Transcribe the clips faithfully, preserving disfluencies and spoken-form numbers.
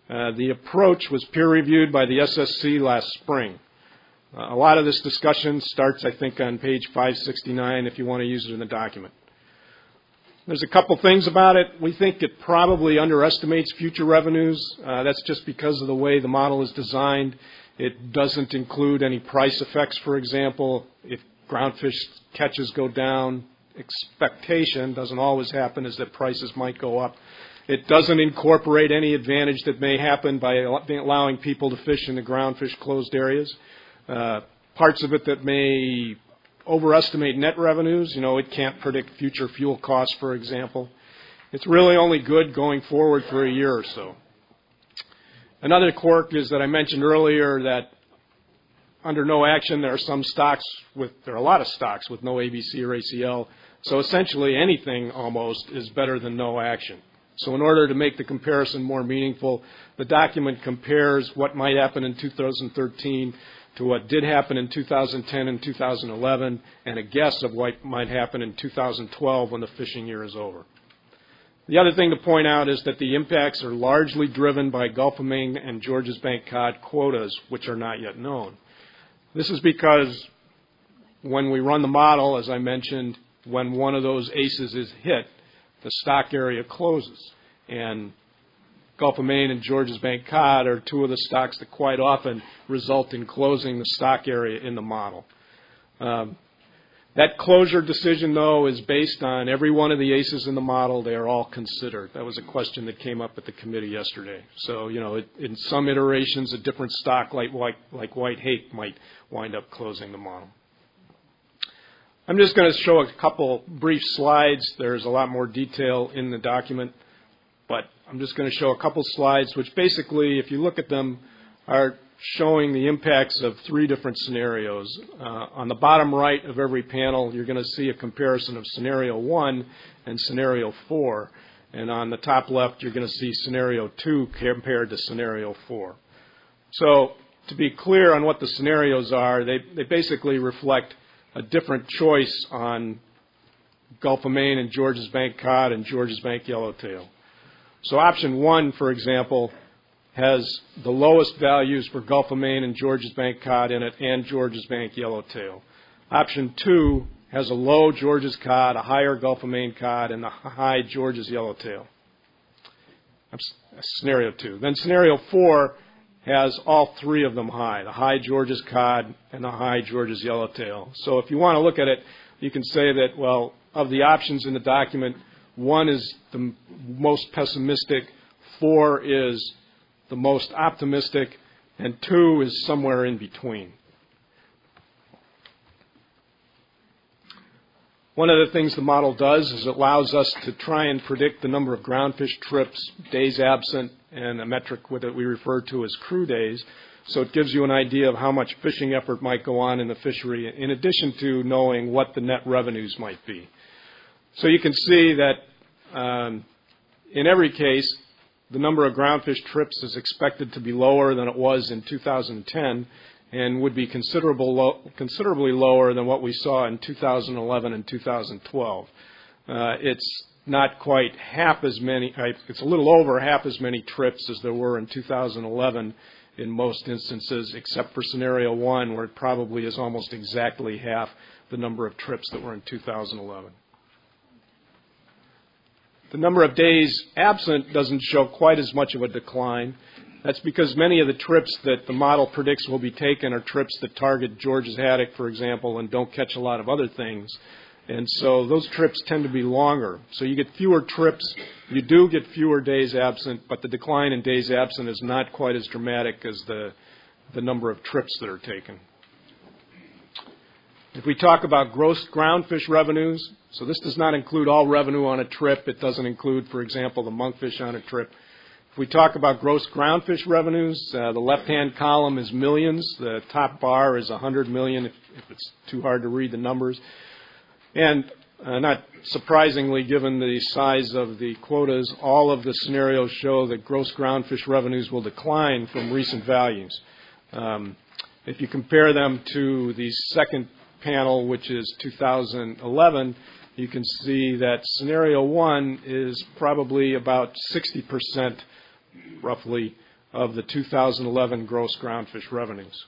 Uh, the approach was peer-reviewed by the S S C last spring. Uh, a lot of this discussion starts, I think, on page five sixty-nine if you want to use it in the document. There's a couple things about it. We think it probably underestimates future revenues. Uh, that's just because of the way the model is designed. It doesn't include any price effects, for example. If groundfish catches go down, expectation doesn't always happen is that prices might go up. It doesn't incorporate any advantage that may happen by allowing people to fish in the groundfish closed areas. Uh, parts of it that may overestimate net revenues. You know, it can't predict future fuel costs, for example. It's really only good going forward for a year or so. Another quirk is that I mentioned earlier that under no action there are some stocks with, there are a lot of stocks with no A B C or A C L. So essentially anything almost is better than no action. So in order to make the comparison more meaningful, the document compares what might happen in two thousand thirteen to what did happen in two thousand ten and two thousand eleven, and a guess of what might happen in two thousand twelve when the fishing year is over. The other thing to point out is that the impacts are largely driven by Gulf of Maine and Georges Bank cod quotas, which are not yet known. This is because when we run the model, as I mentioned, when one of those aces is hit, the stock area closes. And Gulf of Maine and Georges Bank cod are two of the stocks that quite often result in closing the stock area in the model. Um, that closure decision, though, is based on every one of the aces in the model. They are all considered. That was a question that came up at the committee yesterday. So, you know, it, in some iterations, a different stock like white, like white hake might wind up closing the model. I'm just going to show a couple brief slides. There's a lot more detail in the document, but I'm just going to show a couple slides, which basically, if you look at them, are showing the impacts of three different scenarios. Uh, on the bottom right of every panel, you're going to see a comparison of scenario one and scenario four. And on the top left, you're going to see scenario two compared to scenario four. So to be clear on what the scenarios are, they, they basically reflect a different choice on Gulf of Maine and Georges Bank cod and Georges Bank yellowtail. So option one, for example, has the lowest values for Gulf of Maine and Georges Bank cod in it and Georges Bank yellowtail. Option two has a low Georges cod, a higher Gulf of Maine cod, and a high Georges yellowtail. That's scenario two. Then scenario four has all three of them high, the high Georges cod and the high Georges yellowtail. So if you want to look at it, you can say that, well, of the options in the document, one is the most pessimistic, four is the most optimistic, and two is somewhere in between. One of the things the model does is it allows us to try and predict the number of groundfish trips, days absent, and a metric that we refer to as crew days. So it gives you an idea of how much fishing effort might go on in the fishery, in addition to knowing what the net revenues might be. So you can see that um, in every case, the number of groundfish trips is expected to be lower than it was in two thousand ten and would be considerable lo- considerably lower than what we saw in two thousand eleven and two thousand twelve. Uh, it's not quite half as many, it's a little over half as many trips as there were in two thousand eleven in most instances, except for scenario one, where it probably is almost exactly half the number of trips that were in two thousand eleven. The number of days absent doesn't show quite as much of a decline. That's because many of the trips that the model predicts will be taken are trips that target Georges haddock, for example, and don't catch a lot of other things. And so those trips tend to be longer. So you get fewer trips. You do get fewer days absent, but the decline in days absent is not quite as dramatic as the, the number of trips that are taken. If we talk about gross groundfish revenues, so this does not include all revenue on a trip. It doesn't include, for example, the monkfish on a trip. If we talk about gross groundfish revenues, uh, the left-hand column is millions. The top bar is one hundred million, if, if it's too hard to read the numbers. And uh, not surprisingly, given the size of the quotas, all of the scenarios show that gross groundfish revenues will decline from recent values. Um, if you compare them to the second panel, which is two thousand eleven, you can see that scenario one is probably about sixty percent roughly of the two thousand eleven gross groundfish revenues.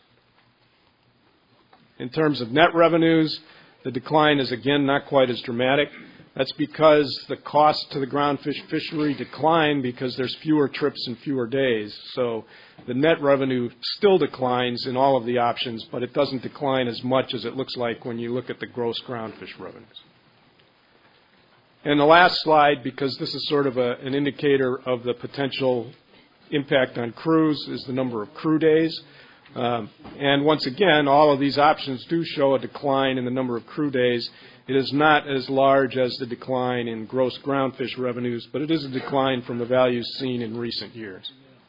In terms of net revenues, the decline is again not quite as dramatic. That's because the cost to the groundfish fishery declined because there's fewer trips and fewer days. So the net revenue still declines in all of the options, but it doesn't decline as much as it looks like when you look at the gross groundfish revenues. And the last slide, because this is sort of a, an indicator of the potential impact on crews, is the number of crew days. Um, and once again, all of these options do show a decline in the number of crew days. It is not as large as the decline in gross groundfish revenues, but it is a decline from the values seen in recent years.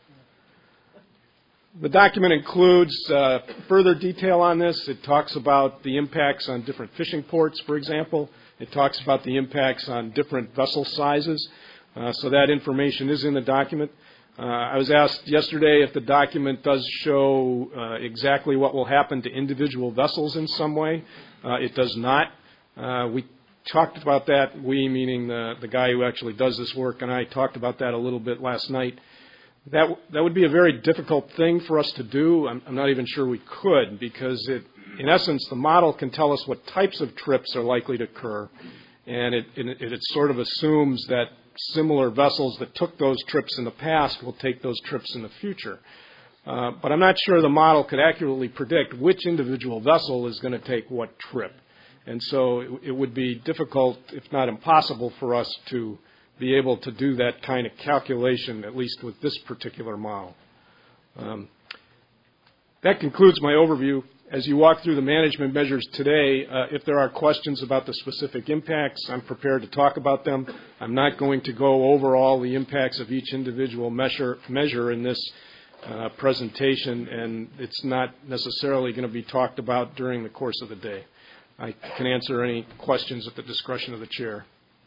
The document includes uh, further detail on this. It talks about the impacts on different fishing ports, for example. It talks about the impacts on different vessel sizes. Uh, so that information is in the document. Uh, I was asked yesterday if the document does show uh, exactly what will happen to individual vessels in some way. Uh, it does not. Uh, we talked about that, we meaning the, the guy who actually does this work, and I talked about that a little bit last night. That, that would be a very difficult thing for us to do. I'm, I'm not even sure we could, because it, in essence, the model can tell us what types of trips are likely to occur, and it, it, it sort of assumes that similar vessels that took those trips in the past will take those trips in the future. Uh, but I'm not sure the model could accurately predict which individual vessel is going to take what trip. And so it, it would be difficult, if not impossible, for us to be able to do that kind of calculation, at least with this particular model. Um, that concludes my overview. As you walk through the management measures today, uh, if there are questions about the specific impacts, I'm prepared to talk about them. I'm not going to go over all the impacts of each individual measure, measure in this uh, presentation, and it's not necessarily going to be talked about during the course of the day. I can answer any questions at the discretion of the chair.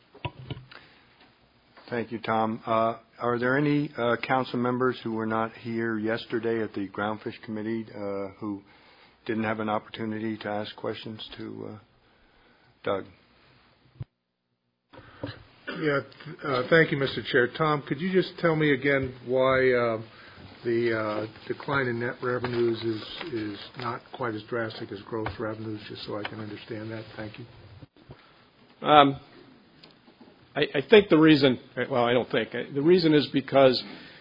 Thank you, Tom. Uh, are there any uh, council members who were not here yesterday at the Groundfish Committee uh, who didn't have an opportunity to ask questions to uh, Doug? Yeah, uh, thank you, Mister Chair. Tom, could you just tell me again why uh, the uh, decline in net revenues is, is not quite as drastic as gross revenues, just so I can understand that? Thank you. Um, I, I think the reason, well, I don't think. The reason is because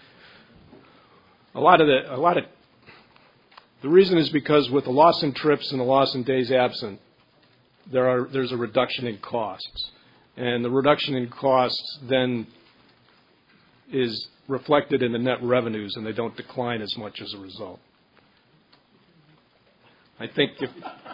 a lot of the, a lot of, the reason is because with the loss in trips and the loss in days absent, there are, there's a reduction in costs. And the reduction in costs then is reflected in the net revenues, and they don't decline as much as a result. I think if...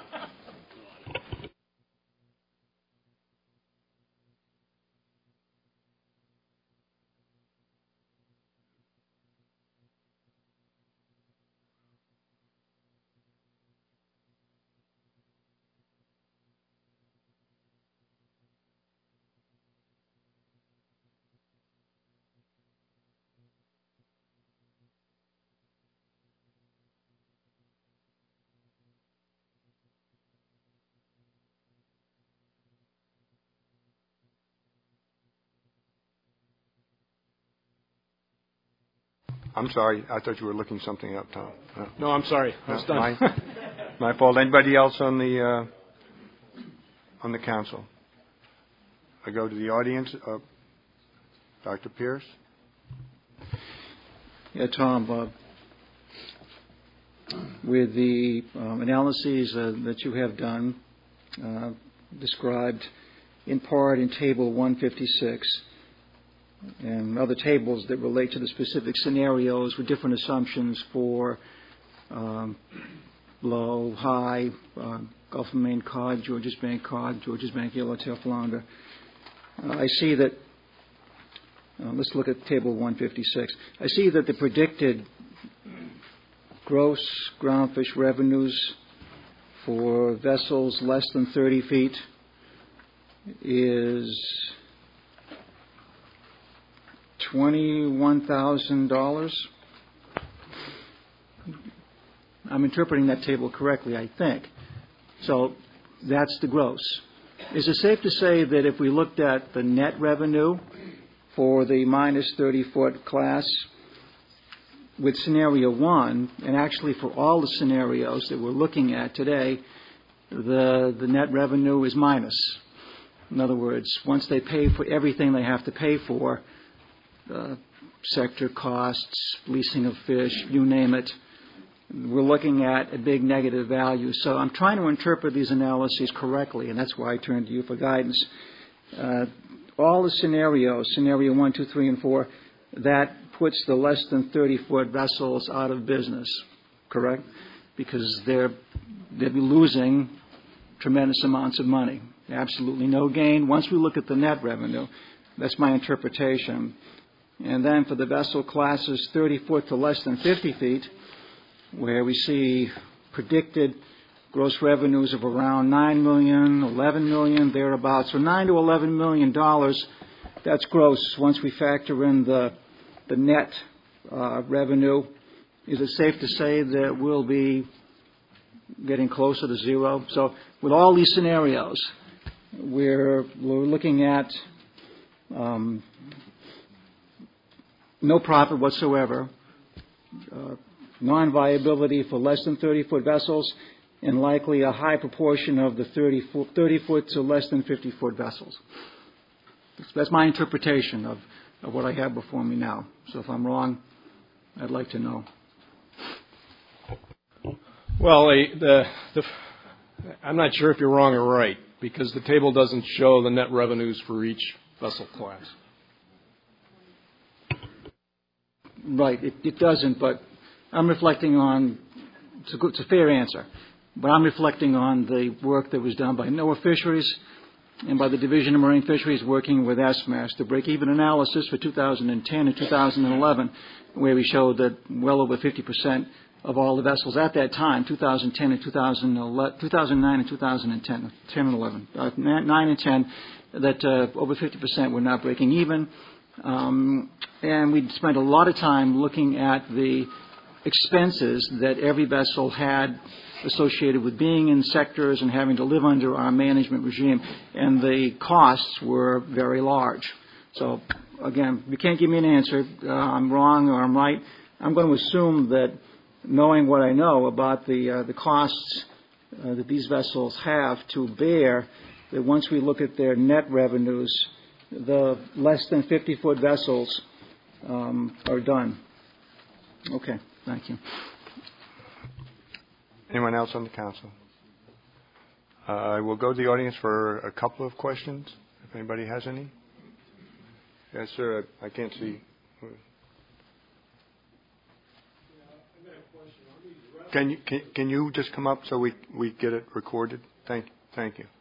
I'm sorry. I thought you were looking something up, Tom. Uh, No, I'm sorry. I was no, done. My, my fault. Anybody else on the uh, on the council? I go to the audience. Uh, Doctor Pierce. Yeah, Tom. Uh, with the um, analyses uh, that you have done, uh, described in part in Table one fifty-six, and other tables that relate to the specific scenarios with different assumptions for um, low, high, uh, Gulf of Maine cod, Georges Bank cod, Georges Bank yellowtail flounder. Uh, I see that, uh, let's look at Table one fifty-six. I see that the predicted gross groundfish revenues for vessels less than thirty feet is twenty-one thousand dollars. I'm interpreting that table correctly, I think. So that's the gross. Is it safe to say that if we looked at the net revenue for the minus thirty foot class, with scenario one, and actually for all the scenarios that we're looking at today, the, the net revenue is minus. In other words, once they pay for everything they have to pay for, uh, sector costs, leasing of fish, you name it, we're looking at a big negative value. So I'm trying to interpret these analyses correctly, and that's why I turn to you for guidance. Uh, all the scenarios, scenario one, two, three, and four, that puts the less than thirty-foot vessels out of business, correct? Because they're, they'll be losing tremendous amounts of money. Absolutely no gain. Once we look at the net revenue, that's my interpretation. And then for the vessel classes thirty foot to less than fifty feet, where we see predicted gross revenues of around nine million dollars, eleven million dollars, thereabouts. So nine to eleven million dollars, that's gross. Once we factor in the, the net uh, revenue, is it safe to say that we'll be getting closer to zero? So with all these scenarios, we're, we're looking at um, no profit whatsoever, uh, non-viability for less than thirty-foot vessels, and likely a high proportion of the thirty-foot to less than fifty-foot vessels. That's my interpretation of, of what I have before me now. So if I'm wrong, I'd like to know. Well, the, the, the, I'm not sure if you're wrong or right, because the table doesn't show the net revenues for each vessel class. Right, it, it doesn't, but I'm reflecting on, it's a, good, it's a fair answer, but I'm reflecting on the work that was done by NOAA Fisheries and by the Division of Marine Fisheries working with S M A S to break-even analysis for two thousand ten and two thousand eleven, where we showed that well over fifty percent of all the vessels at that time, two thousand ten and two thousand eleven, two thousand nine and two thousand ten, ten and eleven, uh, nine and ten, that uh, over fifty percent were not breaking even. Um, and we spent a lot of time looking at the expenses that every vessel had associated with being in sectors and having to live under our management regime, and the costs were very large. So, again, you can't give me an answer. Uh, I'm wrong or I'm right. I'm going to assume that knowing what I know about the uh, the costs uh, that these vessels have to bear, that once we look at their net revenues, the less than fifty-foot vessels um, are done. Okay, thank you. Anyone else on the council? Uh, I will go to the audience for a couple of questions, if anybody has any. Yes, sir. I, I can't see. Can you can, can you just come up so we we get it recorded? Thank thank you.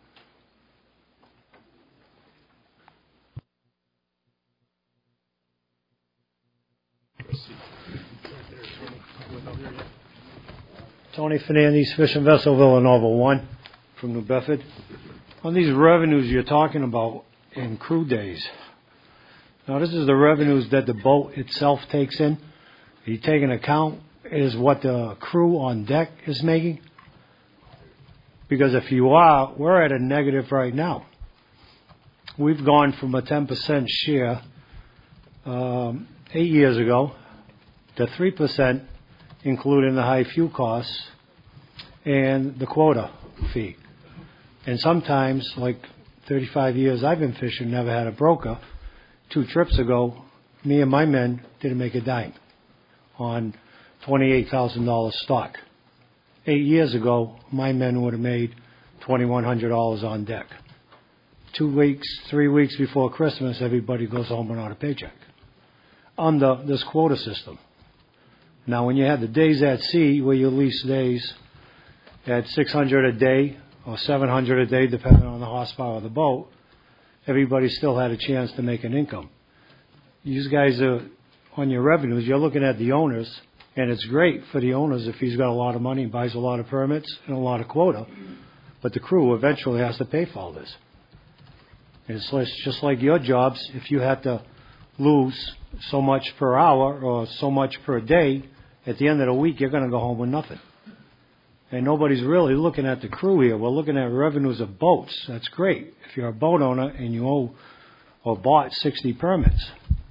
Tony Fernandez, Fishing Vessel Villanova one from New Bedford. On these revenues you're talking about in crew days, now this is the revenues that the boat itself takes in. Are you taking account is what the crew on deck is making? Because if you are, we're at a negative right now. We've gone from a ten percent share um, eight years ago to three percent, including the high fuel costs and the quota fee. And sometimes, like thirty-five years I've been fishing, never had a broker. Two trips ago, me and my men didn't make a dime on twenty-eight thousand dollars stock. Eight years ago, my men would have made twenty-one hundred dollars on deck. Two weeks, three weeks before Christmas, everybody goes home without a paycheck under this quota system. Now, when you had the days at sea where you lease days at six hundred a day or seven hundred a day, depending on the horsepower of the boat, everybody still had a chance to make an income. These guys are on your revenues. You're looking at the owners, and it's great for the owners if he's got a lot of money and buys a lot of permits and a lot of quota. But the crew eventually has to pay for all this. And it's just like your jobs. If you had to lose so much per hour or so much per day, at the end of the week, you're going to go home with nothing. And nobody's really looking at the crew here. We're looking at revenues of boats. That's great. If you're a boat owner and you owe or bought sixty permits,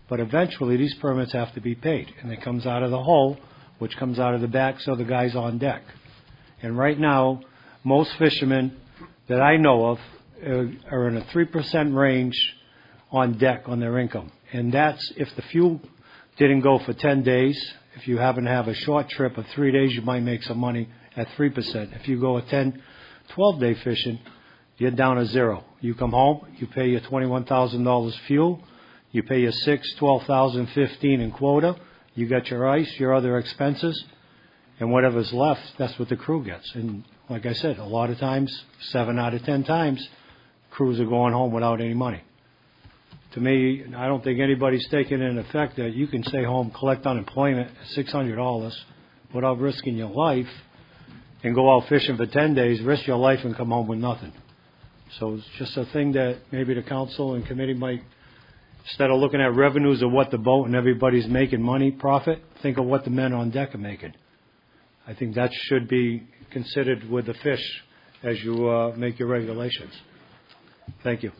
But eventually, these permits have to be paid, and it comes out of the hole, which comes out of the back, so the guy's on deck. And right now, most fishermen that I know of uh, are in a three percent range on deck on their income. And that's if the fuel didn't go for ten days. If you happen to have a short trip of three days, you might make some money at three percent. If you go a ten, twelve-day fishing, you're down to zero. You come home, you pay your twenty-one thousand dollars fuel, you pay your six, twelve thousand, fifteen in quota, you got your ice, your other expenses, and whatever's left, that's what the crew gets. And like I said, a lot of times, seven out of ten times, crews are going home without any money. To me, I don't think anybody's taking in effect that you can stay home, collect unemployment at six hundred dollars without risking your life and go out fishing for ten days, risk your life, and come home with nothing. So it's just a thing that maybe the council and committee might, instead of looking at revenues of what the boat and everybody's making money, profit, think of what the men on deck are making. I think that should be considered with the fish as you uh, make your regulations. Thank you.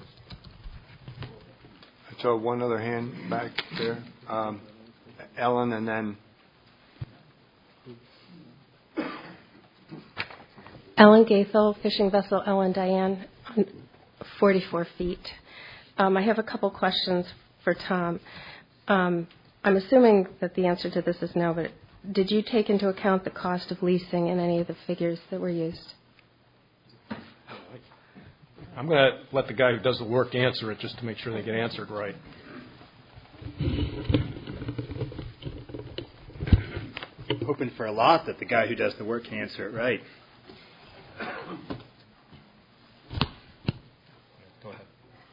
So one other hand back there. Um, Ellen, and then... Ellen Gaithel, fishing vessel Ellen Diane, forty-four feet. Um, I have a couple questions for Tom. Um, I'm assuming that the answer to this is no, but did you take into account the cost of leasing in any of the figures that were used? I'm going to let the guy who does the work answer it just to make sure they get answered right. Hoping for a lot that the guy who does the work can answer it right. Go ahead.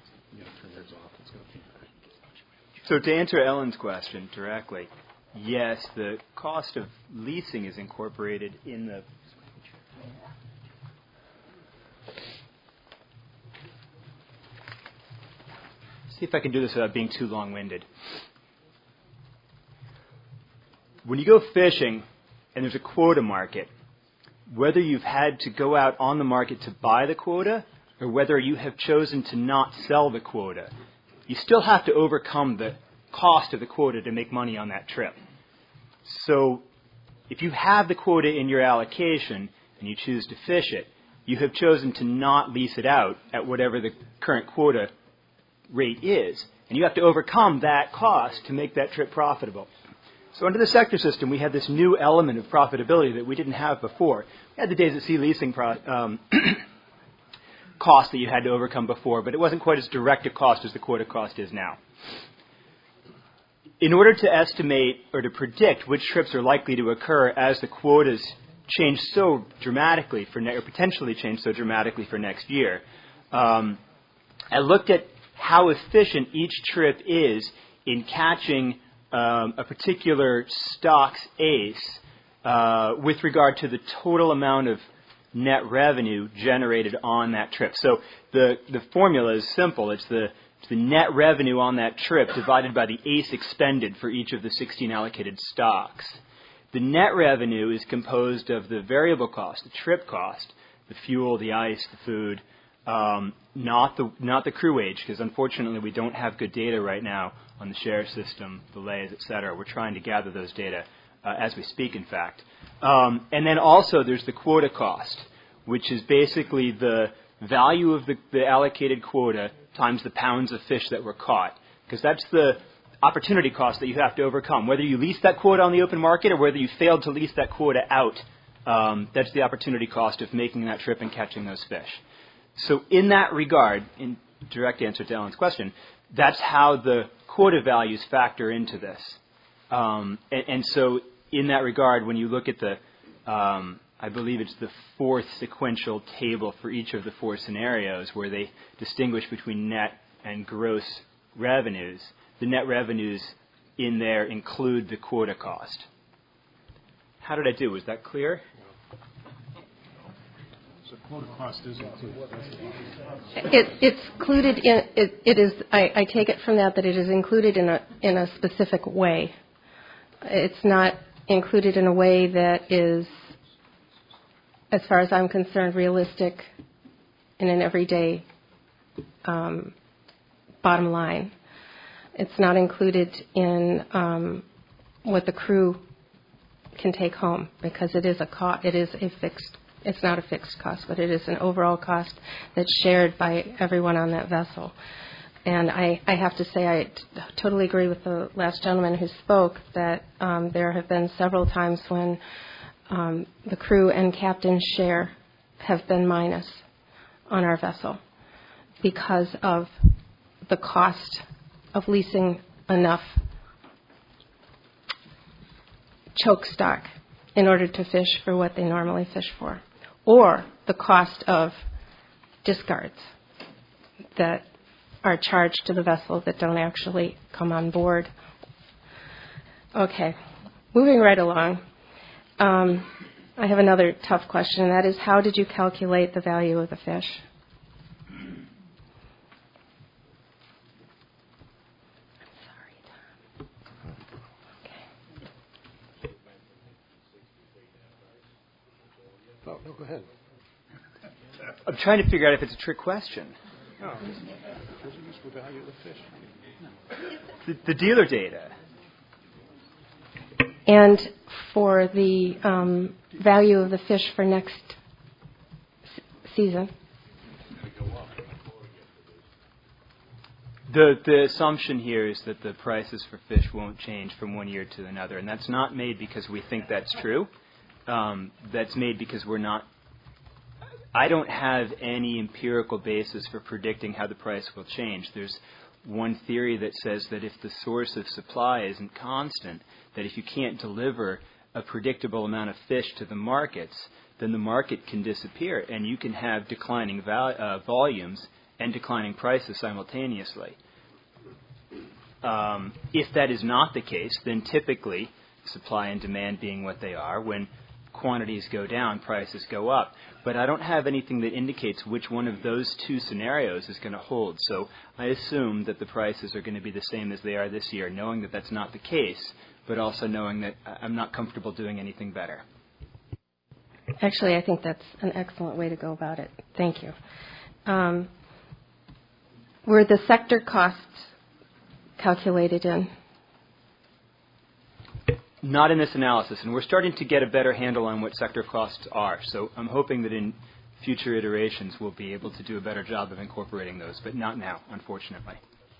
So to answer Ellen's question directly, yes, the cost of leasing is incorporated in the see if I can do this without being too long-winded. When you go fishing and there's a quota market, whether you've had to go out on the market to buy the quota or whether you have chosen to not sell the quota, you still have to overcome the cost of the quota to make money on that trip. So if you have the quota in your allocation and you choose to fish it, you have chosen to not lease it out at whatever the current quota rate is. And you have to overcome that cost to make that trip profitable. So under the sector system, we had this new element of profitability that we didn't have before. We had the days at sea leasing pro- um, cost that you had to overcome before, but it wasn't quite as direct a cost as the quota cost is now. In order to estimate or to predict which trips are likely to occur as the quotas change so dramatically for ne- or potentially change so dramatically for next year, um, I looked at how efficient each trip is in catching um, a particular stock's ace uh, with regard to the total amount of net revenue generated on that trip. So the, the formula is simple. It's the, it's the net revenue on that trip divided by the ace expended for each of the sixteen allocated stocks. The net revenue is composed of the variable cost, the trip cost, the fuel, the ice, the food, Um, not the not the crew wage, because unfortunately we don't have good data right now on the share system, the lays, et cetera. We're trying to gather those data uh, as we speak, in fact. Um, and then also there's the quota cost, which is basically the value of the, the allocated quota times the pounds of fish that were caught, because that's the opportunity cost that you have to overcome. Whether you lease that quota on the open market or whether you failed to lease that quota out, um, that's the opportunity cost of making that trip and catching those fish. So in that regard, in direct answer to Ellen's question, that's how the quota values factor into this. Um, and, and so in that regard, when you look at the, um, I believe it's the fourth sequential table for each of the four scenarios where they distinguish between net and gross revenues, the net revenues in there include the quota cost. How did I do? Was that clear? So quota cost is included. It, it's included in it. It is. I, I take it from that that it is included in a in a specific way. It's not included in a way that is, as far as I'm concerned, realistic in an everyday um, bottom line. It's not included in um, what the crew can take home because it is a co- it is a fixed. It's not a fixed cost, but it is an overall cost that's shared by everyone on that vessel. And I, I have to say I t- totally agree with the last gentleman who spoke that um, there have been several times when um, the crew and captain's share have been minus on our vessel because of the cost of leasing enough choke stock in order to fish for what they normally fish for, or the cost of discards that are charged to the vessel that don't actually come on board. Okay, moving right along. Um, I have another tough question, and that is, how did you calculate the value of the fish? I'm sorry, Tom. Okay. Oh, no, go ahead. I'm trying to figure out if it's a trick question. No. The value of the fish. The, the dealer data. And for the um, value of the fish for next s- season? The, the assumption here is that the prices for fish won't change from one year to another, and that's not made because we think that's true. Um, that's made because we're not. I don't have any empirical basis for predicting how the price will change. There's one theory that says that if the source of supply isn't constant, that if you can't deliver a predictable amount of fish to the markets, then the market can disappear and you can have declining val- uh, volumes and declining prices simultaneously. Um, if that is not the case, then typically, supply and demand being what they are, when quantities go down, prices go up. But I don't have anything that indicates which one of those two scenarios is going to hold. So I assume that the prices are going to be the same as they are this year, knowing that that's not the case, but also knowing that I'm not comfortable doing anything better. Actually, I think that's an excellent way to go about it. Thank you. Um, were the sector costs calculated in? Not in this analysis, and we're starting to get a better handle on what sector costs are. So I'm hoping that in future iterations we'll be able to do a better job of incorporating those, but not now, unfortunately.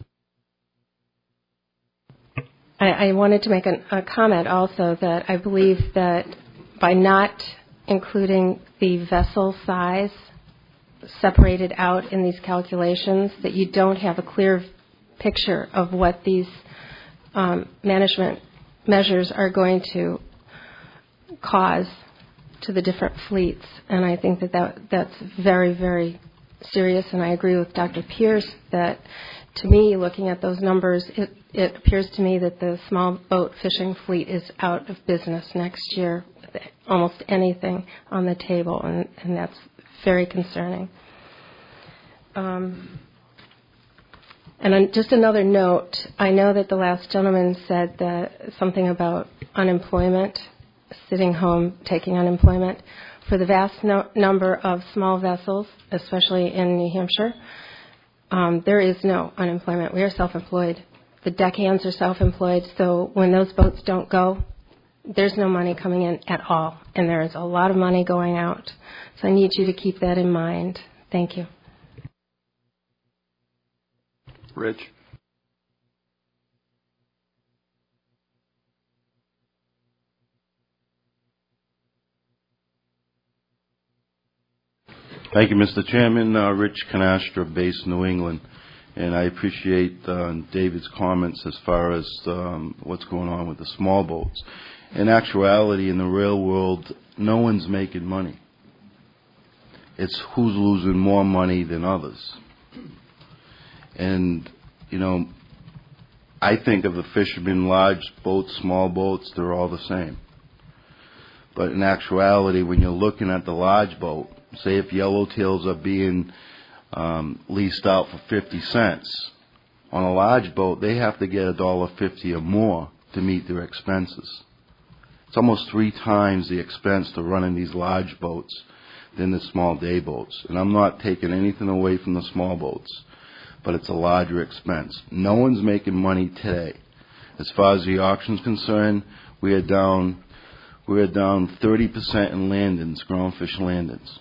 I, I wanted to make an, a comment also that I believe that by not including the vessel size separated out in these calculations, that you don't have a clear picture of what these um, management measures are going to cause to the different fleets. And I think that, that that's very, very serious. And I agree with Doctor Pierce that, to me, looking at those numbers, it, it appears to me that the small boat fishing fleet is out of business next year with almost anything on the table, and, and that's very concerning. Um, And on just another note, I know that the last gentleman said that something about unemployment, sitting home, taking unemployment. For the vast no- number of small vessels, especially in New Hampshire, um, there is no unemployment. We are self-employed. The deckhands are self-employed, so when those boats don't go, there's no money coming in at all, and there is a lot of money going out. So I need you to keep that in mind. Thank you. Rich? Thank you, Mister Chairman. Uh, Rich Canastra, based New England. And I appreciate uh, David's comments as far as um, what's going on with the small boats. In actuality, in the real world, no one's making money. It's who's losing more money than others. And, you know, I think of the fishermen, large boats, small boats, they're all the same. But in actuality, when you're looking at the large boat, say if yellowtails are being um, leased out for fifty cents, on a large boat, they have to get a dollar fifty or more to meet their expenses. It's almost three times the expense to running these large boats than the small day boats. And I'm not taking anything away from the small boats. but it's a larger expense. No one's making money today. As far as the auction's concerned, we are down, we are down thirty percent in landings, groundfish landings.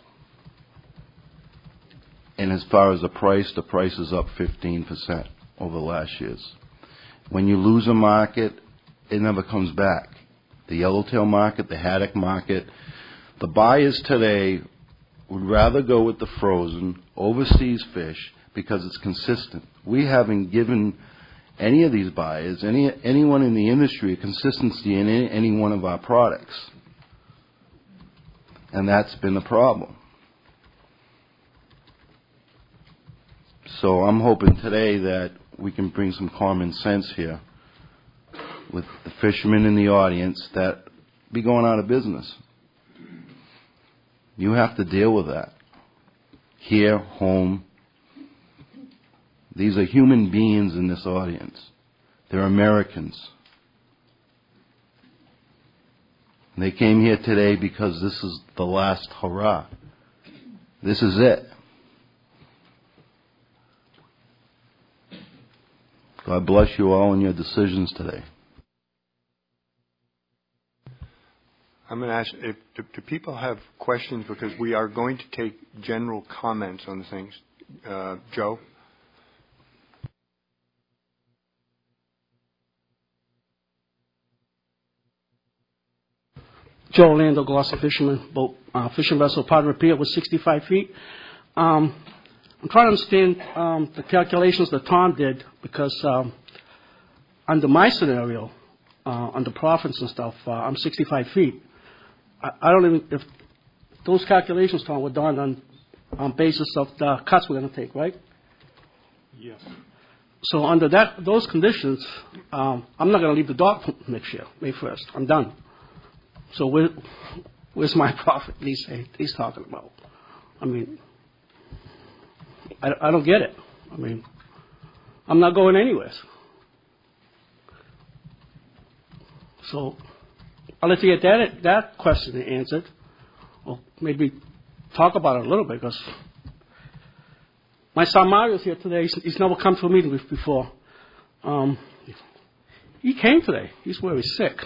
And as far as the price, the price is up fifteen percent over last year's. When you lose a market, it never comes back. The yellowtail market, the haddock market, the buyers today would rather go with the frozen, overseas fish because it's consistent. We haven't given any of these buyers, any anyone in the industry, a consistency in any, any one of our products. And that's been the problem. So I'm hoping today that we can bring some common sense here with the fishermen in the audience that be going out of business. You have to deal with that. Here, home. These are human beings in this audience. They're Americans. And they came here today because this is the last hurrah. This is it. God bless you all in your decisions today. I'm going to ask, if, do, do people have questions? Because we are going to take general comments on the things. Uh, Joe? Joe Orlando, Gloucester Fisherman, boat, uh, fishing vessel, pod repair with sixty-five feet. Um, I'm trying to understand um, the calculations that Tom did, because um, under my scenario, uh, under profits and stuff, uh, I'm sixty-five feet. I, I don't even, if those calculations, Tom, were done on, on basis of the cuts we're going to take, right? Yes. So under that, those conditions, um, I'm not going to leave the dock next year, May first. I'm done. So where, where's my profit he's, he's talking about? I mean, I, I don't get it. I mean, I'm not going anywhere. So I'll let you get that, that question answered, or maybe talk about it a little bit, because my son Mario's here today. He's, he's never come to a meeting before. Um, he came today. He's where he's sick.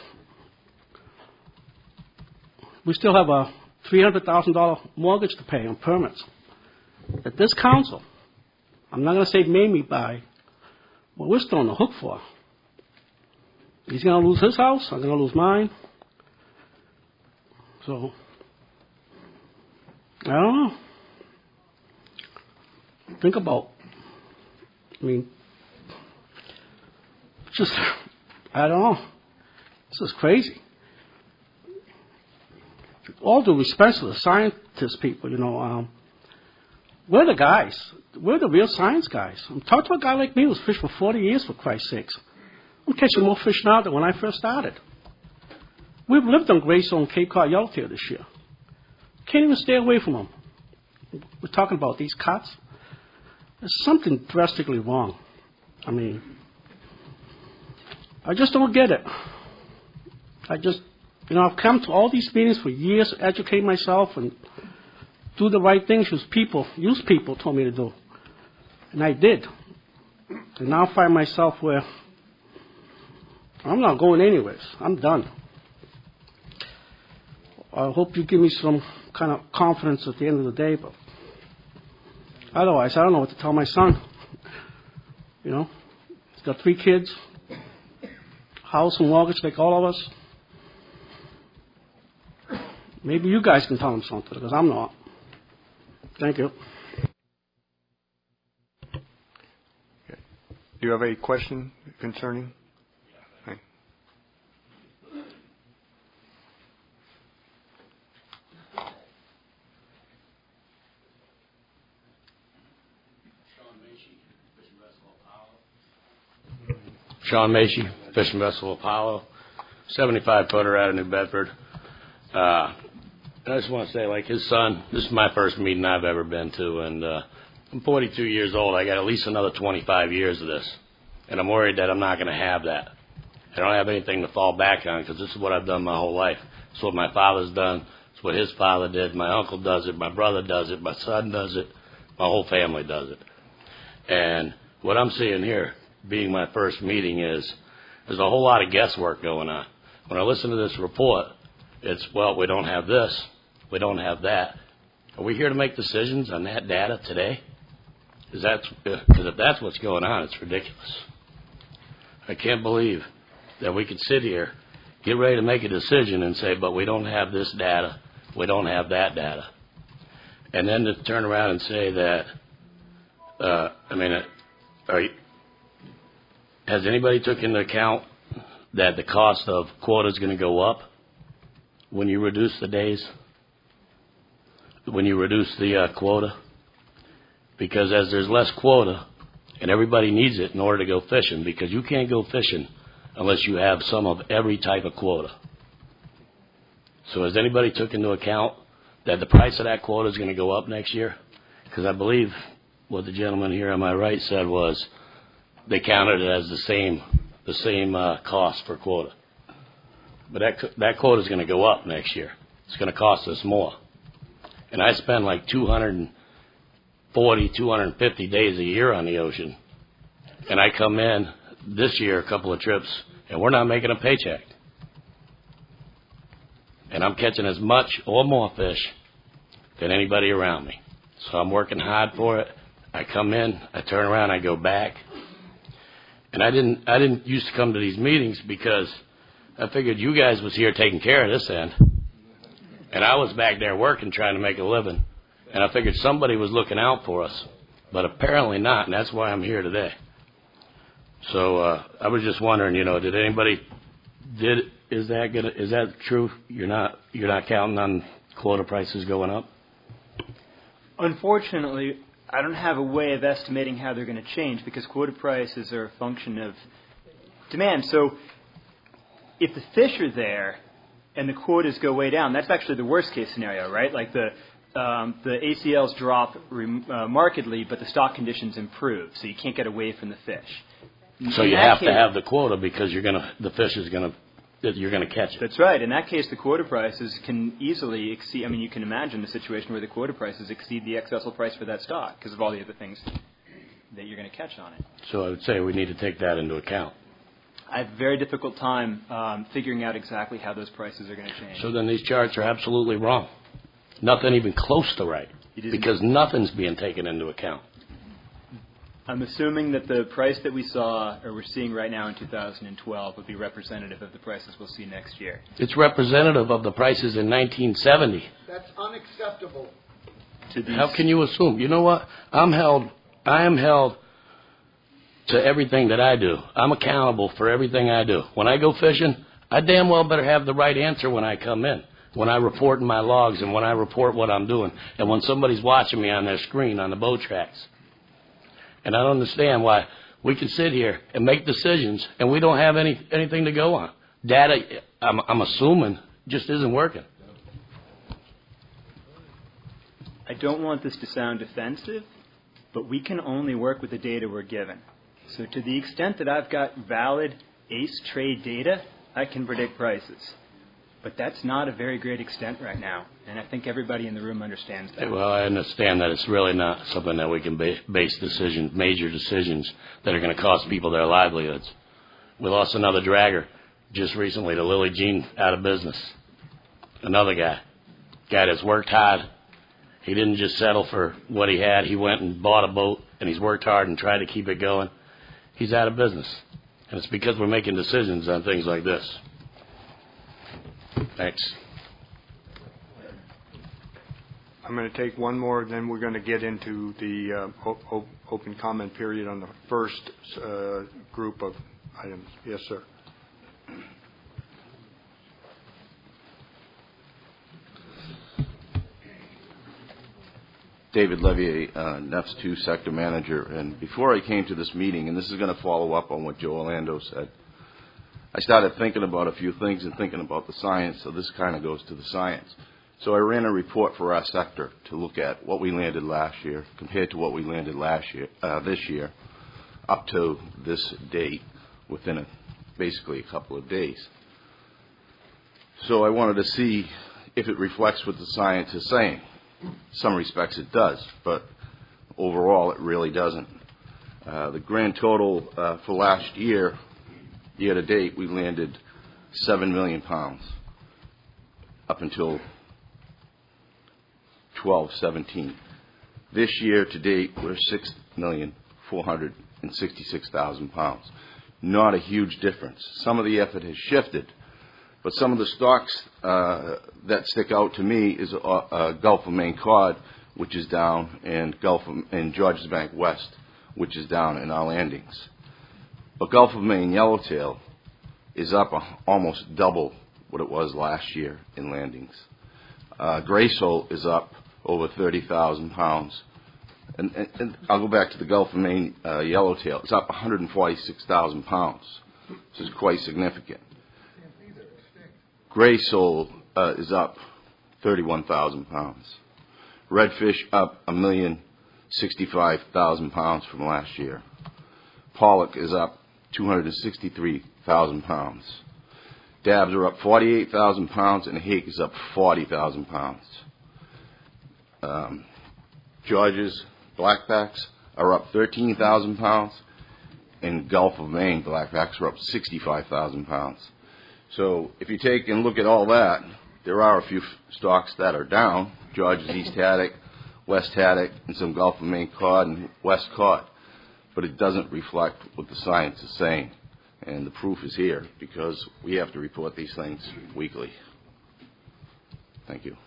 We still have a three hundred thousand dollars mortgage to pay on permits. That this council, I'm not going to say made me buy, but we're still on the hook for. He's going to lose his house. I'm going to lose mine. So, I don't know. Think about, I mean, just, I don't know. This is crazy. All due respect to the scientist people, you know, um, we're the guys. We're the real science guys. I'm talking to a guy like me who's fished for forty years, for Christ's sakes. I'm catching more fish now than when I first started. We've lived on Grayson and Cape Cod yellowtail this year. Can't even stay away from them. We're talking about these cuts. There's something drastically wrong. I mean, I just don't get it. I just, you know, I've come to all these meetings for years, educate myself and do the right things as people, use people told me to do. And I did. And now I find myself where I'm not going anyways. I'm done. I hope you give me some kind of confidence at the end of the day, but otherwise, I don't know what to tell my son. You know, he's got three kids, house and mortgage like all of us. Maybe you guys can tell him something, because I'm not. Thank you. Okay. Do you have a question concerning? Okay. Sean Macy, Fishing Vessel Apollo, seventy-five footer out of New Bedford. Uh, I just want to say, like his son, this is my first meeting I've ever been to, and uh, I'm forty-two years old. I got at least another twenty-five years of this, and I'm worried that I'm not going to have that. I don't have anything to fall back on, because this is what I've done my whole life. It's what my father's done. It's what his father did. My uncle does it. My brother does it. My son does it. My whole family does it. And what I'm seeing here, being my first meeting, is there's a whole lot of guesswork going on. When I listen to this report, it's, well, we don't have this, we don't have that. Are we here to make decisions on that data today? Is that, because if that's what's going on, it's ridiculous. I can't believe that we could sit here, get ready to make a decision and say, but we don't have this data, we don't have that data. And then to turn around and say that, uh, I mean, are you, has anybody took into account that the cost of quota is going to go up when you reduce the days, when you reduce the uh, quota? Because as there's less quota, and everybody needs it in order to go fishing, because you can't go fishing unless you have some of every type of quota. So has anybody took into account that the price of that quota is going to go up next year? Because I believe what the gentleman here on my right said was they counted it as the same the same uh, cost for quota. But that that quota is going to go up next year. It's going to cost us more. And I spend like two hundred forty, two hundred fifty days a year on the ocean. And I come in this year, a couple of trips, and we're not making a paycheck. And I'm catching as much or more fish than anybody around me. So I'm working hard for it. I come in, I turn around, I go back. And I didn't I didn't used to come to these meetings because I figured you guys was here taking care of this end. And I was back there working, trying to make a living. And I figured somebody was looking out for us. But apparently not, and that's why I'm here today. So uh, I was just wondering, you know, did anybody, did is that gonna, is that true? You're not you're not counting on quota prices going up? Unfortunately, I don't have a way of estimating how they're going to change because quota prices are a function of demand. So if the fish are there and the quotas go way down, that's actually the worst case scenario, right? Like the um, the A C Ls drop rem- uh, markedly, but the stock conditions improve, so you can't get away from the fish. So In you that have case, to have the quota because you're gonna the fish is gonna you're gonna catch it. That's right. In that case, the quota prices can easily exceed. I mean, you can imagine a situation where the quota prices exceed the accessible price for that stock because of all the other things that you're going to catch on it. So I would say we need to take that into account. I have a very difficult time um, figuring out exactly how those prices are going to change. So then these charts are absolutely wrong. Nothing even close to right because nothing's being taken into account. I'm assuming that the price that we saw or we're seeing right now in two thousand twelve would be representative of the prices we'll see next year. It's representative of the prices in nineteen seventy. That's unacceptable. To these How can you assume? You know what? I'm held, I am held to everything that I do. I'm accountable for everything I do. When I go fishing, I damn well better have the right answer when I come in, when I report in my logs and when I report what I'm doing, and when somebody's watching me on their screen on the boat tracks. And I don't understand why we can sit here and make decisions and we don't have any anything to go on. Data, I'm, I'm assuming, just isn't working. I don't want this to sound offensive, but we can only work with the data we're given. So to the extent that I've got valid ACE trade data, I can predict prices. But that's not a very great extent right now, and I think everybody in the room understands that. Well, I understand that it's really not something that we can ba- base decisions, major decisions that are going to cost people their livelihoods. We lost another dragger just recently to Lily Jean out of business. Another guy, guy that's worked hard. He didn't just settle for what he had. He went and bought a boat, and he's worked hard and tried to keep it going. He's out of business, and it's because we're making decisions on things like this. Thanks. I'm going to take one more, then we're going to get into the uh, op- op- open comment period on the first uh, group of items. Yes, sir. David Levier, uh, N E F S two Sector Manager. And before I came to this meeting, and this is going to follow up on what Joe Orlando said, I started thinking about a few things and thinking about the science, so this kind of goes to the science. So I ran a report for our sector to look at what we landed last year compared to what we landed last year, uh, this year, up to this date, within a, basically a couple of days. So I wanted to see if it reflects what the science is saying. In some respects it does, but overall it really doesn't. Uh, the grand total uh, for last year, year to date, we landed seven million pounds up until twelve seventeen. This year to date, we're six million four hundred sixty-six thousand pounds. Not a huge difference. Some of the effort has shifted, but some of the stocks uh, that stick out to me is uh, uh, Gulf of Maine cod, which is down, and Gulf of, and Georges Bank West, which is down in our landings. But Gulf of Maine yellowtail is up a, almost double what it was last year in landings. Uh, gray sole is up over thirty thousand pounds. And, and, and I'll go back to the Gulf of Maine uh, yellowtail. It's up one hundred forty-six thousand pounds. This is quite significant. Gray sole uh, is up thirty-one thousand pounds. Redfish up a million sixty-five thousand pounds from last year. Pollock is up two hundred sixty-three thousand pounds. Dabs are up forty-eight thousand pounds, and hake is up forty thousand pounds. Um, George's blackbacks are up thirteen thousand pounds, and Gulf of Maine blackbacks are up sixty-five thousand pounds. So if you take and look at all that, there are a few stocks that are down: George's East Haddock, West Haddock, and some Gulf of Maine cod and West cod. But it doesn't reflect what the science is saying. And the proof is here, because we have to report these things weekly. Thank you.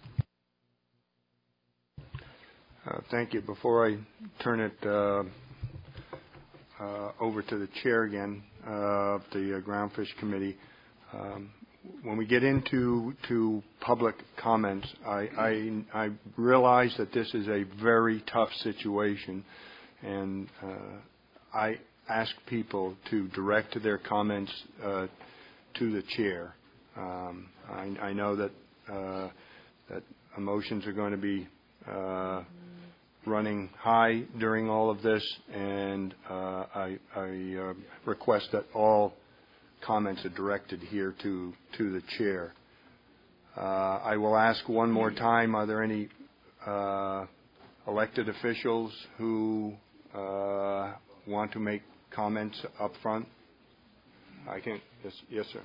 Uh, thank you. Before I turn it uh, uh, over to the chair again uh, of the uh, Groundfish Committee, um, when we get into to public comments, I, I, I realize that this is a very tough situation, and uh, I ask people to direct their comments uh, to the chair. Um, I, I know that uh, that emotions are going to be uh, running high during all of this, and uh, I, I uh, request that all comments are directed here to to the chair. Uh, I will ask one more time: are there any uh, elected officials who uh, want to make comments up front? I can. Yes, yes, sir.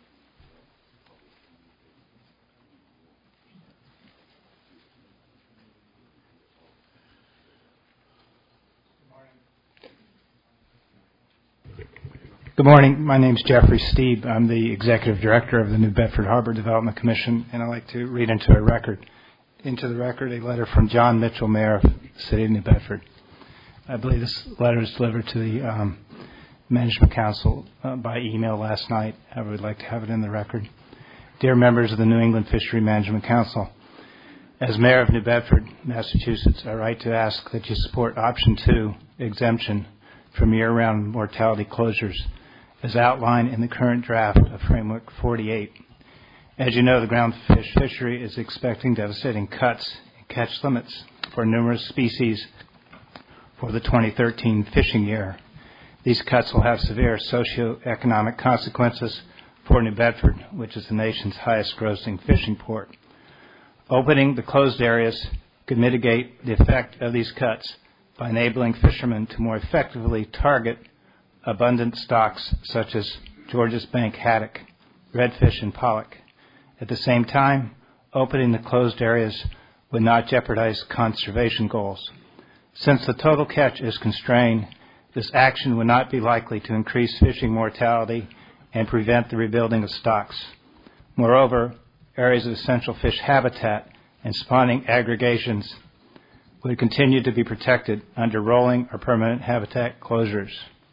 Good morning. My name is Jeffrey Steeb. I'm the Executive Director of the New Bedford Harbor Development Commission, and I'd like to read into a record, into the record a letter from John Mitchell, Mayor of the City of New Bedford. I believe this letter was delivered to the um, Management Council uh, by email last night. I would like to have it in the record. Dear members of the New England Fishery Management Council, as Mayor of New Bedford, Massachusetts, I write to ask that you support Option two, exemption from year-round mortality closures, as outlined in the current draft of Framework forty-eight. As you know, the groundfish fishery is expecting devastating cuts in catch limits for numerous species for the twenty thirteen fishing year. These cuts will have severe socioeconomic consequences for New Bedford, which is the nation's highest grossing fishing port. Opening the closed areas could mitigate the effect of these cuts by enabling fishermen to more effectively target abundant stocks such as Georges Bank haddock, redfish, and pollock. At the same time, opening the closed areas would not jeopardize conservation goals. Since the total catch is constrained, this action would not be likely to increase fishing mortality and prevent the rebuilding of stocks. Moreover, areas of essential fish habitat and spawning aggregations would continue to be protected under rolling or permanent habitat closures.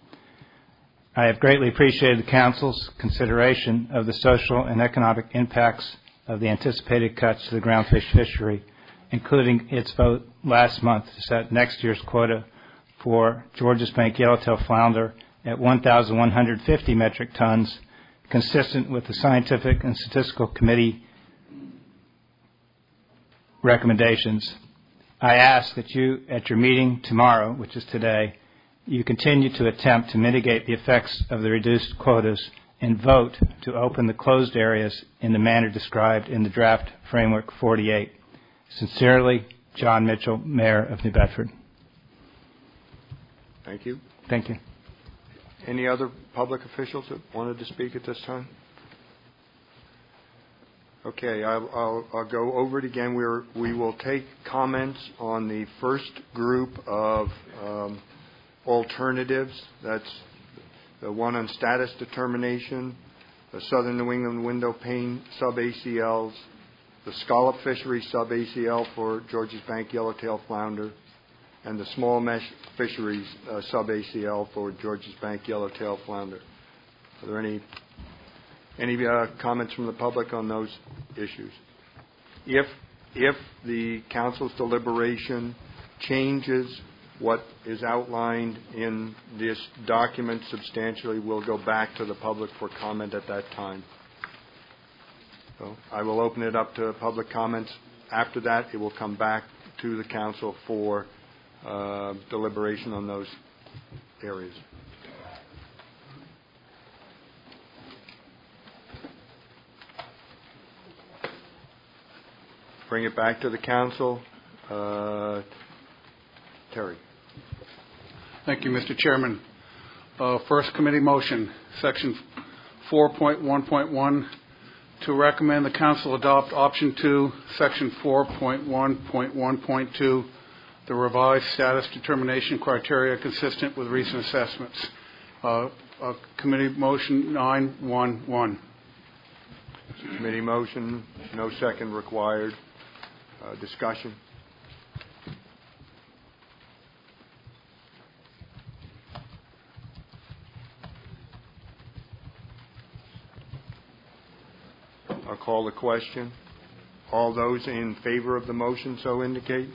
I have greatly appreciated the Council's consideration of the social and economic impacts of the anticipated cuts to the groundfish fishery, including its vote last month to set next year's quota for Georges Bank yellowtail flounder at one thousand one hundred fifty metric tons, consistent with the Scientific and Statistical Committee recommendations. I ask that you, at your meeting tomorrow, which is today, you continue to attempt to mitigate the effects of the reduced quotas and vote to open the closed areas in the manner described in the draft Framework forty-eight. Sincerely, John Mitchell, Mayor of New Bedford. Thank you. Thank you. Any other public officials that wanted to speak at this time? Okay, I'll, I'll, I'll go over it again. We're, we will take comments on the first group of um, alternatives. That's the one on status determination, the Southern New England window pane sub-A C Ls, the scallop fishery sub-A C L for Georges Bank yellowtail flounder, and the small mesh fisheries uh, sub-A C L for Georges Bank yellowtail flounder. Are there any any uh, comments from the public on those issues? If if the council's deliberation changes what is outlined in this document substantially, we'll go back to the public for comment at that time. So I will open it up to public comments. After that, it will come back to the council for uh, deliberation on those areas. Bring it back to the council. Uh, Terry. Thank you, Mister Chairman. Uh, first committee motion, section four point one point one, to recommend the council adopt option two, section four point one point one point two, the revised status determination criteria consistent with recent assessments. Uh, uh, committee motion nine one one. Committee motion, no second required. Uh, discussion. I'll call the question. All those in favor of the motion so indicate.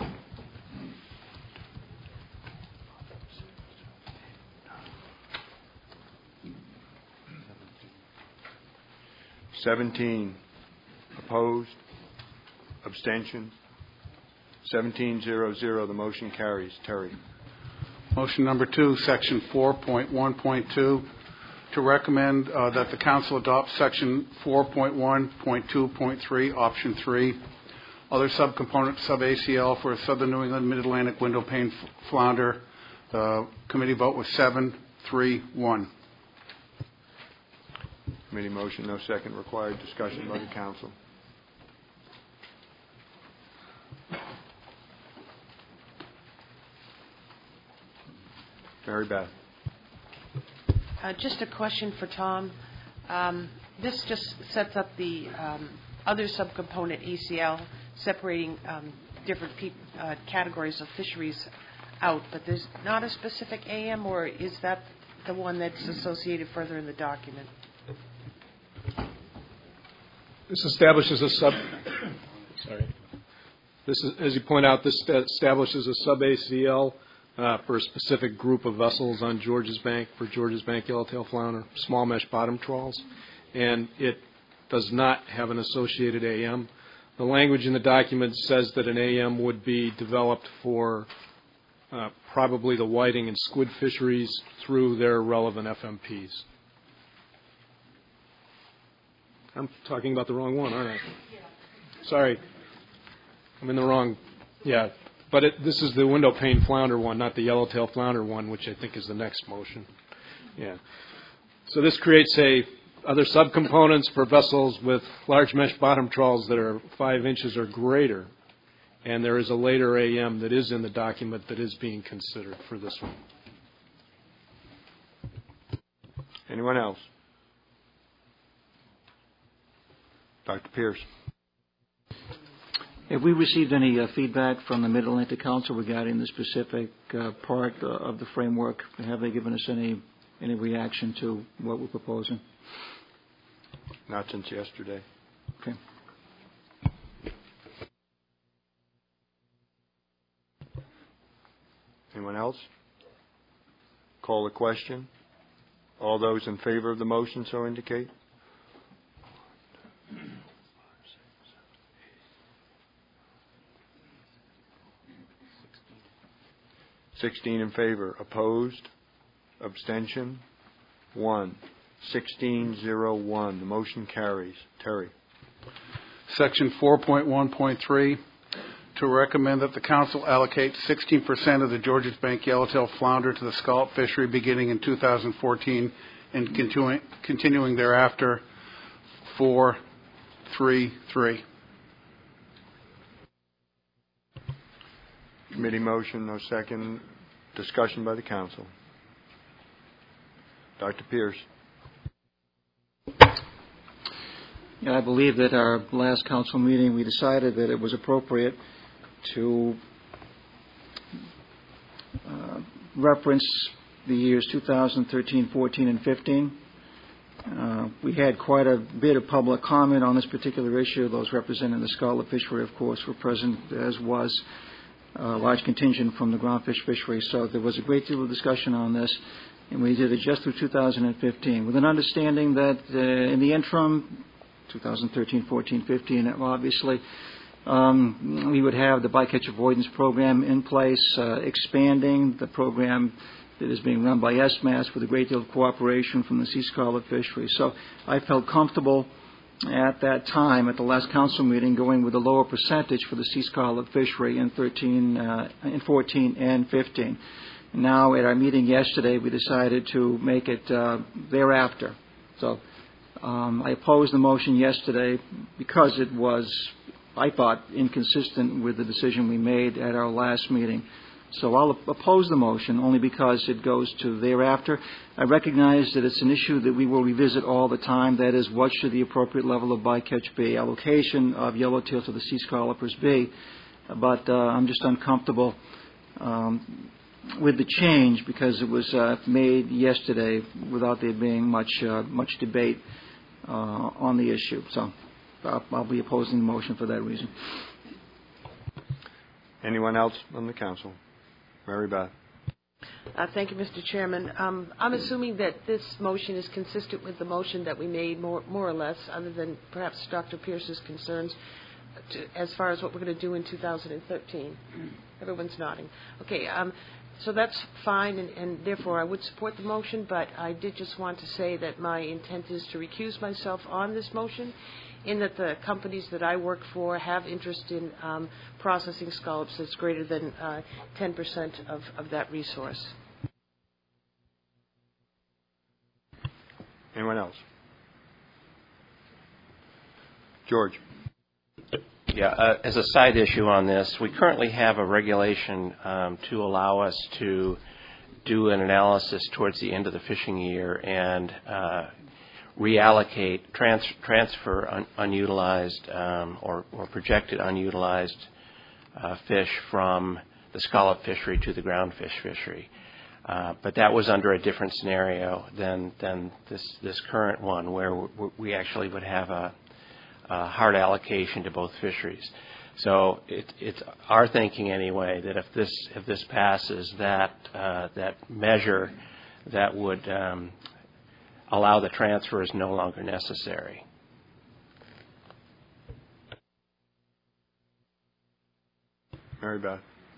Seventeen opposed. Abstention. Seventeen zero zero. The motion carries. Terry. Motion number two, section four point one point two, to recommend uh, that the council adopt section four point one point two point three, option three, other subcomponent sub-A C L for Southern New England Mid-Atlantic window pane f- flounder. The committee vote was seven three one. Committee motion, no second required. Discussion by the council. Mary Beth. Uh, just a question for Tom. Um, this just sets up the um, other subcomponent E C L, separating um, different pe- uh, categories of fisheries out, but there's not a specific A M, or is that the one that's associated further in the document? This establishes a sub. Sorry. This is, as you point out, this establishes a sub-A C L uh, for a specific group of vessels on Georges Bank for Georges Bank yellowtail flounder, small mesh bottom trawls, and it does not have an associated A M. The language in the document says that an A M would be developed for uh, probably the whiting and squid fisheries through their relevant F M Ps. I'm talking about the wrong one, aren't I? Sorry. I'm in the wrong, yeah. But it, this is the window pane flounder one, not the yellowtail flounder one, which I think is the next motion. Yeah. So this creates a other subcomponents for vessels with large mesh bottom trawls that are five inches or greater. And there is a later A M that is in the document that is being considered for this one. Anyone else? Doctor Pierce. Have we received any uh, feedback from the Mid-Atlantic Council regarding the specific uh, part uh, of the framework? Have they given us any any reaction to what we're proposing? Not since yesterday. Okay. Anyone else? Call the question. All those in favor of the motion so indicate. Sixteen in favor. Opposed? Abstention? One. Sixteen zero one. The motion carries. Terry. Section four point one point three, to recommend that the council allocate sixteen percent of the Georges Bank yellowtail flounder to the scallop fishery beginning in two thousand fourteen and continuing, continuing thereafter. Four, three, three. Committee motion, no second. Discussion by the council. Doctor Pierce. Yeah, I believe that our last council meeting we decided that it was appropriate to uh, reference the years two thousand thirteen, fourteen, and fifteen. Uh, we had quite a bit of public comment on this particular issue. Those representing the scallop fishery, of course, were present, as was a large contingent from the groundfish fishery. So there was a great deal of discussion on this, and we did it just through two thousand fifteen, with an understanding that uh, in the interim, two thousand thirteen, fourteen, fifteen, obviously, um, we would have the bycatch avoidance program in place, uh, expanding the program that is being run by S M A S with a great deal of cooperation from the sea scallop fishery. So I felt comfortable at that time, at the last council meeting, going with a lower percentage for the sea scallop fishery in thirteen, uh, in fourteen, and fifteen. Now, at our meeting yesterday, we decided to make it uh, thereafter. So um, I opposed the motion yesterday because it was, I thought, inconsistent with the decision we made at our last meeting. So I'll oppose the motion only because it goes to thereafter. I recognize that it's an issue that we will revisit all the time. That is, what should the appropriate level of bycatch be, allocation of yellowtail to the sea scallopers be. But uh, I'm just uncomfortable um, with the change because it was uh, made yesterday without there being much uh, much debate uh, on the issue. So I'll, I'll be opposing the motion for that reason. Anyone else on the council? Mary Beth. Uh, thank you, Mister Chairman. Um, I'm assuming that this motion is consistent with the motion that we made, more, more or less, other than perhaps Doctor Pierce's concerns to, as far as what we're going to do in two thousand thirteen. Everyone's nodding. Okay, um, so that's fine, and, and therefore I would support the motion, but I did just want to say that my intent is to recuse myself on this motion, in that the companies that I work for have interest in um, processing scallops that's greater than uh, ten percent of, of that resource. Anyone else? George. Yeah, uh, as a side issue on this, we currently have a regulation um, to allow us to do an analysis towards the end of the fishing year and uh, reallocate, trans- transfer un- unutilized um, or, or projected unutilized uh, fish from the scallop fishery to the groundfish fishery. Uh, but that was under a different scenario than than this, this current one, where w- we actually would have a, a hard allocation to both fisheries. So it, it's our thinking anyway that if this if this passes, that uh, that measure that would um, allow the transfer is no longer necessary. Mary Beth.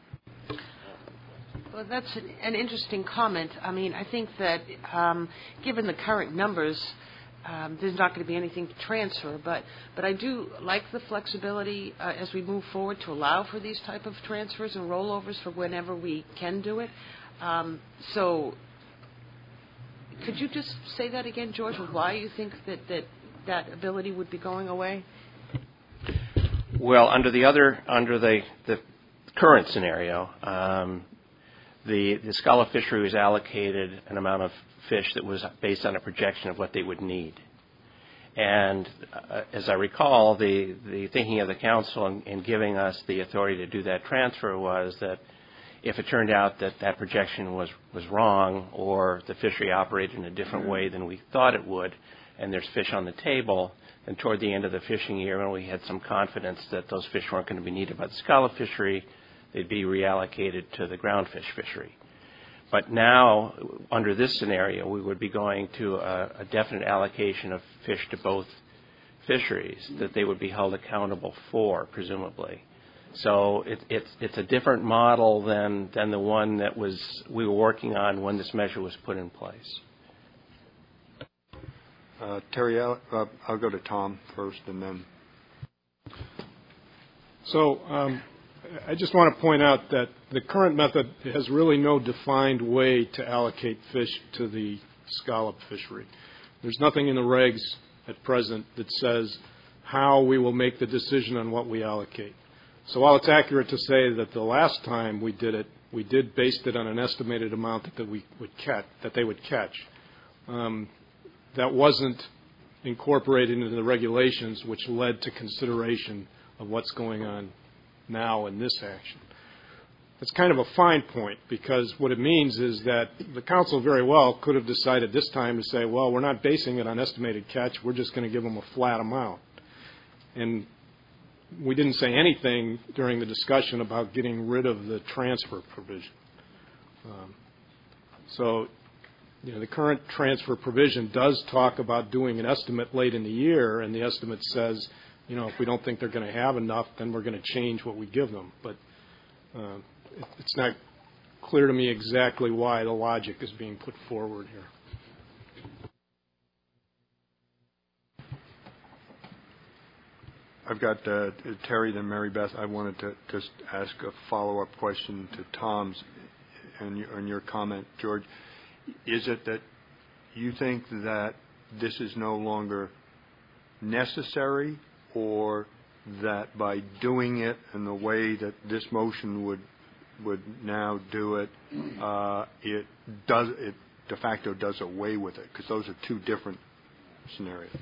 Well, that's an, an interesting comment. I mean, I think that um, given the current numbers, um, there's not going to be anything to transfer. But, but I do like the flexibility uh, as we move forward to allow for these type of transfers and rollovers for whenever we can do it. Um, so could you just say that again, George, why you think that that, that ability would be going away? Well, under the other, under the, the current scenario, um, the, the scallop fishery was allocated an amount of fish that was based on a projection of what they would need. And uh, as I recall, the, the thinking of the council in, in giving us the authority to do that transfer was that if it turned out that that projection was, was wrong or the fishery operated in a different way than we thought it would, and there's fish on the table, then toward the end of the fishing year, when we had some confidence that those fish weren't going to be needed by the scallop fishery, they'd be reallocated to the groundfish fishery. But now, under this scenario, we would be going to a, a definite allocation of fish to both fisheries that they would be held accountable for, presumably. So it, it's it's a different model than than the one that was we were working on when this measure was put in place. Uh, Terry, I'll, uh, I'll go to Tom first, and then. So, um, I just want to point out that the current method has really no defined way to allocate fish to the scallop fishery. There's nothing in the regs at present that says how we will make the decision on what we allocate. So while it's accurate to say that the last time we did it, we did base it on an estimated amount that, that we would catch, that they would catch. Um, that wasn't incorporated into the regulations, which led to consideration of what's going on now in this action. It's kind of a fine point, because what it means is that the council very well could have decided this time to say, well, we're not basing it on estimated catch, we're just going to give them a flat amount. And we didn't say anything during the discussion about getting rid of the transfer provision. Um, so, you know, the current transfer provision does talk about doing an estimate late in the year, and the estimate says, you know, if we don't think they're going to have enough, then we're going to change what we give them. But uh, it, it's not clear to me exactly why the logic is being put forward here. I've got uh, Terry, then Mary Beth. I wanted to just ask a follow-up question to Tom's and your, and your comment, George. Is it that you think that this is no longer necessary, or that by doing it in the way that this motion would would now do it, uh, it does it de facto does away with it? Because those are two different scenarios.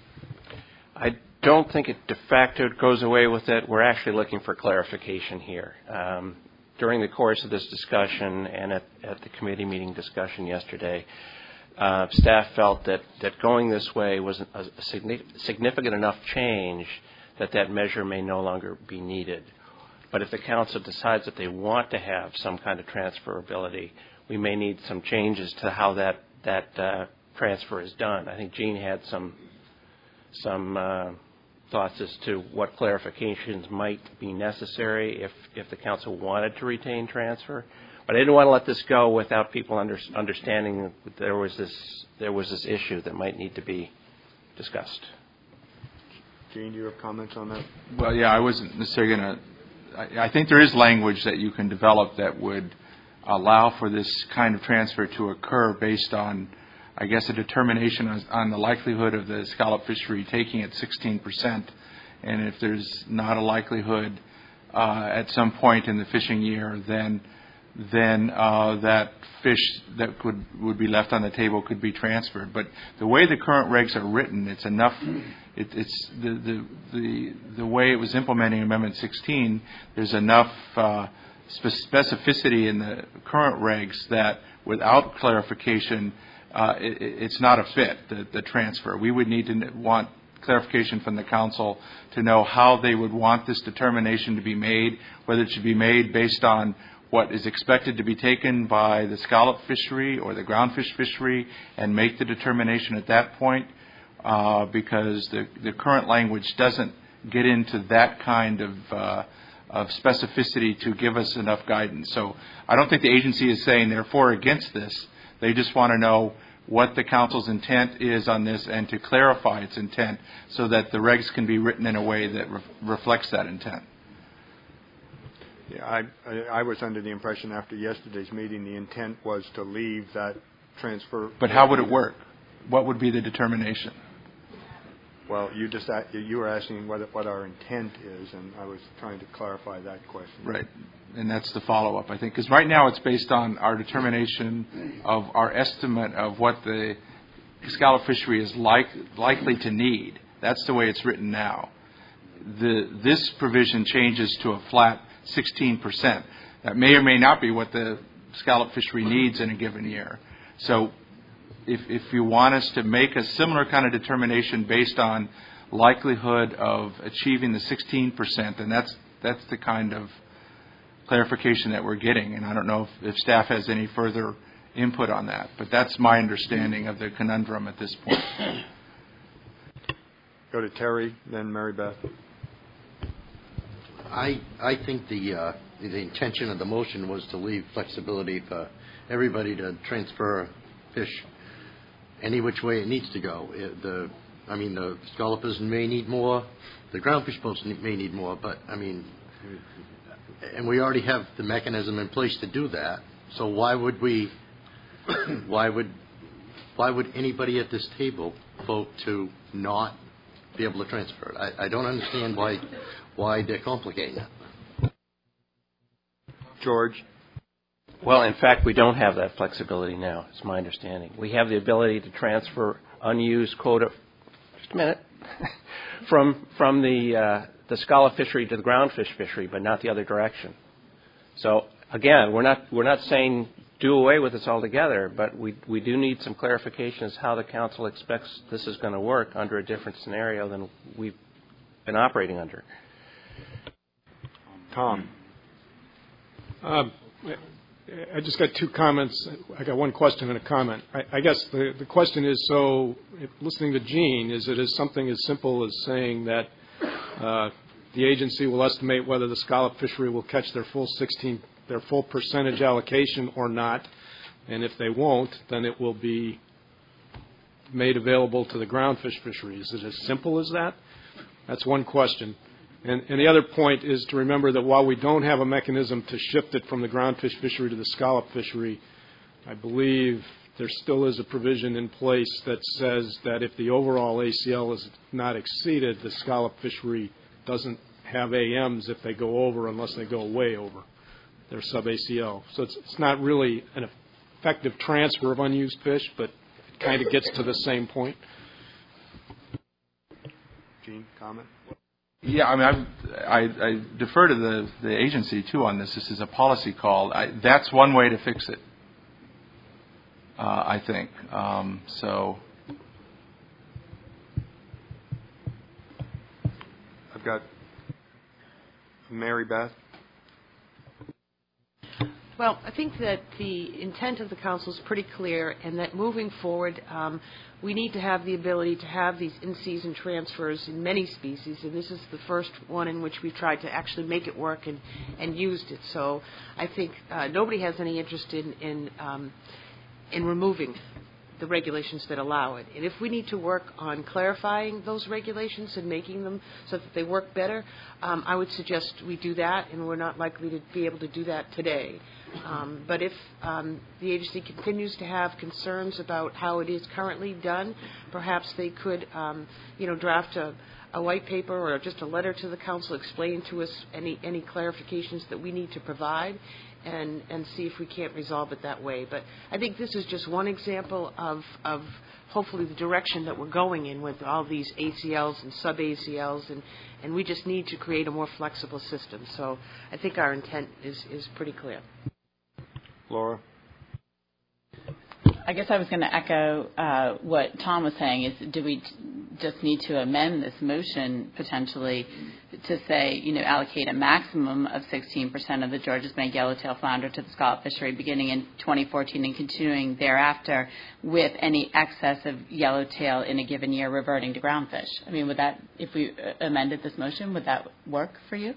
I don't think it de facto goes away with it. We're actually looking for clarification here. Um, during the course of this discussion and at, at the committee meeting discussion yesterday, uh, staff felt that, that going this way was a, a significant enough change that that measure may no longer be needed. But if the council decides that they want to have some kind of transferability, we may need some changes to how that, that uh, transfer is done. I think Gene had some some uh, thoughts as to what clarifications might be necessary if, if the council wanted to retain transfer. But I didn't want to let this go without people under, understanding that there was this there was this issue that might need to be discussed. Gene, do you have comments on that? Well, yeah, I wasn't necessarily going to. I, I think there is language that you can develop that would allow for this kind of transfer to occur based on, I guess, a determination on, on the likelihood of the scallop fishery taking it sixteen percent. And if there's not a likelihood uh, at some point in the fishing year, then then uh, that fish that could would be left on the table could be transferred. But the way the current regs are written, it's enough. It, it's the, the the the way it was implementing Amendment sixteen. There's enough uh, specificity in the current regs that without clarification, uh, it, it's not a fit. The, the transfer. We would need to want clarification from the council to know how they would want this determination to be made, whether it should be made based on what is expected to be taken by the scallop fishery or the groundfish fishery, and make the determination at that point, uh, because the, the current language doesn't get into that kind of, uh, of specificity to give us enough guidance. So I don't think the agency is saying they're for or against this. They just want to know what the council's intent is on this and to clarify its intent so that the regs can be written in a way that re- reflects that intent. Yeah, I, I, I was under the impression after yesterday's meeting the intent was to leave that transfer. But how would it work? What would be the determination? Well, you just you were asking what what our intent is, and I was trying to clarify that question. Right, and that's the follow-up, I think, because right now it's based on our determination of our estimate of what the scallop fishery is like, likely to need. That's the way it's written now. The this provision changes to a flat sixteen percent. That may or may not be what the scallop fishery needs in a given year. So if, if you want us to make a similar kind of determination based on likelihood of achieving the sixteen percent, then that's, that's the kind of clarification that we're getting. And I don't know if, if staff has any further input on that, but that's my understanding of the conundrum at this point. Go to Terry, then Mary Beth. I I think the uh, the intention of the motion was to leave flexibility for everybody to transfer fish any which way it needs to go. It, the I mean the scallopers may need more, the groundfish boats may need more, but I mean and we already have the mechanism in place to do that. So why would we? Why would why would anybody at this table vote to not be able to transfer it? I, I don't understand why why they're complicating it. George? Well, in fact, we don't have that flexibility now, it's my understanding. We have the ability to transfer unused quota, just a minute, from from the uh, the scala fishery to the groundfish fishery, but not the other direction. So, again, we're not we're not saying do away with this altogether, but we we do need some clarification as how the council expects this is going to work under a different scenario than we've been operating under. Tom? Um, I just got two comments. I got one question and a comment. I, I guess the, the question is, so if listening to Gene, is it as something as simple as saying that uh, the agency will estimate whether the scallop fishery will catch their full sixteen, their full percentage allocation or not, and if they won't, then it will be made available to the groundfish fishery. Is it as simple as that? That's one question. And, and the other point is to remember that while we don't have a mechanism to shift it from the groundfish fishery to the scallop fishery, I believe there still is a provision in place that says that if the overall A C L is not exceeded, the scallop fishery doesn't have A Ms if they go over unless they go way over their sub-A C L. So it's, it's not really an effective transfer of unused fish, but it kind of gets to the same point. Gene, comment? Yeah, I mean, I, I, I defer to the, the agency, too, on this. This is a policy call. I, that's one way to fix it, uh, I think. Um, so I've got Mary Beth. Well, I think that the intent of the council is pretty clear, and that moving forward, um, we need to have the ability to have these in-season transfers in many species, and this is the first one in which we've tried to actually make it work and, and used it. So I think uh, nobody has any interest in in, um, in removing the regulations that allow it. And if we need to work on clarifying those regulations and making them so that they work better, um, I would suggest we do that, and we're not likely to be able to do that today. Um, but if um, the agency continues to have concerns about how it is currently done, perhaps they could, um, you know, draft a, a white paper or just a letter to the council explaining to us any, any clarifications that we need to provide, and, and see if we can't resolve it that way. But I think this is just one example of, of hopefully the direction that we're going in with all these A C Ls and sub-A C Ls, and, and we just need to create a more flexible system. So I think our intent is, is pretty clear. Laura? I guess I was going to echo uh, what Tom was saying, is do we t- just need to amend this motion potentially to say, you know, allocate a maximum of sixteen percent of the Georges Bank yellowtail flounder to the scallop fishery beginning in twenty fourteen and continuing thereafter, with any excess of yellowtail in a given year reverting to groundfish? I mean, would that, if we uh, amended this motion, would that work for you?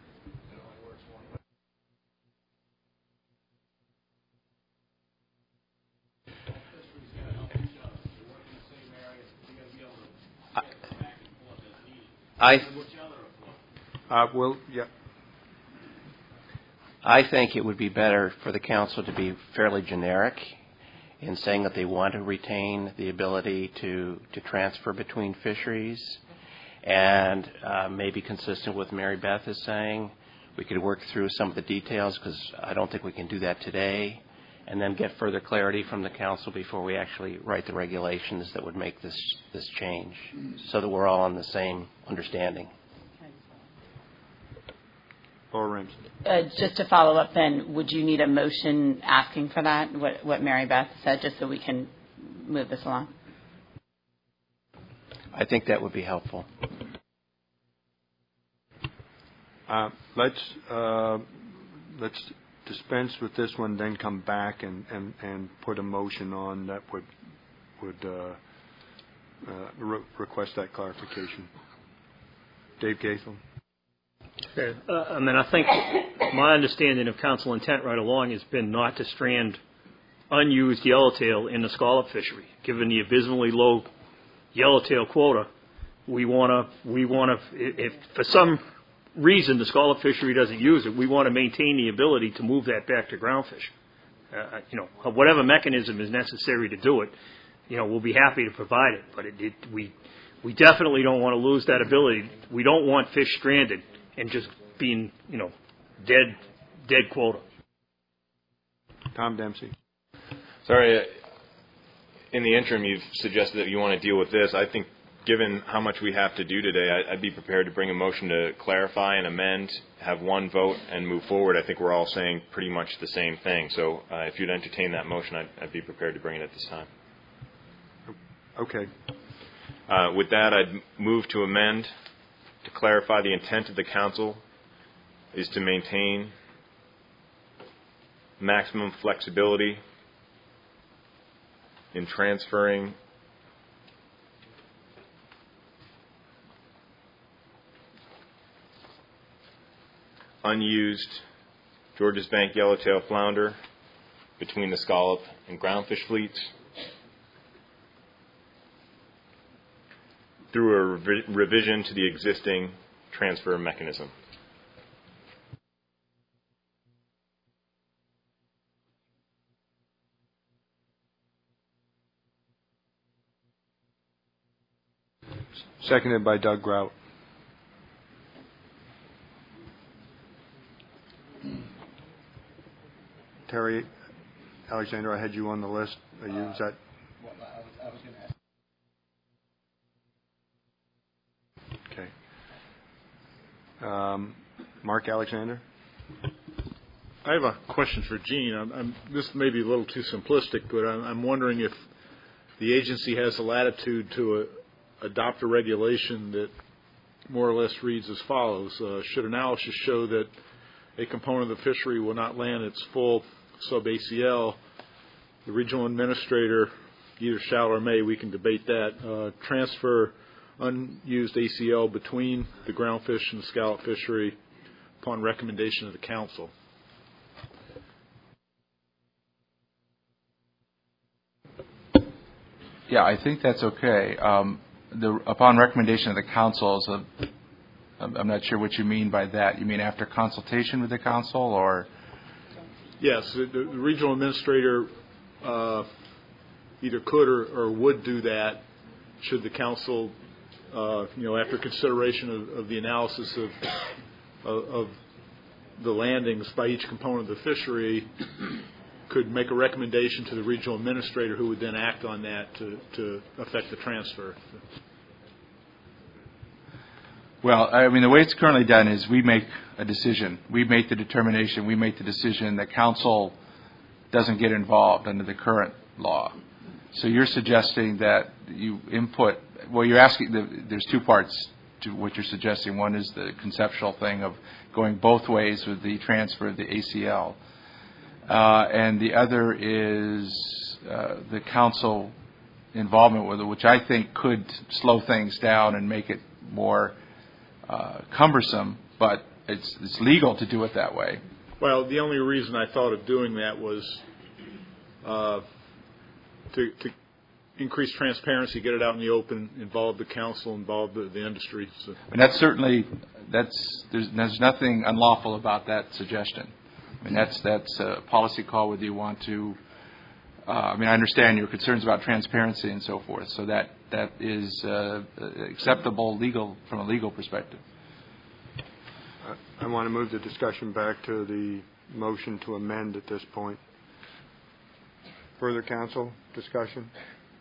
I, uh, well, yeah. I think it would be better for the council to be fairly generic in saying that they want to retain the ability to, to transfer between fisheries, and uh, maybe consistent with Mary Beth is saying, we could work through some of the details, because I don't think we can do that today, and then get further clarity from the council before we actually write the regulations that would make this this change, so that we're all on the same understanding. Laura Rims. Uh, just to follow up then, would you need a motion asking for that, what, what Mary Beth said, just so we can move this along? I think that would be helpful. Uh, let's uh, let's dispense with this one, then come back and, and, and put a motion on that would would uh, uh, re- request that clarification. Dave Gaithel. Okay. Uh, I mean, I think my understanding of council intent right along has been not to strand unused yellowtail in the scallop fishery. Given the abysmally low yellowtail quota, we want to we want to if for some reason the scallop fishery doesn't use it, we want to maintain the ability to move that back to groundfish. Uh, you know, whatever mechanism is necessary to do it, you know, we'll be happy to provide it. But it, it, we we definitely don't want to lose that ability. We don't want fish stranded and just being, you know, dead dead quota. Tom Dempsey. Sorry, uh, in the interim, you've suggested that you want to deal with this. I think given how much we have to do today, I'd be prepared to bring a motion to clarify and amend, have one vote, and move forward. I think we're all saying pretty much the same thing. So uh, if you'd entertain that motion, I'd, I'd be prepared to bring it at this time. Okay. Uh, with that, I'd move to amend to clarify the intent of the council is to maintain maximum flexibility in transferring unused Georges Bank yellowtail flounder between the scallop and groundfish fleets through a revi- revision to the existing transfer mechanism. Seconded by Doug Grout. Terry Alexander, I had you on the list. Are you, is that? Well, I was, I was going to ask. Okay. Um, Mark Alexander? I have a question for Gene. I'm, I'm, this may be a little too simplistic, but I'm, I'm wondering if the agency has the latitude to uh, adopt a regulation that more or less reads as follows. Uh, should analysis show that a component of the fishery will not land its full sub-A C L, the regional administrator either shall or may, we can debate that, uh, transfer unused A C L between the groundfish and the scallop fishery upon recommendation of the council. Yeah, I think that's okay. Um, the, upon recommendation of the council, is a, I'm not sure what you mean by that. You mean after consultation with the council, or? Yes, the, the regional administrator uh, either could or, or would do that should the council, uh, you know, after consideration of, of the analysis of, of, of the landings by each component of the fishery, could make a recommendation to the regional administrator who would then act on that to, to affect the transfer. Well, I mean, the way it's currently done is we make a decision. We make the determination. We make the decision. The council doesn't get involved under the current law. So you're suggesting that you input, well, you're asking, the, there's two parts to what you're suggesting. One is the conceptual thing of going both ways with the transfer of the A C L. Uh, and the other is uh, the council involvement with it, which I think could slow things down and make it more uh, cumbersome, but it's, it's legal to do it that way. Well, the only reason I thought of doing that was uh, to, to increase transparency, get it out in the open, involve the council, involve the, the industry. So. And that's certainly, that's, there's, there's nothing unlawful about that suggestion. I mean, that's that's a policy call whether you want to. Uh, I mean, I understand your concerns about transparency and so forth. So that that is uh, acceptable legal from a legal perspective. I, I want to move the discussion back to the motion to amend at this point. Further council discussion.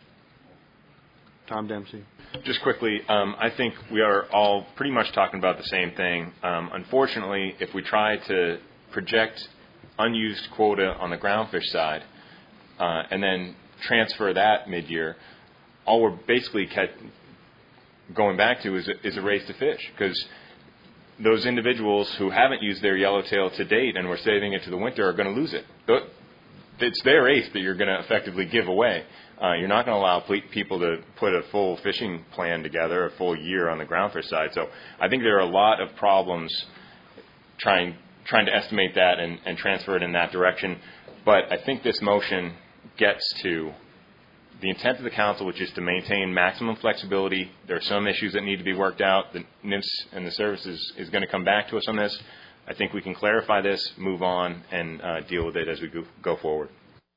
Tom Dempsey. Just quickly, um, I think we are all pretty much talking about the same thing. Um, unfortunately, if we try to project unused quota on the groundfish side uh, and then transfer that mid-year, all we're basically kept going back to is a, is a race to fish, because those individuals who haven't used their yellowtail to date and were saving it to the winter are going to lose it. It's their ace that you're going to effectively give away. Uh, you're not going to allow people to put a full fishing plan together, a full year on the groundfish side. So I think there are a lot of problems trying trying to estimate that and, and transfer it in that direction. But I think this motion gets to the intent of the council, which is to maintain maximum flexibility. There are some issues that need to be worked out. The N I M S and the services is going to come back to us on this. I think we can clarify this, move on, and uh, deal with it as we go, go forward.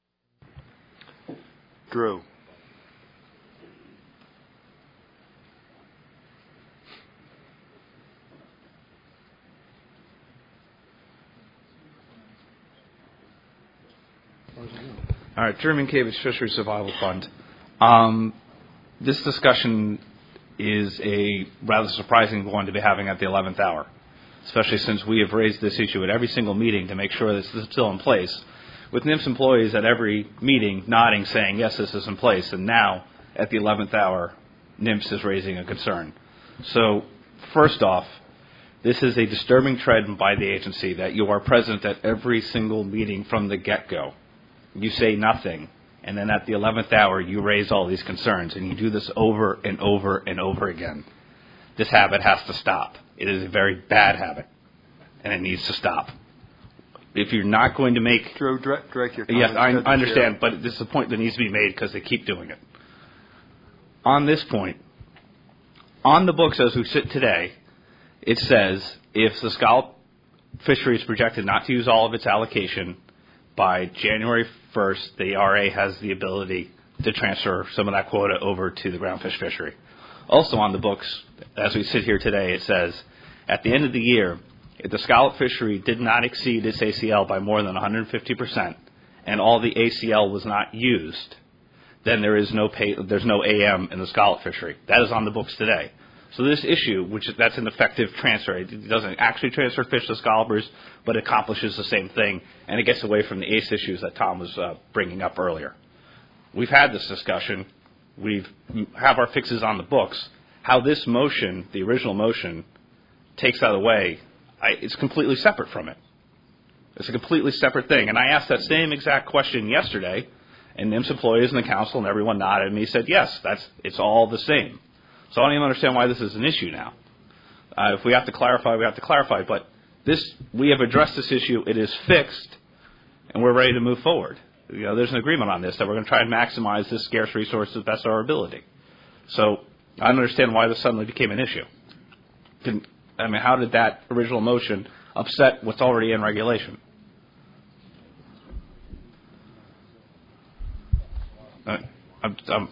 Drew. All right, Drew Minkiewicz, Fishery Survival Fund. Um, this discussion is a rather surprising one to be having at the eleventh hour, especially since we have raised this issue at every single meeting to make sure this is still in place, with N I M S employees at every meeting nodding, saying, yes, this is in place, and now, at the eleventh hour, N I M S is raising a concern. So, first off, this is a disturbing trend by the agency that you are present at every single meeting from the get-go. You say nothing, and then at the eleventh hour, you raise all these concerns, and you do this over and over and over again. This habit has to stop. It is a very bad habit, and it needs to stop. If you're not going to make... Drew, direct, direct your Yes, comments. I understand, but this is a point that needs to be made because they keep doing it. On this point, on the books as we sit today, it says if the scallop fishery is projected not to use all of its allocation by January first, the R A has the ability to transfer some of that quota over to the groundfish fishery. Also on the books, as we sit here today, it says at the end of the year, if the scallop fishery did not exceed its A C L by more than one hundred fifty percent and all the A C L was not used, then there is no pay, there's no A M in the scallop fishery. That is on the books today. So this issue, which that's an effective transfer, it doesn't actually transfer fish to scallopers, but it accomplishes the same thing, and it gets away from the A C E issues that Tom was uh, bringing up earlier. We've had this discussion. We have our fixes on the books. How this motion, the original motion, takes that away, I, it's completely separate from it. It's a completely separate thing. And I asked that same exact question yesterday, and N I M S employees and the council and everyone nodded at me and said, yes, that's it's all the same. So I don't even understand why this is an issue now. Uh, if we have to clarify, we have to clarify. But this, we have addressed this issue. It is fixed, and we're ready to move forward. You know, there's an agreement on this that we're going to try and maximize this scarce resource to the best of our ability. So I don't understand why this suddenly became an issue. Can, I mean, how did that original motion upset what's already in regulation? Uh, I'm, I'm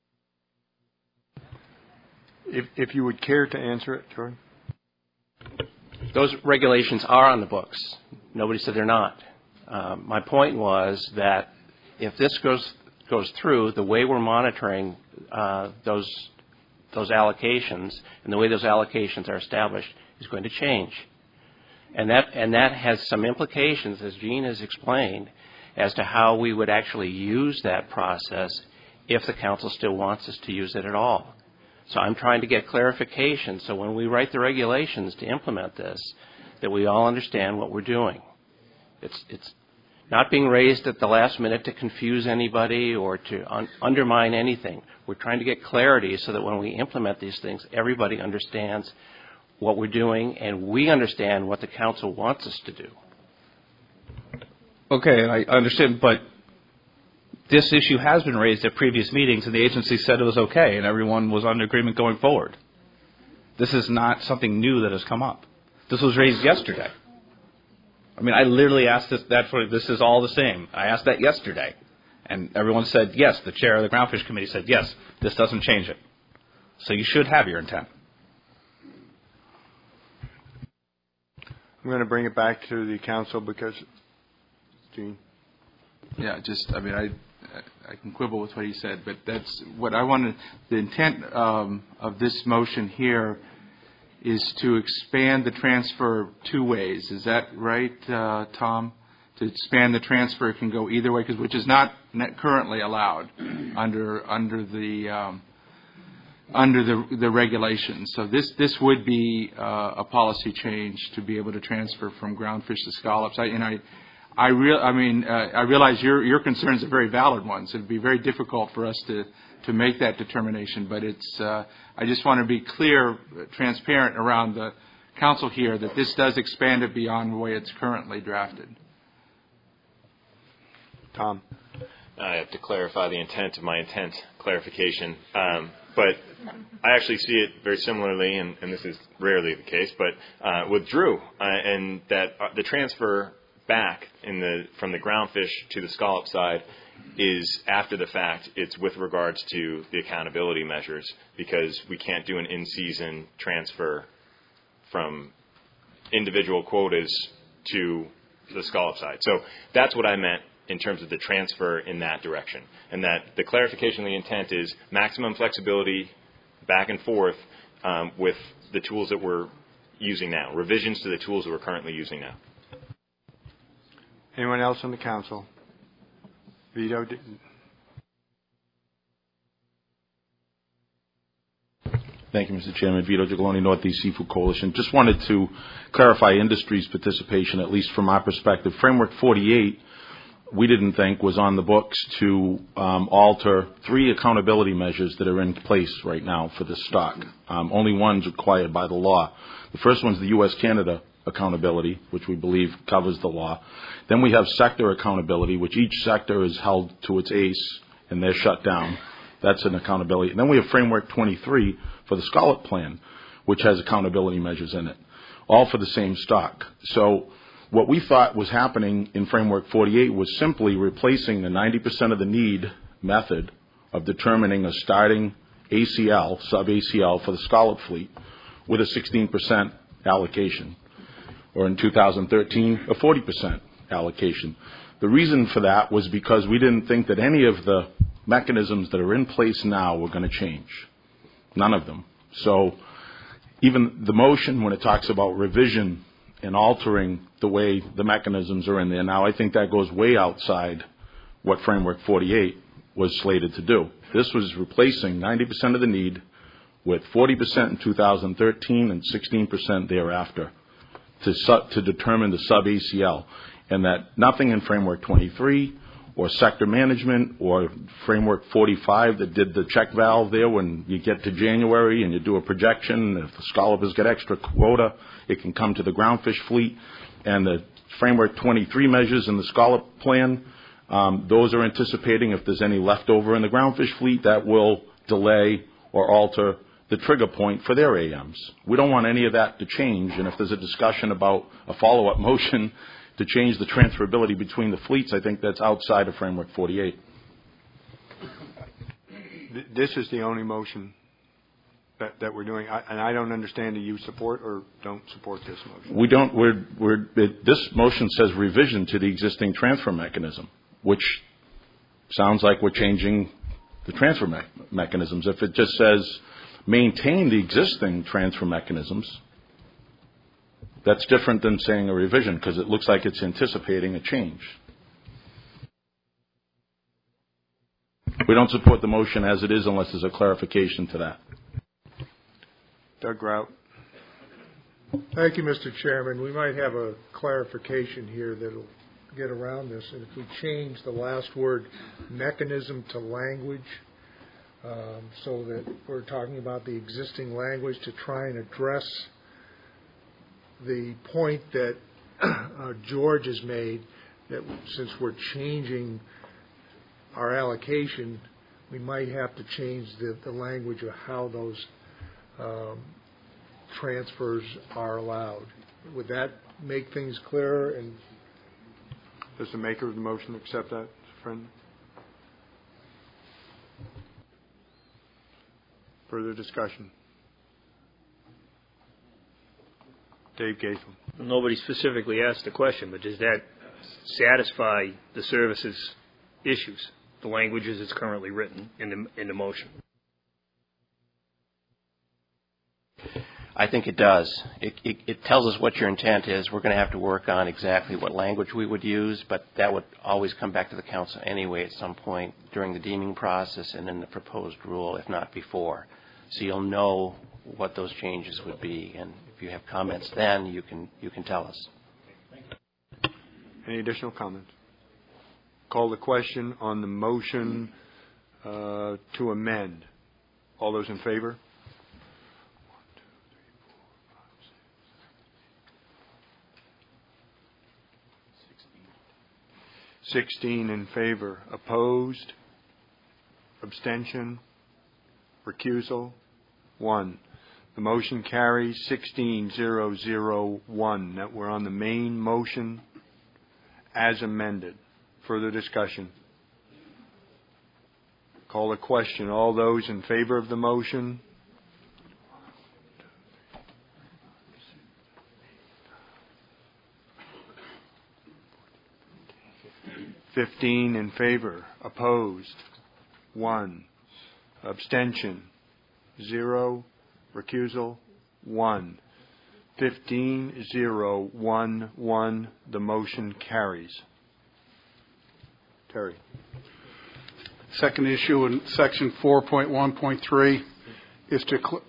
If, if you would care to answer it, Jordan. Those regulations are on the books. Nobody said they're not. Um, my point was that if this goes goes through, the way we're monitoring uh, those those allocations and the way those allocations are established is going to change, and that and that has some implications, as Gene has explained, as to how we would actually use that process if the council still wants us to use it at all. So I'm trying to get clarification so when we write the regulations to implement this, that we all understand what we're doing. It's, it's not being raised at the last minute to confuse anybody or to un- undermine anything. We're trying to get clarity so that when we implement these things, everybody understands what we're doing and we understand what the council wants us to do. Okay, I understand, but this issue has been raised at previous meetings, and the agency said it was okay, and everyone was under agreement going forward. This is not something new that has come up. This was raised yesterday. I mean, I literally asked this, that for, this is all the same. I asked that yesterday, and everyone said yes. The chair of the Groundfish Committee said yes, this doesn't change it. So you should have your intent. I'm going to bring it back to the council because, Gene. Yeah, just, I mean, I I can quibble with what he said, but that's what I wanted. The intent um, of this motion here is to expand the transfer two ways. Is that right, uh, Tom? To expand the transfer can go either way, because which is not currently allowed under under the um, under the the regulations. So this this would be uh, a policy change to be able to transfer from groundfish to scallops. I, and I. I, real, I mean, uh, I realize your your concerns are very valid ones. It would be very difficult for us to, to make that determination, but it's. Uh, I just want to be clear, transparent around the council here that this does expand it beyond the way it's currently drafted. Tom. I have to clarify the intent of my intent clarification. Um, but I actually see it very similarly, and, and this is rarely the case, but uh, with Drew, uh, and that uh, the transfer back in the from the groundfish to the scallop side is after the fact. It's with regards to the accountability measures, because we can't do an in-season transfer from individual quotas to the scallop side. So that's what I meant in terms of the transfer in that direction, and that the clarification of the intent is maximum flexibility back and forth um, with the tools that we're using now, revisions to the tools that we're currently using now. Anyone else on the council? Vito? Did... Thank you, Mister Chairman. Vito Gigloni, Northeast Seafood Coalition. Just wanted to clarify industry's participation, at least from our perspective. Framework forty-eight, we didn't think was on the books to um, alter three accountability measures that are in place right now for this stock. Um, only one's required by the law. The first one's the U S Canada accountability, which we believe covers the law. Then we have sector accountability, which each sector is held to its A C E, and they're shut down. That's an accountability. And then we have Framework twenty-three for the scallop plan, which has accountability measures in it, all for the same stock. So what we thought was happening in Framework forty-eight was simply replacing the ninety percent of the need method of determining a starting A C L, sub-A C L for the scallop fleet with a sixteen percent allocation, or in two thousand thirteen, a forty percent allocation. The reason for that was because we didn't think that any of the mechanisms that are in place now were going to change. None of them. So even the motion, when it talks about revision and altering the way the mechanisms are in there now, I think that goes way outside what Framework forty-eight was slated to do. This was replacing ninety percent of the need with forty percent in two thousand thirteen and sixteen percent thereafter to, su- to determine the sub-A C L. And that nothing in Framework twenty-three or sector management or Framework forty-five that did the check valve there when you get to January and you do a projection, if the scallop has got extra quota, it can come to the groundfish fleet. And the Framework twenty-three measures in the scallop plan, um, those are anticipating if there's any leftover in the groundfish fleet, that will delay or alter the trigger point for their A Ms. We don't want any of that to change, and if there's a discussion about a follow-up motion to change the transferability between the fleets, I think that's outside of Framework forty-eight. This is the only motion that, that we're doing, I, and I don't understand, do you support or don't support this motion? We don't. We're, we're, it, this motion says revision to the existing transfer mechanism, which sounds like we're changing the transfer me- mechanisms. If it just says maintain the existing transfer mechanisms, that's different than saying a revision, because it looks like it's anticipating a change. We don't support the motion as it is unless there's a clarification to that. Doug Grout. Thank you, Mister Chairman. We might have a clarification here that will get around this. And if we change the last word mechanism to language, um, so that we're talking about the existing language to try and address the point that uh, George has made, that since we're changing our allocation, we might have to change the, the language of how those um, transfers are allowed. Would that make things clearer? And does the maker of the motion accept that, friend? Further discussion. Dave Gaithel. Nobody specifically asked the question, but does that satisfy the services issues, the language as it's currently written in the, in the motion? I think it does. It, it, it tells us what your intent is. We're going to have to work on exactly what language we would use, but that would always come back to the council anyway at some point during the deeming process and in the proposed rule, if not before. So you'll know what those changes would be, and if you have comments then, you can you can tell us. Any additional comments? Call the question on the motion uh, to amend. All those in favor? sixteen in favor. Opposed? Abstention? Recusal? One. The motion carries sixteen zero zero one. That we're on the main motion as amended. Further discussion? Call the question. All those in favor of the motion? Fifteen in favor. Opposed? One. Abstention? Zero. Recusal? One. Fifteen zero one one. The motion carries. Terry. Second issue in section four point one point three is to cl-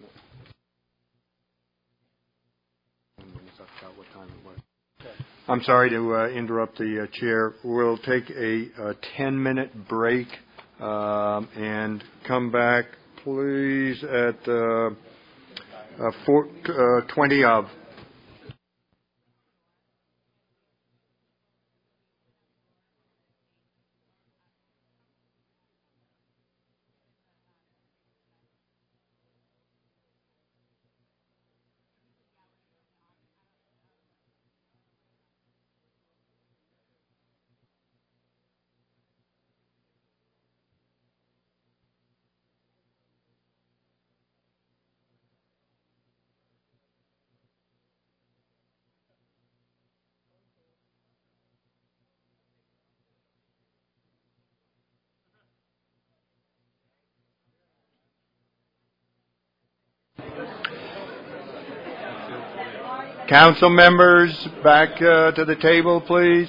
I'm sorry to uh, interrupt the uh, chair. We'll take a, a ten-minute break um, and come back, please, at uh, uh, four, uh, twenty of. Council members, back uh, to the table, please.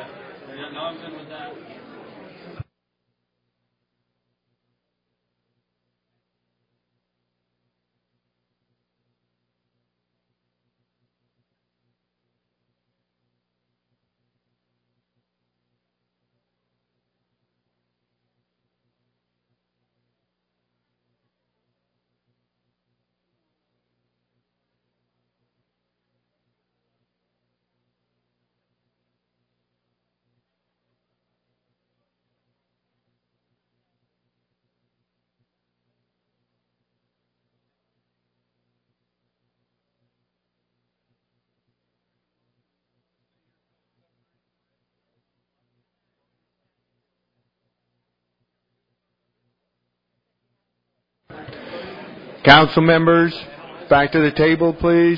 Council members, back to the table, please.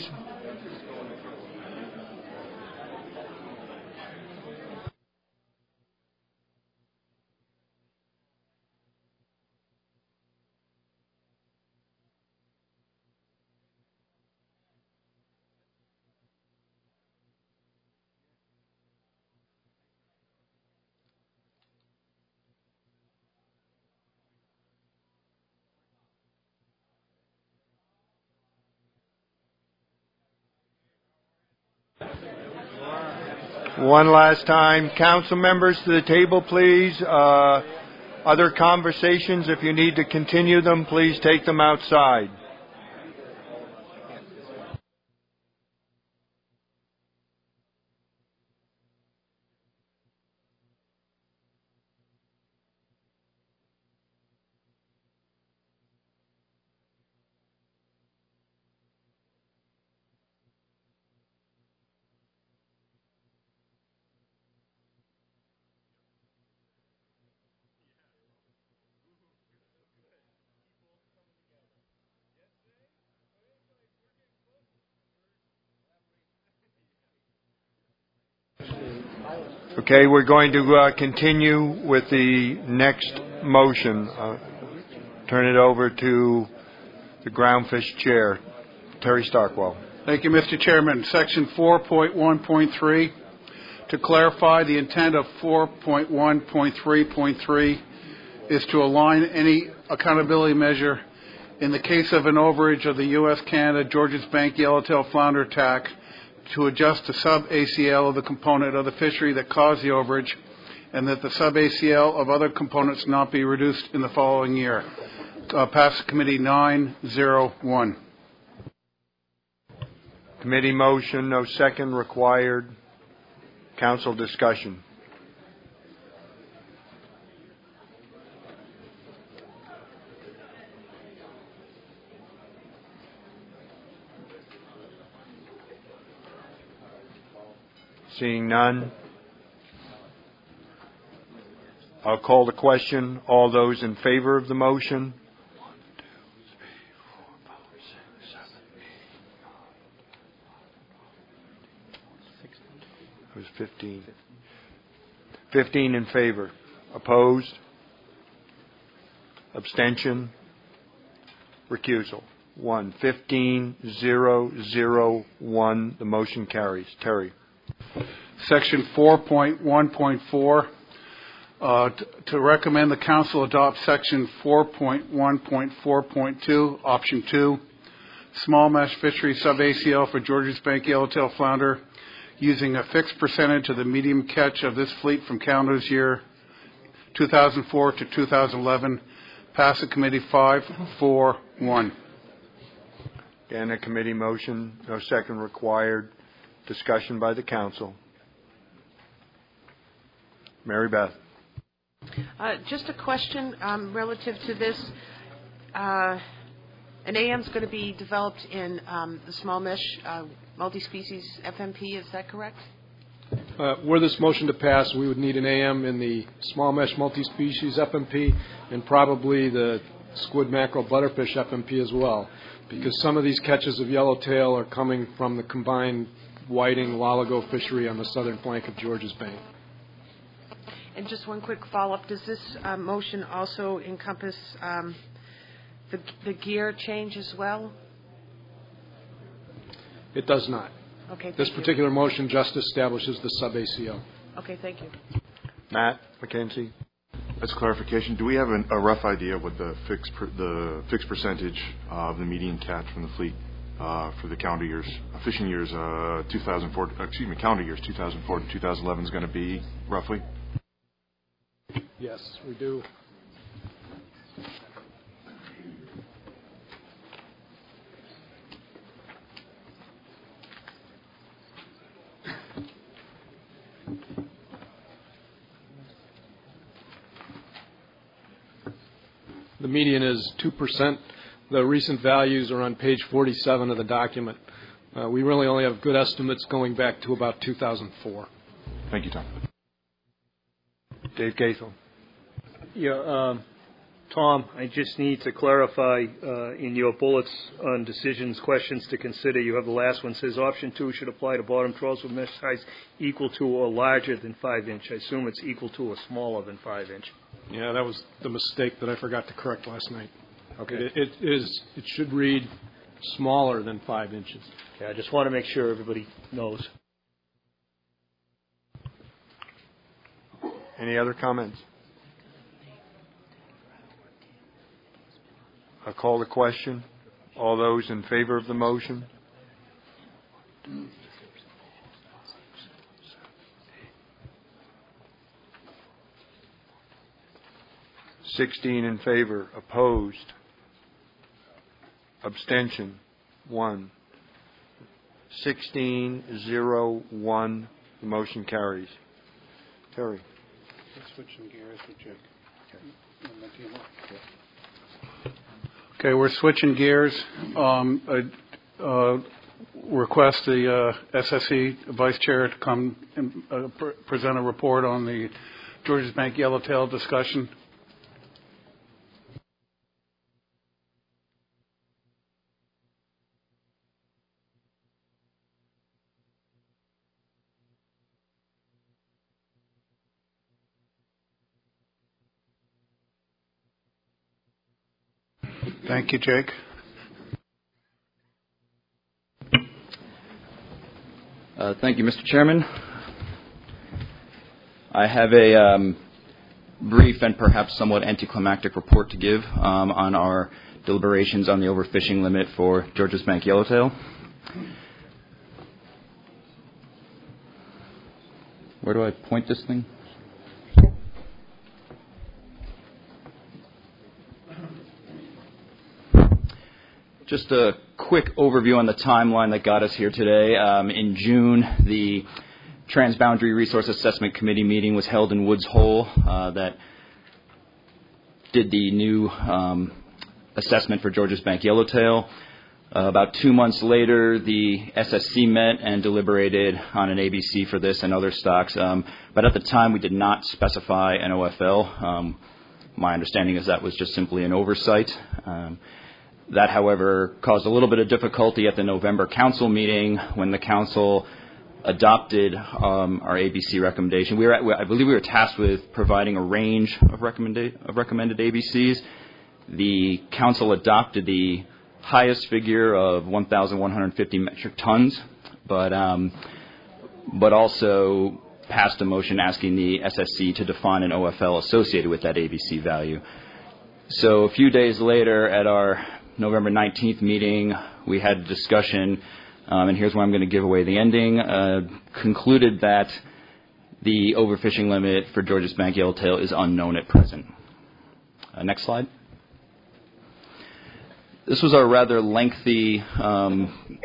One last time. Council members to the table, please. Uh, other conversations, if you need to continue them, please take them outside. Okay, we're going to uh, continue with the next motion. Uh, turn it over to the Groundfish Chair, Terry Starkwell. Thank you, Mister Chairman. Section four point one point three, to clarify the intent of four point one point three point three is to align any accountability measure in the case of an overage of the U S Canada Georges Bank Yellowtail Flounder T A C to adjust the sub-A C L of the component of the fishery that caused the overage, and that the sub-A C L of other components not be reduced in the following year. Uh, pass Committee nine zero one. Committee motion, no second required. Council discussion. Seeing none, I'll call the question. All those in favor of the motion? It was fifteen. fifteen in favor. Opposed? Abstention? Recusal? One. Fifteen, zero, zero, one. The motion carries. Terry. Section four point one point four, uh, t- to recommend the council adopt section four point one point four point two, option two, small mesh fishery sub-A C L for Georges Bank yellowtail flounder, using a fixed percentage of the medium catch of this fleet from calendar year two thousand four to two thousand eleven. Pass the committee five, four, one. Again, a committee motion, no second required. Discussion by the council. Mary Beth. Uh, just a question um, relative to this. Uh, an A M is going to be developed in um, the small mesh uh, multi-species F M P. Is that correct? Uh, were this motion to pass, we would need an A M in the small mesh multi-species F M P and probably the squid, mackerel, butterfish F M P as well, because some of these catches of yellowtail are coming from the combined whiting loligo fishery on the southern flank of Georges Bank. And just one quick follow-up. Does this uh, motion also encompass um, the, the gear change as well? It does not. Okay. This particular motion just establishes the sub-A C O. Okay, thank you. Matt McKenzie. As clarification, do we have an, a rough idea what the fixed per, the fixed percentage of the median catch from the fleet uh, for the calendar years, uh, fishing years, uh, two thousand four, uh, excuse me, calendar years two thousand four to two thousand eleven is going to be roughly? Yes, we do. The median is two percent. The recent values are on page forty-seven of the document. Uh, we really only have good estimates going back to about two thousand four. Thank you, Tom. Dave Gaithel. Yeah, um, Tom, I just need to clarify uh, in your bullets on decisions, questions to consider. You have the last one says option two should apply to bottom trawls with mesh size equal to or larger than five inch. I assume it's equal to or smaller than five inch. Yeah, that was the mistake that I forgot to correct last night. Okay. It, it is. It should read smaller than five inches. Okay, I just want to make sure everybody knows. Any other comments? I'll call the question. All those in favor of the motion? Sixteen in favor. Opposed? Abstention? One. Sixteen, zero, one. The motion carries. Terry. Switching gears with Jake. Okay, we're switching gears. Um, I uh, request the uh, S S E Vice Chair to come and uh, pr- present a report on the Georges Bank yellowtail discussion. Thank you, Jake. Uh, thank you, Mister Chairman. I have a um, brief and perhaps somewhat anticlimactic report to give um, on our deliberations on the overfishing limit for Georges Bank yellowtail. Where do I point this thing? Just a quick overview on the timeline that got us here today. Um, in June, the Transboundary Resource Assessment Committee meeting was held in Woods Hole uh, that did the new um, assessment for Georges Bank yellowtail. Uh, about two months later, the S S C met and deliberated on an A B C for this and other stocks. Um, but at the time, we did not specify an O F L. Um, my understanding is that was just simply an oversight. Um, that, however, caused a little bit of difficulty at the November council meeting when the council adopted um, our A B C recommendation. We were, at, I believe we were tasked with providing a range of, recommenda- of recommended A B Cs. The council adopted the highest figure of one thousand one hundred fifty metric tons, but um, but also passed a motion asking the S S C to define an O F L associated with that A B C value. So a few days later, at our November nineteenth meeting, we had a discussion, um, and here's where I'm going to give away the ending, uh, concluded that the overfishing limit for Georges Bank Yellowtail is unknown at present. Uh, next slide. This was our rather lengthy um,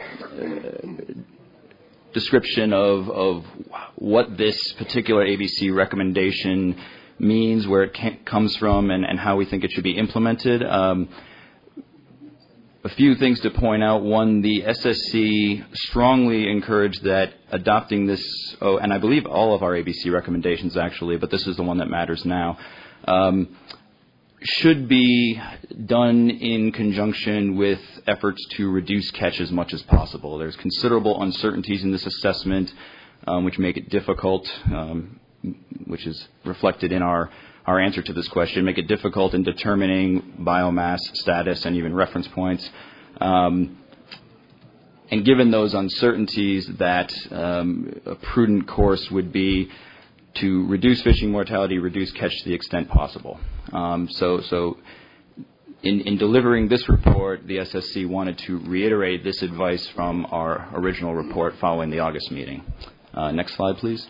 description of, of what this particular A B C recommendation means, where it can, comes from, and, and how we think it should be implemented. Um, a few things to point out. One, the S S C strongly encouraged that adopting this, oh, and I believe all of our A B C recommendations actually, but this is the one that matters now, um, should be done in conjunction with efforts to reduce catch as much as possible. There's considerable uncertainties in this assessment, um, which make it difficult, um, which is reflected in our, our answer to this question, make it difficult in determining biomass status and even reference points. Um, and given those uncertainties, that um, a prudent course would be to reduce fishing mortality, reduce catch to the extent possible. Um, so, so in, in delivering this report, the S S C wanted to reiterate this advice from our original report following the August meeting. Uh, next slide, please.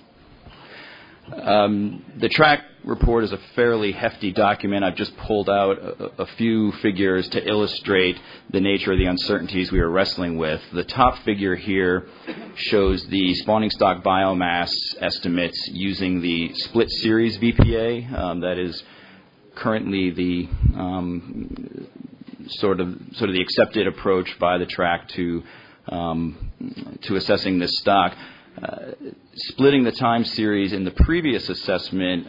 Um, the track report is a fairly hefty document. I've just pulled out a, a few figures to illustrate the nature of the uncertainties we were wrestling with. The top figure here shows the spawning stock biomass estimates using the split series V P A. Um, that is currently the um, sort of sort of the accepted approach by the track to um, to assessing this stock. Uh, splitting the time series in the previous assessment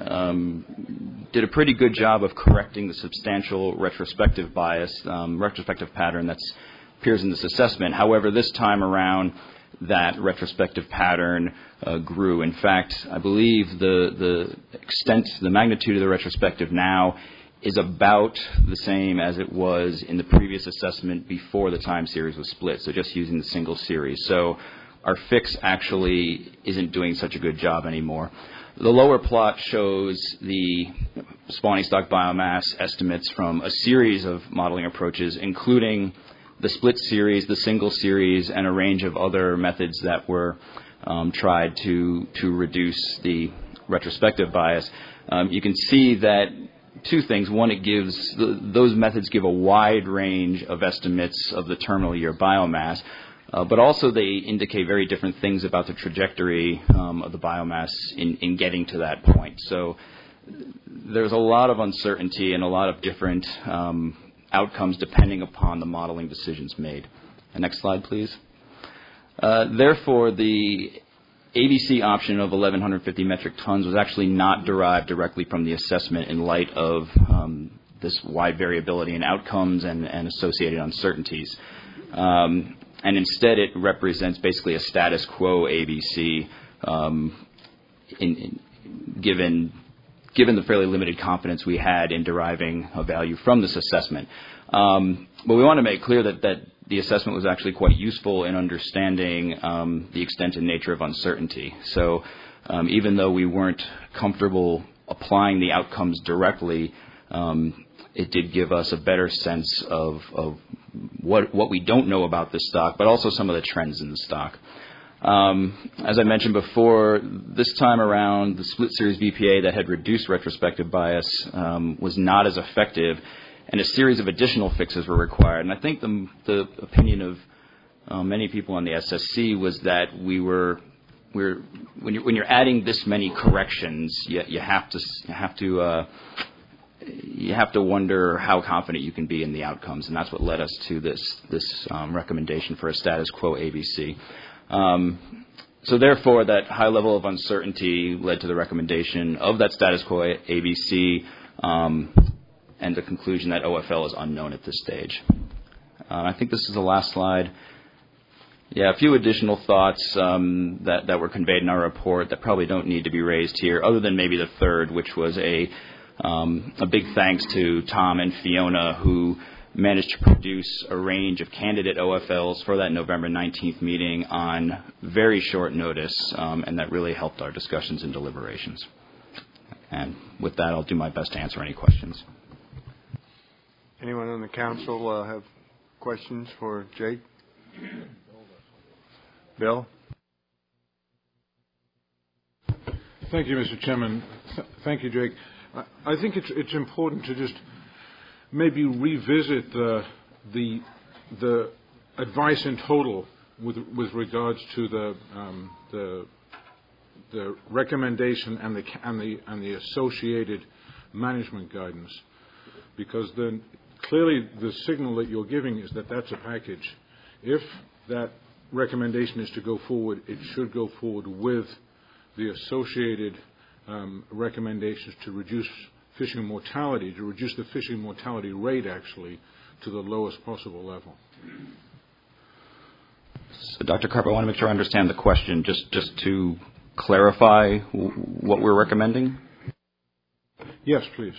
um, did a pretty good job of correcting the substantial retrospective bias, um, retrospective pattern that appears in this assessment. However, this time around, that retrospective pattern uh, grew. In fact, I believe the the extent, the magnitude of the retrospective now is about the same as it was in the previous assessment before the time series was split, so just using the single series. So our fix actually isn't doing such a good job anymore. The lower plot shows the spawning stock biomass estimates from a series of modeling approaches, including the split series, the single series, and a range of other methods that were um, tried to, to reduce the retrospective bias. Um, you can see that two things. One, it gives, those methods give a wide range of estimates of the terminal year biomass. Uh, but also they indicate very different things about the trajectory um, of the biomass in, in getting to that point. So there's a lot of uncertainty and a lot of different um, outcomes depending upon the modeling decisions made. Uh, next slide, please. Uh, therefore, the A B C option of eleven fifty metric tons was actually not derived directly from the assessment in light of um, this wide variability in outcomes and, and associated uncertainties. Um, And instead, it represents basically a status quo A B C, um, in, in, given given the fairly limited confidence we had in deriving a value from this assessment. Um, but we want to make clear that, that the assessment was actually quite useful in understanding um, the extent and nature of uncertainty. So um, even though we weren't comfortable applying the outcomes directly, um, it did give us a better sense of, of what what we don't know about this stock, but also some of the trends in the stock. Um, as I mentioned before, this time around, the split series V P A that had reduced retrospective bias um, was not as effective, and a series of additional fixes were required. And I think the, the opinion of uh, many people on the S S C was that we were we're when you're when you're adding this many corrections, you, you have to you have to uh, you have to wonder how confident you can be in the outcomes, and that's what led us to this this um, recommendation for a status quo A B C. Um, so therefore, that high level of uncertainty led to the recommendation of that status quo A B C um, and the conclusion that O F L is unknown at this stage. Uh, I think this is the last slide. Yeah, a few additional thoughts um, that, that were conveyed in our report that probably don't need to be raised here, other than maybe the third, which was a um, a big thanks to Tom and Fiona, who managed to produce a range of candidate O F Ls for that November nineteenth meeting on very short notice, um, and that really helped our discussions and deliberations. And with that, I'll do my best to answer any questions. Anyone on the council uh, have questions for Jake? Bill? Thank you, Mister Chairman. Th- thank you, Jake. I, I think it's it's important to just maybe revisit the the the advice in total with with regards to the um, the the recommendation and the and the and the associated management guidance, because then clearly the signal that you're giving is that that's a package. If that recommendation is to go forward, it should go forward with the associated um, recommendations to reduce fishing mortality, to reduce the fishing mortality rate actually to the lowest possible level. So, Doctor Karp, I want to make sure I understand the question. Just, just to clarify w- what we're recommending? Yes, please.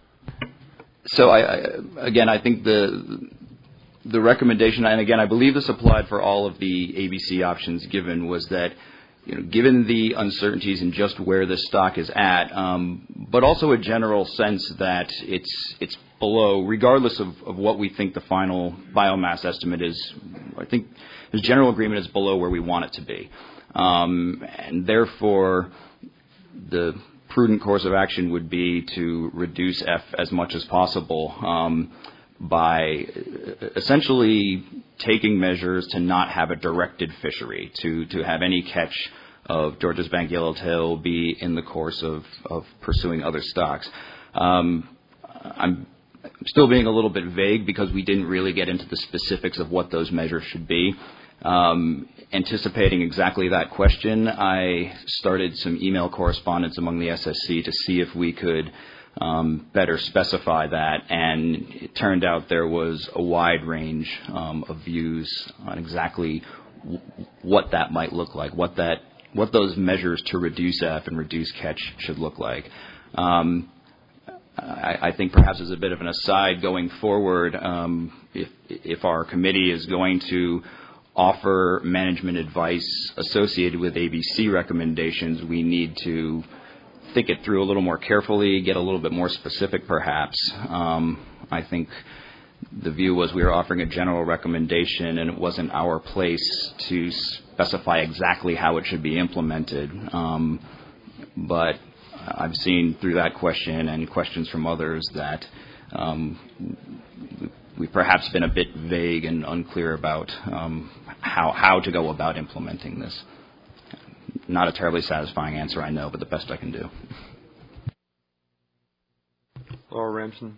So, I, I, again, I think the the recommendation, and again, I believe this applied for all of the A B C options given, was that, you know, given the uncertainties in just where this stock is at, um, but also a general sense that it's it's below, regardless of, of what we think the final biomass estimate is. I think there's general agreement is below where we want it to be, um, and therefore the prudent course of action would be to reduce F as much as possible um, by essentially taking measures to not have a directed fishery, to, to have any catch of Georges Bank yellowtail be in the course of, of pursuing other stocks. Um, I'm still being a little bit vague because we didn't really get into the specifics of what those measures should be. Um, anticipating exactly that question, I started some email correspondence among the S S C to see if we could um, better specify that, and it turned out there was a wide range um, of views on exactly w- what that might look like, what that, what those measures to reduce F and reduce catch should look like. Um, I, I think perhaps as a bit of an aside going forward, um, if, if our committee is going to offer management advice associated with A B C recommendations, we need to think it through a little more carefully, get a little bit more specific perhaps. Um, I think the view was we were offering a general recommendation and it wasn't our place to specify exactly how it should be implemented. Um, but I've seen through that question and questions from others that um, we've perhaps been a bit vague and unclear about um, how, how to go about implementing this. Not a terribly satisfying answer, I know, but the best I can do. Laura Ramsden.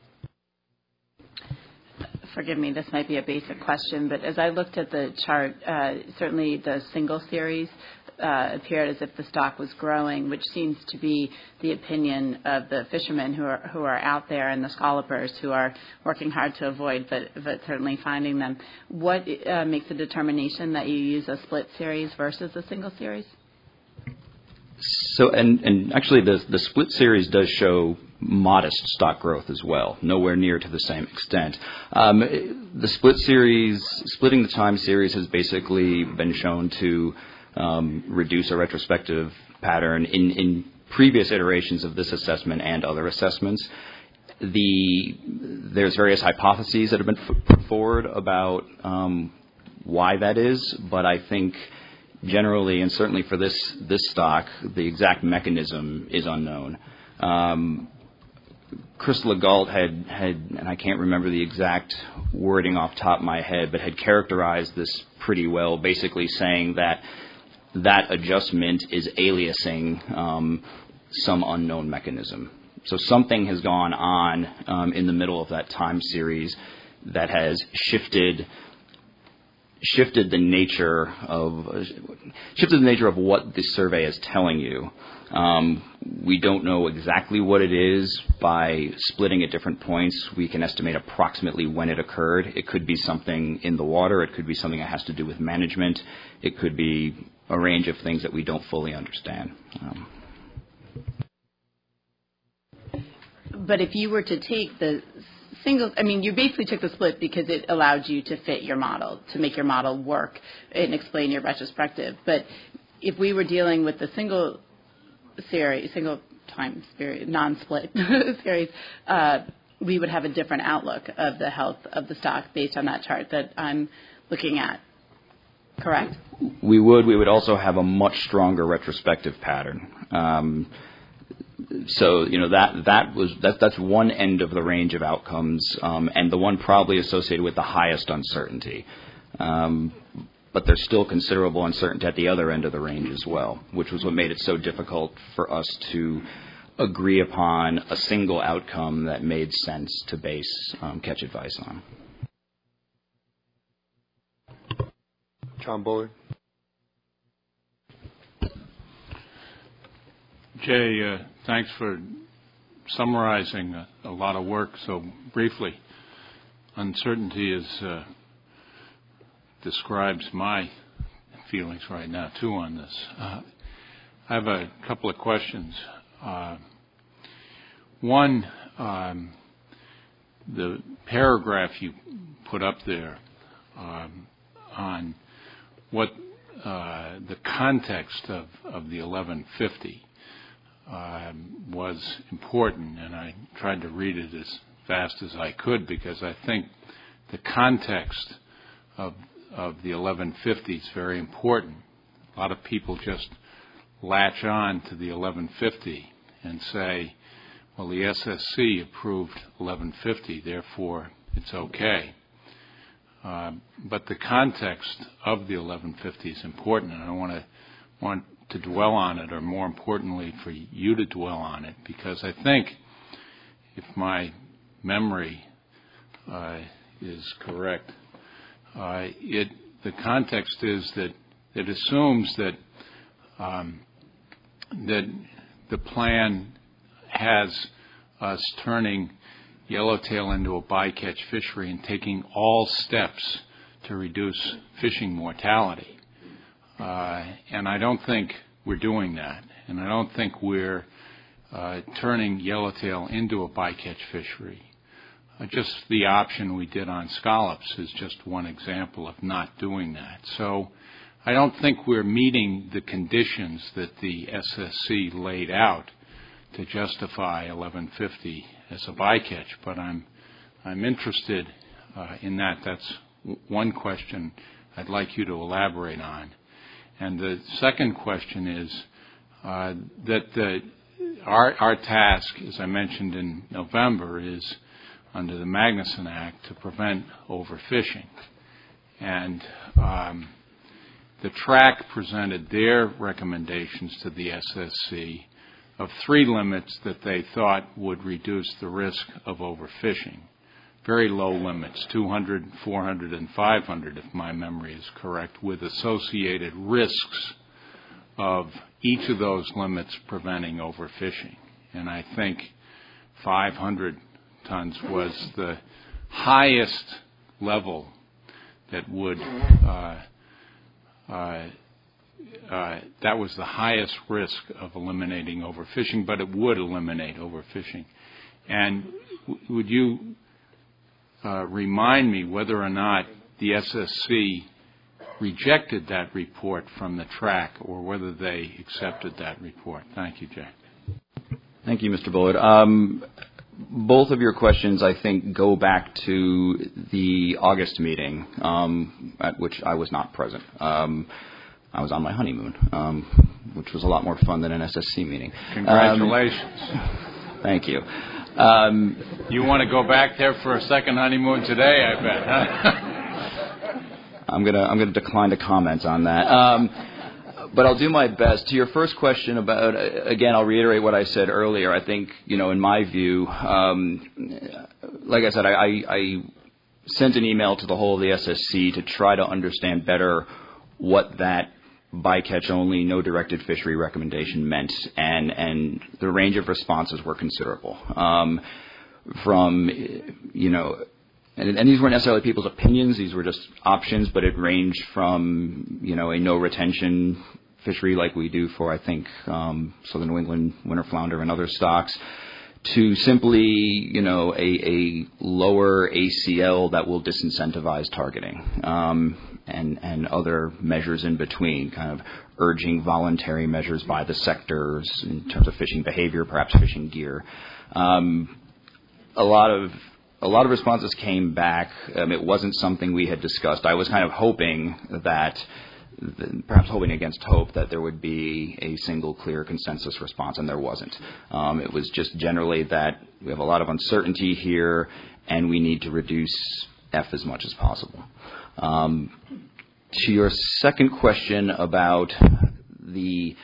Forgive me, this might be a basic question, but as I looked at the chart, uh, certainly the single series uh, appeared as if the stock was growing, which seems to be the opinion of the fishermen who are who are out there and the scallopers who are working hard to avoid, but, but certainly finding them. What uh, makes the determination that you use a split series versus a single series? So, and, and actually the, the split series does show modest stock growth as well, nowhere near to the same extent. Um, the split series, splitting the time series has basically been shown to um, reduce a retrospective pattern in, in previous iterations of this assessment and other assessments. The, there's various hypotheses that have been put forward about um, why that is, but I think generally, and certainly for this this stock, the exact mechanism is unknown. Um, Chris Legault had, had, and I can't remember the exact wording off the top of my head, but had characterized this pretty well, basically saying that that adjustment is aliasing um, some unknown mechanism. so something has gone on um, in the middle of that time series that has shifted shifted the nature of uh, shifted the nature of what the survey is telling you. Um, we don't know exactly what it is. By splitting at different points, we can estimate approximately when it occurred. It could be something in the water. It could be something that has to do with management. It could be a range of things that we don't fully understand. Um, But if you were to take the single, I mean, you basically took the split because it allowed you to fit your model, to make your model work and explain your retrospective. But if we were dealing with the single series, single time series, non-split series, uh, we would have a different outlook of the health of the stock based on that chart that I'm looking at. Correct? We would. We would also have a much stronger retrospective pattern. Um, So, you know, that, that was, that, that's one end of the range of outcomes, um, and the one probably associated with the highest uncertainty. Um, but there's still considerable uncertainty at the other end of the range as well, which was what made it so difficult for us to agree upon a single outcome that made sense to base um, catch advice on. John Bullard. Jay, uh, thanks for summarizing a, a lot of work so briefly. Uncertainty is, uh, describes my feelings right now, too, on this. Uh, I have a couple of questions. Uh, one, um, the paragraph you put up there um, on what uh, the context of, of the eleven fifty Um, was important, and I tried to read it as fast as I could because I think the context of of the eleven fifty is very important. A lot of people just latch on to the eleven fifty and say, well, the S S C approved eleven fifty, therefore it's okay. Uh, but the context of the eleven fifty is important, and I want to want to dwell on it, or more importantly, for you to dwell on it, because I think, if my memory uh, is correct, uh, it the context is that it assumes that um, that the plan has us turning yellowtail into a bycatch fishery and taking all steps to reduce fishing mortality. Uh, and I don't think we're doing that. And I don't think we're uh, turning yellowtail into a bycatch fishery. Uh, just the option we did on scallops is just one example of not doing that. So I don't think we're meeting the conditions that the S S C laid out to justify eleven fifty as a bycatch. But I'm, I'm interested uh, in that. That's one question I'd like you to elaborate on. And the second question is uh, that the, our, our task, as I mentioned in November, is under the Magnuson Act to prevent overfishing. And um, the track presented their recommendations to the S S C of three limits that they thought would reduce the risk of overfishing. Very low limits, two hundred, four hundred, and five hundred, if my memory is correct, with associated risks of each of those limits preventing overfishing. And I think five hundred tons was the highest level that would, uh, uh, uh, that was the highest risk of eliminating overfishing, but it would eliminate overfishing. And w- would you Uh, remind me whether or not the S S C rejected that report from the track or whether they accepted that report. Thank you, Jay. Thank you, Mister Bullard. Um, both of your questions, I think, go back to the August meeting, um, at which I was not present. Um, I was on my honeymoon, um, which was a lot more fun than an S S C meeting. Congratulations. Um, thank you. Um, you want to go back there for a second honeymoon today, I bet, huh? I'm gonna I'm gonna decline to comment on that. Um, but I'll do my best. To your first question about, again, I'll reiterate what I said earlier. I think, you know, in my view, um, like I said, I, I, I sent an email to the whole of the S S C to try to understand better what that bycatch only, no directed fishery recommendation meant, and, and the range of responses were considerable. Um, from, you know, and, and these weren't necessarily people's opinions, these were just options, but it ranged from, you know, a no retention fishery like we do for, I think, um, southern New England winter flounder and other stocks, to simply, you know, a, a lower A C L that will disincentivize targeting, um, and, and other measures in between, kind of urging voluntary measures by the sectors in terms of fishing behavior, perhaps fishing gear. Um, a lot of a lot of responses came back. Um, it wasn't something we had discussed. I was kind of hoping that, perhaps hoping against hope, that there would be a single clear consensus response, and there wasn't. Um, it was just generally that we have a lot of uncertainty here, and we need to reduce F as much as possible. Um, to your second question about the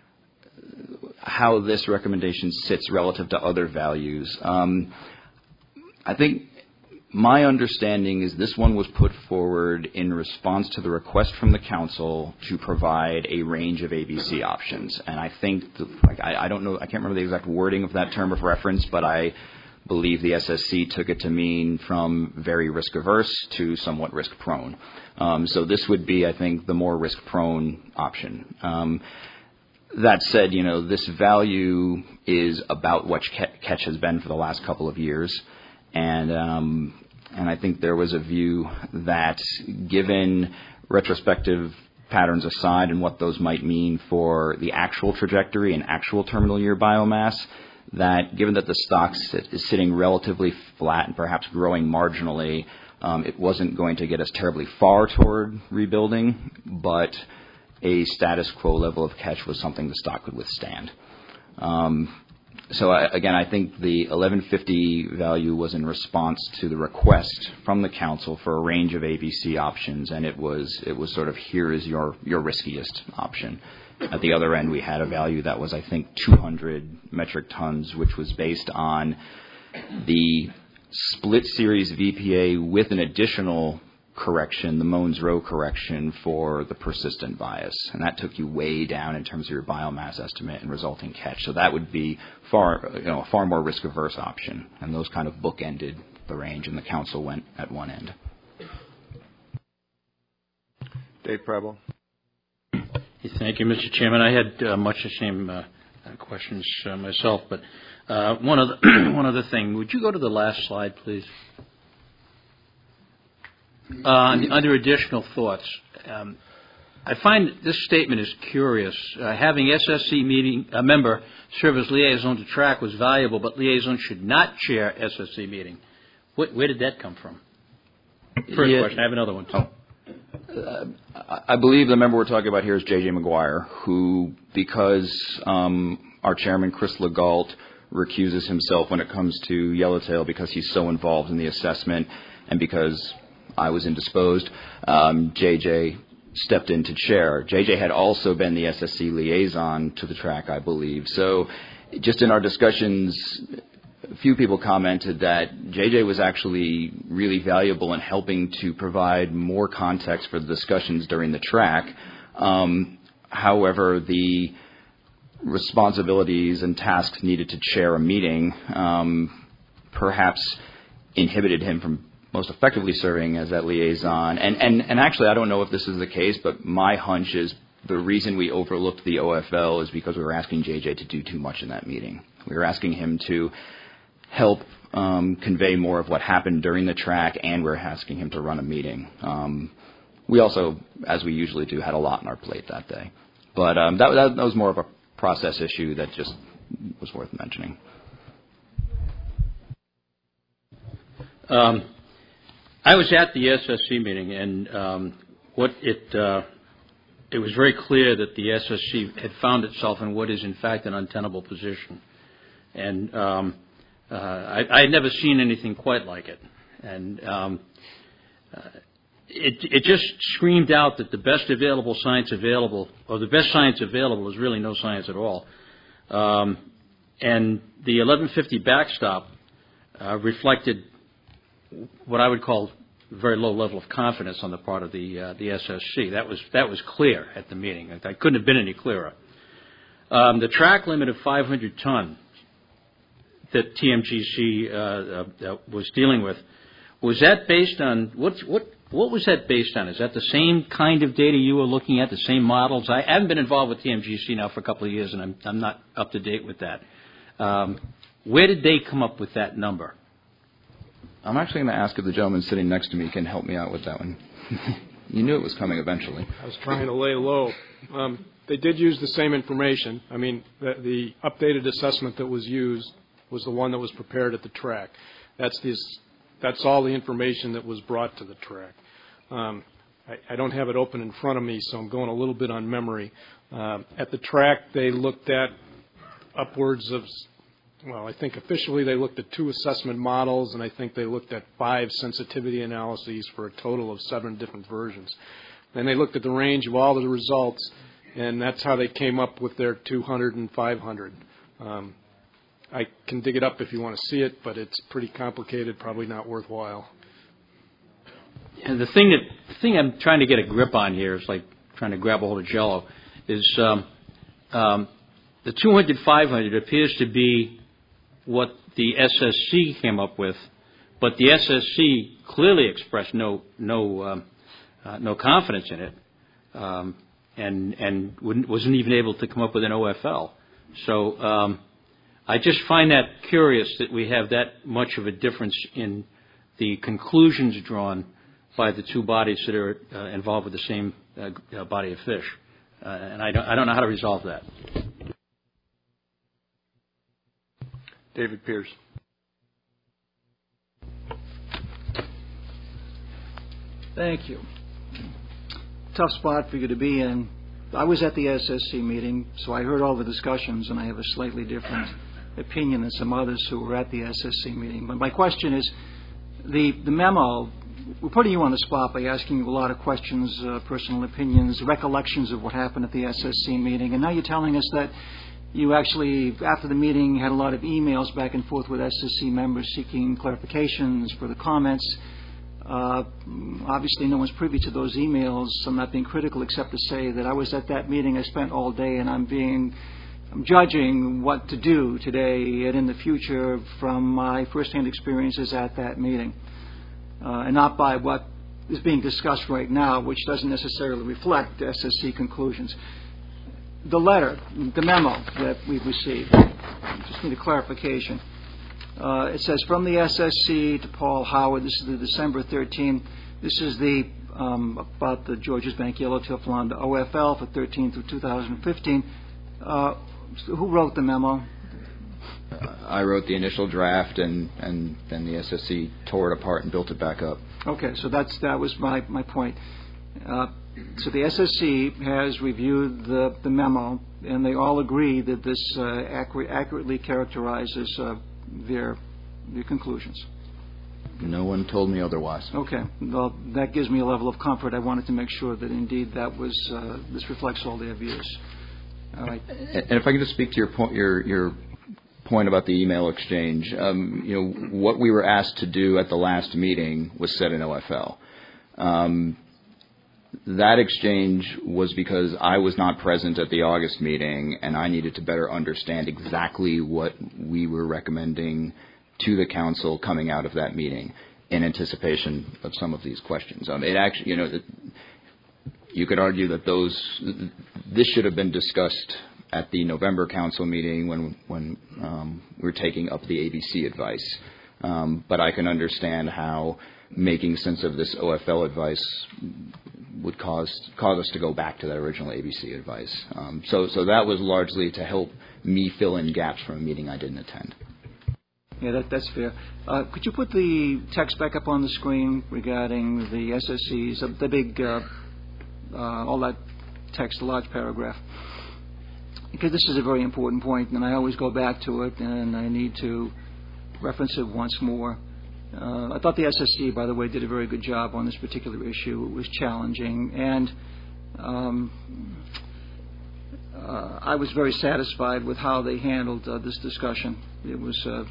how this recommendation sits relative to other values, um, I think my understanding is this one was put forward in response to the request from the council to provide a range of A B C options. And I think, the, like, I, I don't know, I can't remember the exact wording of that term of reference, but I believe the S S C took it to mean from very risk-averse to somewhat risk-prone. Um, so this would be, I think, the more risk-prone option. Um, that said, you know, this value is about what catch has been for the last couple of years. And um, and I think there was a view that, given retrospective patterns aside and what those might mean for the actual trajectory and actual terminal year biomass, that given that the stock sit, is sitting relatively flat and perhaps growing marginally, um, it wasn't going to get us terribly far toward rebuilding, but a status quo level of catch was something the stock could withstand. Um, So, I, again, I think the eleven fifty value was in response to the request from the council for a range of A B C options, and it was it was sort of, here is your, your riskiest option. At the other end, we had a value that was, I think, two hundred metric tons, which was based on the split series V P A with an additional correction, the Mohn's Row correction for the persistent bias. And that took you way down in terms of your biomass estimate and resulting catch. So that would be far, you know, a far more risk-averse option. And those kind of bookended the range, and the council went at one end. Dave Preble. Thank you, Mister Chairman. I had uh, much the same uh, questions uh, myself, but uh, one other one other thing. Would you go to the last slide, please? Uh, under additional thoughts, um, I find this statement is curious. Uh, having S S C meeting a member serve as liaison to track was valuable, but liaison should not chair S S C meeting. What, where did that come from? First yeah. question. I have another one too. Oh. Uh, I believe the member we're talking about here is J J McGuire, who, because um, our chairman, Chris Legault, recuses himself when it comes to Yellowtail because he's so involved in the assessment, and because I was indisposed, um, J J stepped in to chair. J J had also been the S S C liaison to the track, I believe. So just in our discussions, a few people commented that J J was actually really valuable in helping to provide more context for the discussions during the track. Um, however, the responsibilities and tasks needed to chair a meeting um, perhaps inhibited him from most effectively serving as that liaison. And, and, and actually, I don't know if this is the case, but my hunch is the reason we overlooked the O F L is because we were asking J J to do too much in that meeting. We were asking him to help um, convey more of what happened during the track, and we we're asking him to run a meeting. Um, we also, as we usually do, had a lot on our plate that day. But um, that, that, that was more of a process issue that just was worth mentioning. Um, I was at the S S C meeting, and um, what it uh, it was very clear that the S S C had found itself in what is, in fact, an untenable position. And um, uh, I, I had never seen anything quite like it. And um, uh, it, it just screamed out that the best available science available, or the best science available, is really no science at all. Um, and the eleven fifty backstop uh, reflected what I would call a very low level of confidence on the part of the uh, the S S C. That was that was clear at the meeting. I couldn't have been any clearer. Um, the track limit of five hundred ton that T M G C uh, uh, was dealing with, was that based on what what what was that based on? Is that the same kind of data you were looking at, the same models? I haven't been involved with T M G C now for a couple of years, and I'm I'm not up to date with that. Um, where did they come up with that number? I'm actually going to ask if the gentleman sitting next to me can help me out with that one. You knew it was coming eventually. I was trying to lay low. Um, they did use the same information. I mean, the, the updated assessment that was used was the one that was prepared at the track. That's the, that's all the information that was brought to the track. Um, I, I don't have it open in front of me, so I'm going a little bit on memory. Um, at the track, they looked at upwards of, well, I think officially they looked at two assessment models, and I think they looked at five sensitivity analyses for a total of seven different versions. Then they looked at the range of all of the results, and that's how they came up with their two hundred and five hundred. Um, I can dig it up if you want to see it, but it's pretty complicated, probably not worthwhile. And the thing that the thing I'm trying to get a grip on here is like trying to grab a hold of Jello. Is um, um, the two hundred, five hundred appears to be what the S S C came up with, but the S S C clearly expressed no no um, uh, no confidence in it, um, and and wouldn't, wasn't even able to come up with an O F L. So um, I just find that curious that we have that much of a difference in the conclusions drawn by the two bodies that are uh, involved with the same uh, uh, body of fish, uh, and I don't I don't know how to resolve that. David Pierce. Thank you. Tough spot for you to be in. I was at the S S C meeting, so I heard all the discussions, and I have a slightly different opinion than some others who were at the S S C meeting. But my question is, the, the memo, we're putting you on the spot by asking you a lot of questions, uh, personal opinions, recollections of what happened at the S S C meeting, and now you're telling us that you actually, after the meeting, had a lot of emails back and forth with S S C members seeking clarifications for the comments. Uh, obviously, no one's privy to those emails. I'm not being critical except to say that I was at that meeting. I spent all day, and I'm being, I'm judging what to do today and in the future from my firsthand experiences at that meeting, uh, and not by what is being discussed right now, which doesn't necessarily reflect S S C conclusions. The letter, the memo that we've received, just need a clarification. Uh, it says, from the S S C to Paul Howard, this is the December thirteenth. This is the um, about the Georges Bank Yellowtail Flounder O F L for thirteen through two thousand fifteen. Uh, so who wrote the memo? Uh, I wrote the initial draft, and, and then the S S C tore it apart and built it back up. Okay, so that's that was my, my point. Uh, So the S S C has reviewed the, the memo, and they all agree that this uh, accurate, accurately characterizes uh, their, their conclusions. No one told me otherwise. Okay. Well, that gives me a level of comfort. I wanted to make sure that indeed that was uh, this reflects all their views. All right. And if I could just speak to your point, your your point about the email exchange. Um, you know, what we were asked to do at the last meeting was set an O F L. Um, That exchange was because I was not present at the August meeting, and I needed to better understand exactly what we were recommending to the council coming out of that meeting in anticipation of some of these questions. Um, it actually, you know, it, you could argue that those this should have been discussed at the November council meeting when when um, we were taking up the A B C advice. Um, but I can understand how making sense of this O F L advice would cause cause us to go back to that original A B C advice. Um, so, so that was largely to help me fill in gaps from a meeting I didn't attend. Yeah, that, that's fair. Uh, could you put the text back up on the screen regarding the S S Cs, uh, the big, uh, uh, all that text, the large paragraph? Because this is a very important point, and I always go back to it, and I need to reference it once more. Uh, I thought the S S C, by the way, did a very good job on this particular issue. It was challenging, and um, uh, I was very satisfied with how they handled uh, this discussion. It was uh,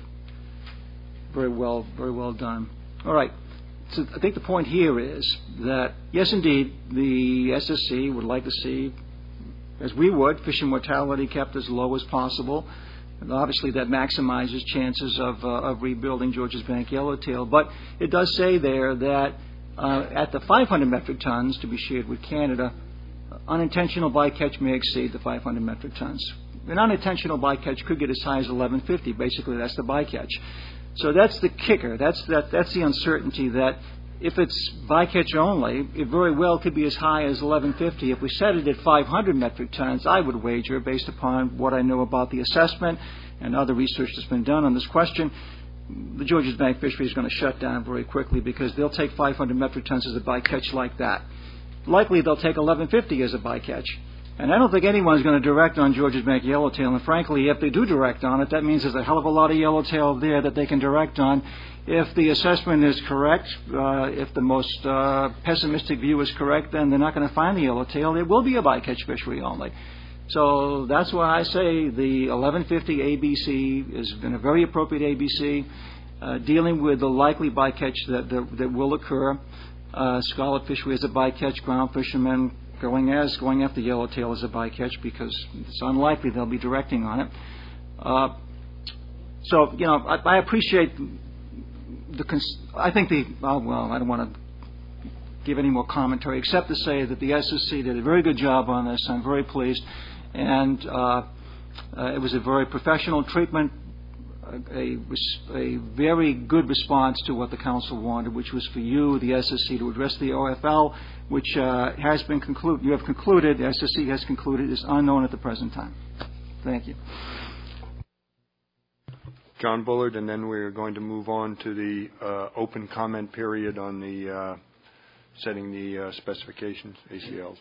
very well, very well done. All right. So I think the point here is that, yes, indeed, the S S C would like to see, as we would, fishing mortality kept as low as possible. And obviously, that maximizes chances of, uh, of rebuilding Georges Bank yellowtail. But it does say there that uh, at the five hundred metric tons to be shared with Canada, unintentional bycatch may exceed the five hundred metric tons. An unintentional bycatch could get as high as eleven fifty. Basically, that's the bycatch. So that's the kicker. That's that. That's the uncertainty that if it's bycatch only, it very well could be as high as eleven fifty. If we set it at five hundred metric tons, I would wager, based upon what I know about the assessment and other research that's been done on this question, the Georges Bank fishery is going to shut down very quickly because they'll take five hundred metric tons as a bycatch like that. Likely they'll take eleven fifty as a bycatch. And I don't think anyone's going to direct on Georges Bank yellowtail. And frankly, if they do direct on it, that means there's a hell of a lot of yellowtail there that they can direct on. If the assessment is correct, uh, if the most uh, pessimistic view is correct, then they're not going to find the yellowtail. It will be a bycatch fishery only. So that's why I say the eleven fifty A B C has been a very appropriate A B C, uh, dealing with the likely bycatch that, that, that will occur. Uh, scallop fishery is a bycatch, ground fishermen going as going after yellowtail as a bycatch because it's unlikely they'll be directing on it. Uh, so, you know, I, I appreciate the. Cons- I think the. Oh, well, I don't want to give any more commentary except to say that the S S C did a very good job on this. I'm very pleased, and uh, uh, it was a very professional treatment. A, a very good response to what the council wanted, which was for you, the S S C, to address the O F L, which uh, has been concluded. You have concluded. The S S C has concluded is unknown at the present time. Thank you, John Bullard, and then we're going to move on to the uh, open comment period on the uh, setting the uh, specifications, A C Ls.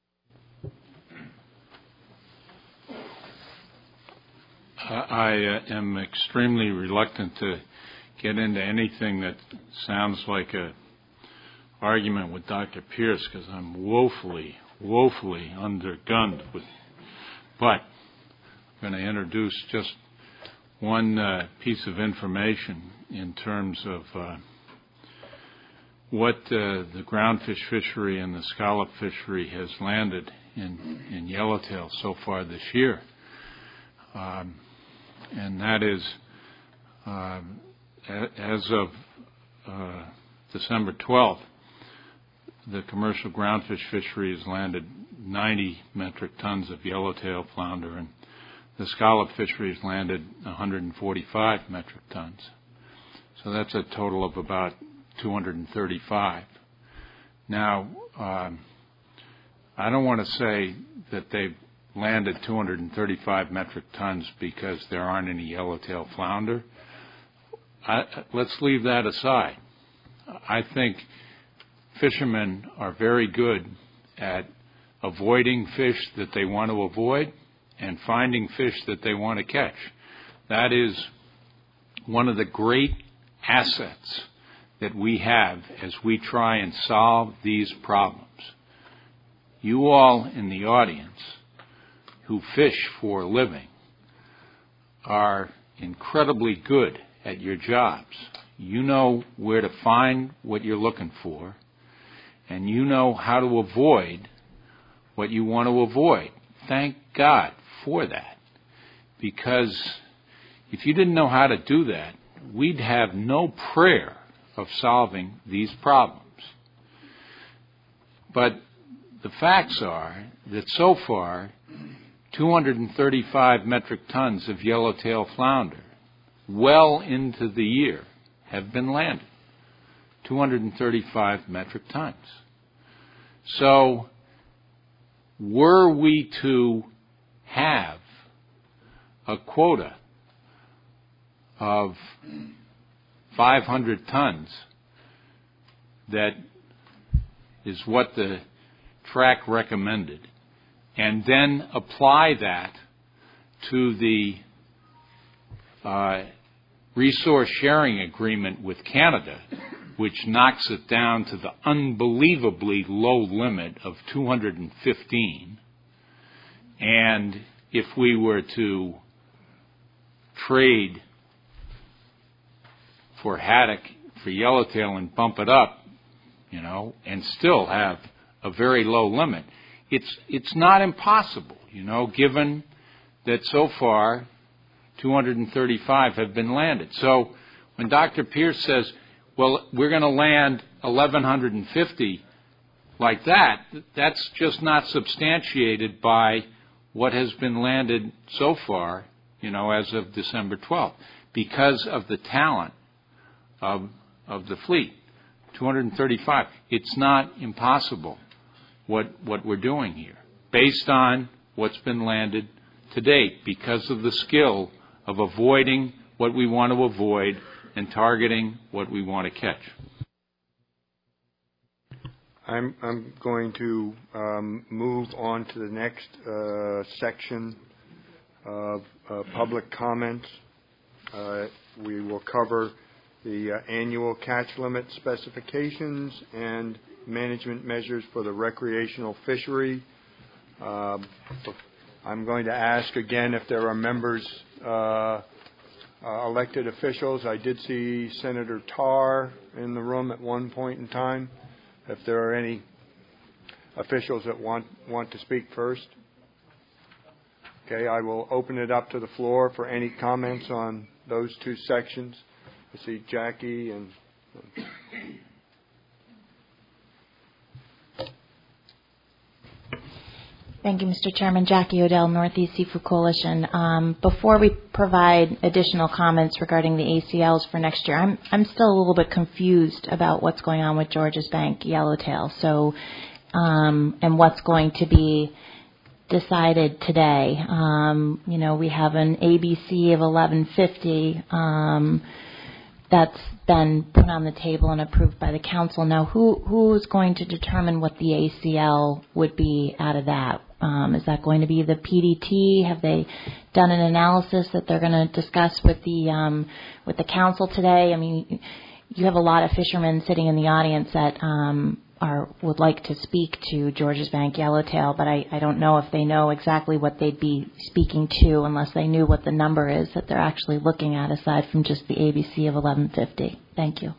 I uh, am extremely reluctant to get into anything that sounds like a argument with Doctor Pierce because I'm woefully, woefully undergunned. With, but I'm going to introduce just one uh, piece of information in terms of uh, what uh, the groundfish fishery and the scallop fishery has landed in, in yellowtail so far this year. Um, and that is, uh, as of uh, December twelfth, the commercial groundfish fishery has landed ninety metric tons of yellowtail flounder, and the scallop fishery has landed one hundred forty-five metric tons. So that's a total of about two hundred thirty-five. Now, um, I don't want to say that they've landed two hundred thirty-five metric tons because there aren't any yellowtail flounder. I, let's leave that aside. I think fishermen are very good at avoiding fish that they want to avoid and finding fish that they want to catch. That is one of the great assets that we have as we try and solve these problems. You all in the audience who fish for a living are incredibly good at your jobs. You know where to find what you're looking for, and you know how to avoid what you want to avoid. Thank God for that, because if you didn't know how to do that, we'd have no prayer of solving these problems. But the facts are that so far, two hundred thirty-five metric tons of yellowtail flounder well into the year have been landed. two hundred thirty-five metric tons. So were we to have a quota of five hundred tons, that is what the track recommended, and then apply that to the uh, resource sharing agreement with Canada, which knocks it down to the unbelievably low limit of two hundred fifteen. And if we were to trade for haddock, for yellowtail, and bump it up, you know, and still have a very low limit, it's it's not impossible, you know, given that so far two hundred thirty-five have been landed. So when Doctor Pierce says, well, we're going to land eleven fifty like that, that's just not substantiated by what has been landed so far, you know, as of December twelfth, because of the talent of of the fleet. two hundred thirty-five. It's not impossible what what we're doing here, based on what's been landed to date, because of the skill of avoiding what we want to avoid and targeting what we want to catch. I'm, I'm going to um, move on to the next uh, section of uh, public comments. Uh, we will cover the uh, annual catch limit specifications and management measures for the recreational fishery. Uh, I'm going to ask again if there are members, uh, uh, elected officials. I did see Senator Tarr in the room at one point in time. If there are any officials that want, want to speak first. Okay, I will open it up to the floor for any comments on those two sections. I see Jackie and... Thank you, Mister Chairman. Jackie Odell, Northeast Seafood Coalition. Um, before we provide additional comments regarding the A C Ls for next year, I'm I'm still a little bit confused about what's going on with Georges Bank Yellowtail. So, um, and what's going to be decided today. Um, you know, we have an A B C of eleven fifty um, that's been put on the table and approved by the council. Now, who who's going to determine what the A C L would be out of that? Um, is that going to be the P D T? Have they done an analysis that they're going to discuss with the um, with the council today? I mean, you have a lot of fishermen sitting in the audience that um, are would like to speak to Georges Bank Yellowtail, but I, I don't know if they know exactly what they'd be speaking to unless they knew what the number is that they're actually looking at, aside from just the A B C of eleven fifty. Thank you.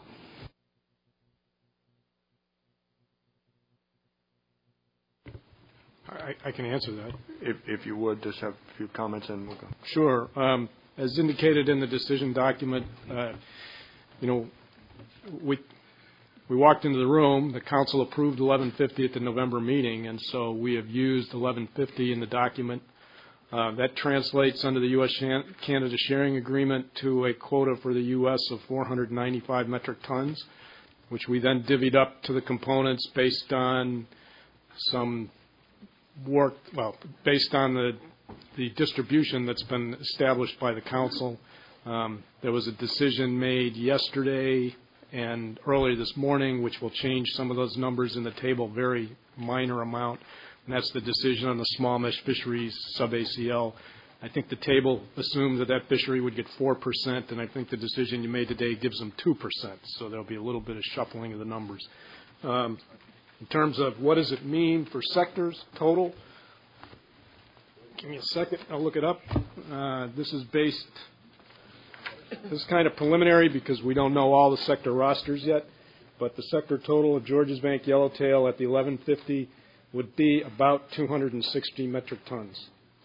I, I can answer that. If, if you would, just have a few comments and we'll go. Sure. Um, as indicated in the decision document, uh, you know, we we walked into the room. The council approved eleven fifty at the November meeting, and so we have used eleven fifty in the document. Uh, that translates under the U S Canada sharing agreement to a quota for the U S of four hundred ninety-five metric tons, which we then divvied up to the components based on some work, well, based on the the distribution that's been established by the council. Um, there was a decision made yesterday and earlier this morning, which will change some of those numbers in the table, very minor amount, and that's the decision on the small mesh fisheries sub-A C L. I think the table assumed that that fishery would get four percent, and I think the decision you made today gives them two percent, so there'll be a little bit of shuffling of the numbers. Um, in terms of what does it mean for sectors total, give me a second, I'll look it up. Uh, this is based, this is kind of preliminary because we don't know all the sector rosters yet, but the sector total of Georges Bank Yellowtail at the eleven fifty would be about two hundred sixty metric tons.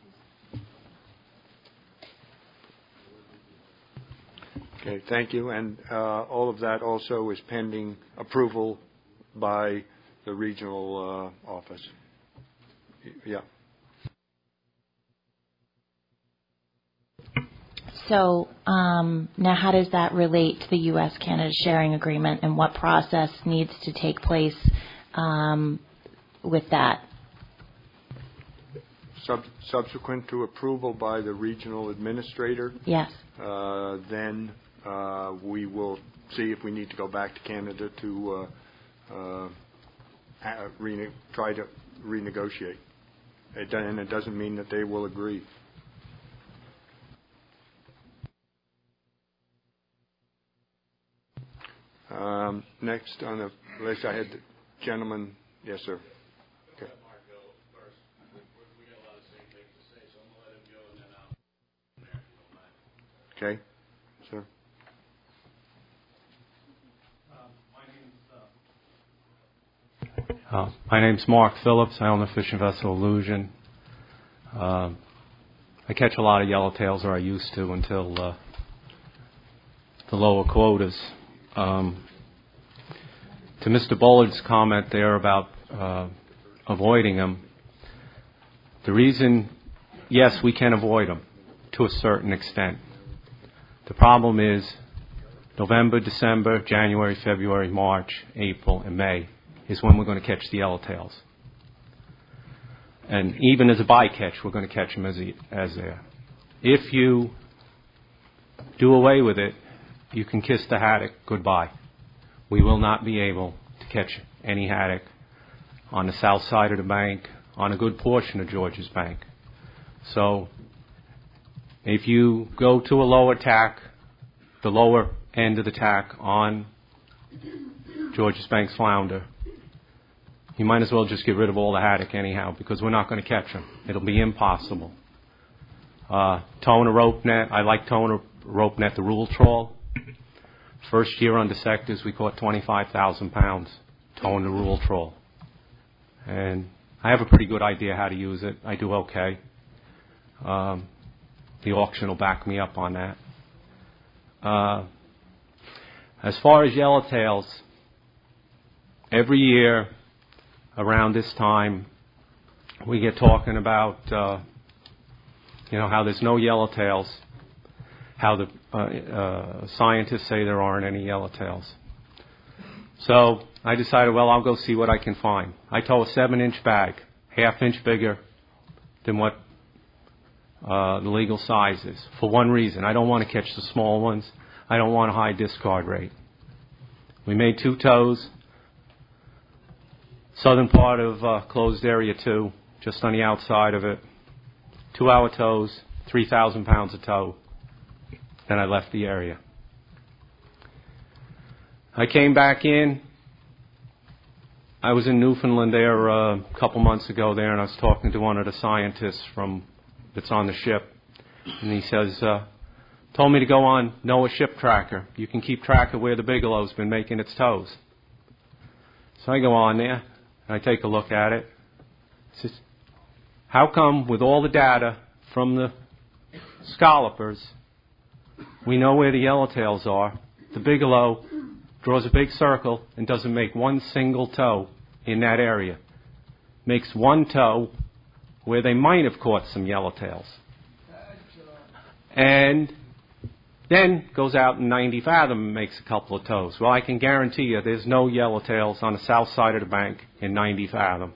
Okay, thank you. And uh, all of that also is pending approval by the regional uh, office. Yeah. So um, now how does that relate to the U S Canada sharing agreement, and what process needs to take place um, with that? Sub- subsequent to approval by the regional administrator, yes. Uh, then uh, we will see if we need to go back to Canada to uh, uh, Uh, rene- try to renegotiate. It, and it doesn't mean that they will agree. Um, next on the list, I had the gentleman. Yes, sir. Okay. Okay, sir. Uh, my name's Mark Phillips. I own the fishing vessel Illusion. Uh, I catch a lot of yellowtails, or I used to, until uh, the lower quotas. Um, to Mister Bullard's comment there about uh, avoiding them, the reason, yes, we can avoid them to a certain extent. The problem is November, December, January, February, March, April, and May is when we're going to catch the yellowtails. And even as a bycatch, we're going to catch them as, a, as there. If you do away with it, you can kiss the haddock goodbye. We will not be able to catch any haddock on the south side of the bank, on a good portion of George's Bank. So if you go to a lower tack, the lower end of the tack on George's Bank's flounder, you might as well just get rid of all the haddock anyhow, because we're not going to catch them. It'll be impossible. Uh, towing a rope net, I like towing a rope net, the rule trawl. First year under sectors, we caught twenty-five thousand pounds towing the rule trawl. And I have a pretty good idea how to use it. I do okay. Um, the auction will back me up on that. Uh, as far as yellowtails, every year around this time, we get talking about, uh, you know, how there's no yellowtails, how the uh, uh, scientists say there aren't any yellowtails. So I decided, well, I'll go see what I can find. I tow a seven-inch bag, half inch bigger than what uh, the legal size is, for one reason. I don't want to catch the small ones. I don't want a high discard rate. We made two tows. Southern part of uh, closed area two, just on the outside of it. Two-hour tows, three thousand pounds a tow. Then I left the area. I came back in. I was in Newfoundland there uh, a couple months ago there, and I was talking to one of the scientists from that's on the ship. And he says, uh, told me to go on NOAA Ship Tracker. You can keep track of where the Bigelow's been making its tows. So I go on there. I take a look at it. It says, how come with all the data from the scallopers, we know where the yellowtails are, the Bigelow draws a big circle and doesn't make one single tow in that area? Makes one tow where they might have caught some yellowtails. And then goes out in ninety fathom and makes a couple of tows. Well, I can guarantee you there's no yellowtails on the south side of the bank in ninety fathoms.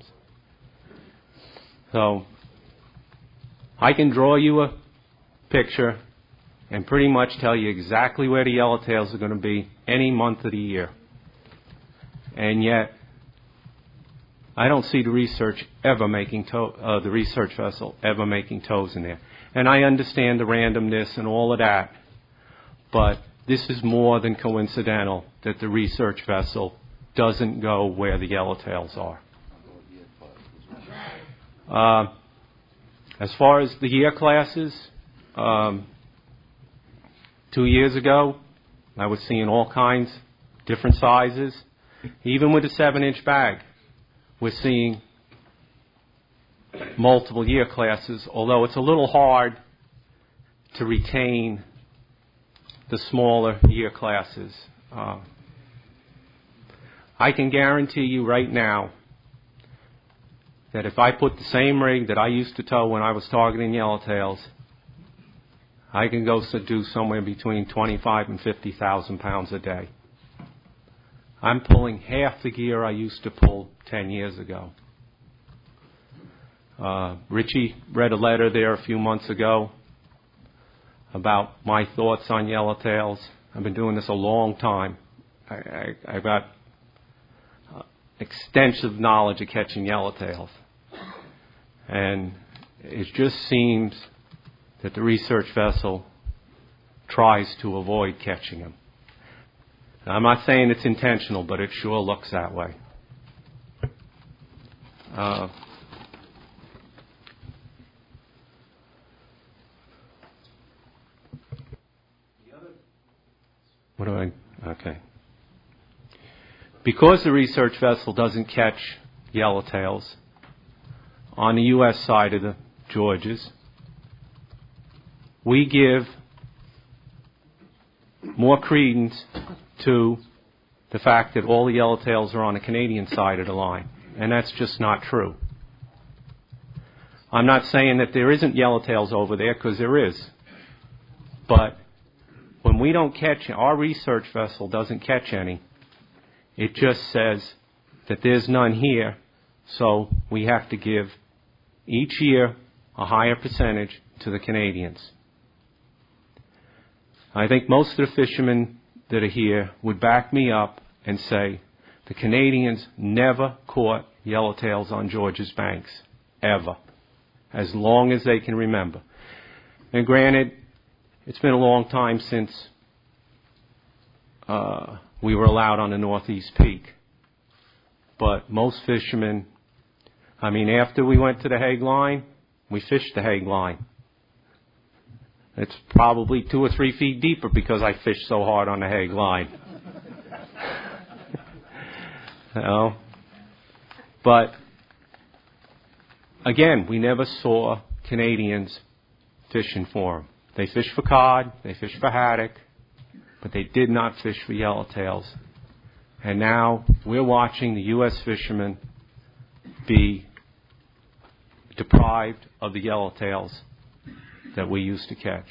So I can draw you a picture and pretty much tell you exactly where the yellowtails are going to be any month of the year. And yet, I don't see the research ever making tow, uh, the research vessel ever making tows in there. And I understand the randomness and all of that. But this is more than coincidental that the research vessel doesn't go where the yellowtails are. Uh, as far as the year classes, um, two years ago, I was seeing all kinds, different sizes. Even with a seven-inch bag, we're seeing multiple year classes, although it's a little hard to retain the smaller year classes. Uh, I can guarantee you right now that if I put the same rig that I used to tow when I was targeting yellowtails, I can go do somewhere between twenty-five and fifty thousand pounds a day. I'm pulling half the gear I used to pull ten years ago. Uh, Richie read a letter there a few months ago about my thoughts on yellowtails. I've been doing this a long time. I, I, I've got uh, extensive knowledge of catching yellowtails. And it just seems that the research vessel tries to avoid catching them. I'm not saying it's intentional, but it sure looks that way. Uh, what do I, okay. Because the research vessel doesn't catch yellowtails on the U S side of the Georges, we give more credence to the fact that all the yellowtails are on the Canadian side of the line, and that's just not true. I'm not saying that there isn't yellowtails over there, because there is, but when we don't catch, our research vessel doesn't catch any. It just says that there's none here, so we have to give each year a higher percentage to the Canadians. I think most of the fishermen that are here would back me up and say the Canadians never caught yellowtails on Georges banks, ever, as long as they can remember. And granted, it's been a long time since uh, we were allowed on the Northeast Peak. But most fishermen, I mean, after we went to the Hague Line, we fished the Hague Line. It's probably two or three feet deeper because I fished so hard on the Hague Line. You know? But, again, we never saw Canadians fishing for them. They fished for cod, they fished for haddock, but they did not fish for yellowtails. And now we're watching the U S fishermen be deprived of the yellowtails that we used to catch.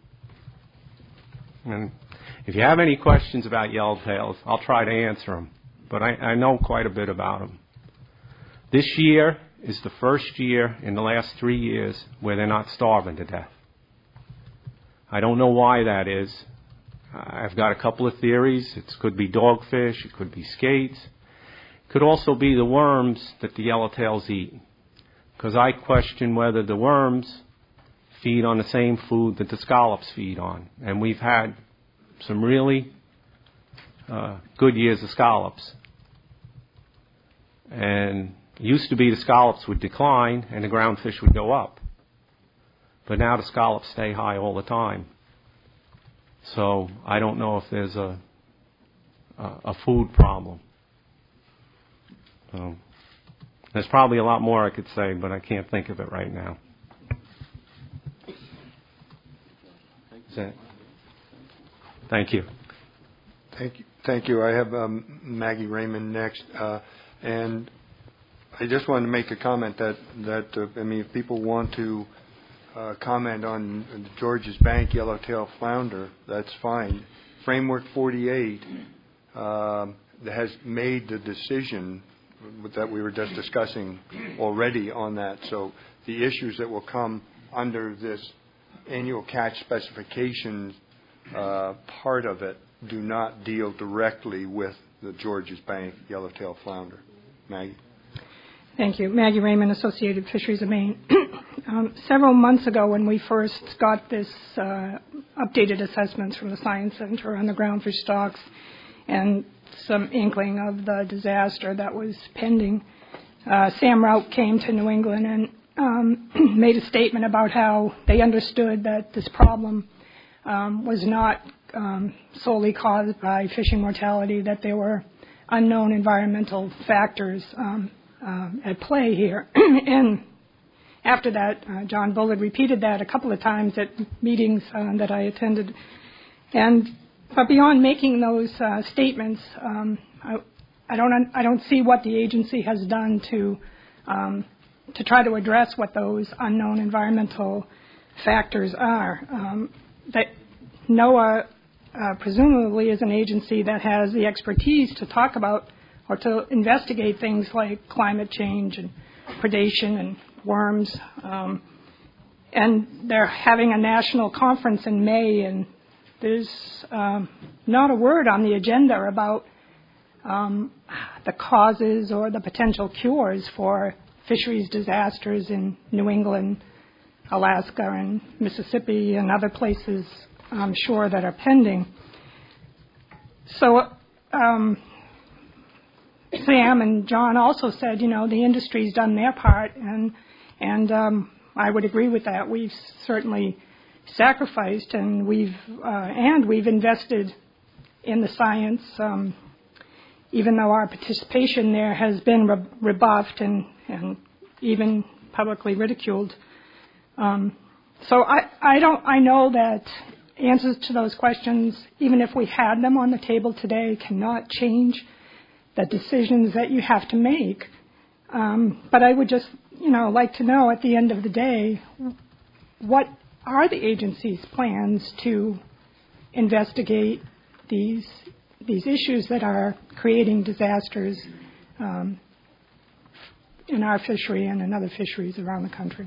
And if you have any questions about yellowtails, I'll try to answer them, but I, I know quite a bit about them. This year is the first year in the last three years where they're not starving to death. I don't know why that is. I've got a couple of theories. It could be dogfish, it could be skates. It could also be the worms that the yellowtails eat, because I question whether the worms feed on the same food that the scallops feed on. And we've had some really uh, good years of scallops. And it used to be the scallops would decline and the groundfish would go up. But now the scallops stay high all the time. So I don't know if there's a a, a food problem. So there's probably a lot more I could say, but I can't think of it right now. Is that? Thank you. Thank you. Thank you. I have um, Maggie Raymond next, uh, and I just wanted to make a comment that that uh, I mean, if people want to uh, comment on the Georges Bank yellowtail flounder, that's fine. Framework forty-eight uh, has made the decision that we were just discussing already on that. So the issues that will come under this annual catch specifications uh, part of it do not deal directly with the Georges Bank yellowtail flounder. Maggie? Thank you. Maggie Raymond, Associated Fisheries of Maine. um, several months ago when we first got this uh, updated assessments from the Science Center on the groundfish stocks and some inkling of the disaster that was pending, uh, Sam Rout came to New England and um, made a statement about how they understood that this problem um, was not um, solely caused by fishing mortality, that there were unknown environmental factors um, uh, at play here. And after that, uh, John Bullard repeated that a couple of times at meetings uh, that I attended. And but beyond making those uh, statements, um, I, I don't I don't see what the agency has done to um, to try to address what those unknown environmental factors are. Um, that NOAA uh, presumably is an agency that has the expertise to talk about or to investigate things like climate change and predation and worms. Um, and they're having a national conference in May, and there's um, not a word on the agenda about um, the causes or the potential cures for fisheries disasters in New England, Alaska, and Mississippi, and other places, I'm sure, that are pending. So um, Sam and John also said, you know, the industry's done their part, and and um, I would agree with that. We've certainly sacrificed, and we've uh, and we've invested in the science, um, even though our participation there has been re- rebuffed and, and even publicly ridiculed. Um, so I, I don't I know that answers to those questions, even if we had them on the table today, cannot change the decisions that you have to make. Um, but I would just, you know, like to know at the end of the day, what are the agency's plans to investigate these these issues that are creating disasters um, in our fishery and in other fisheries around the country?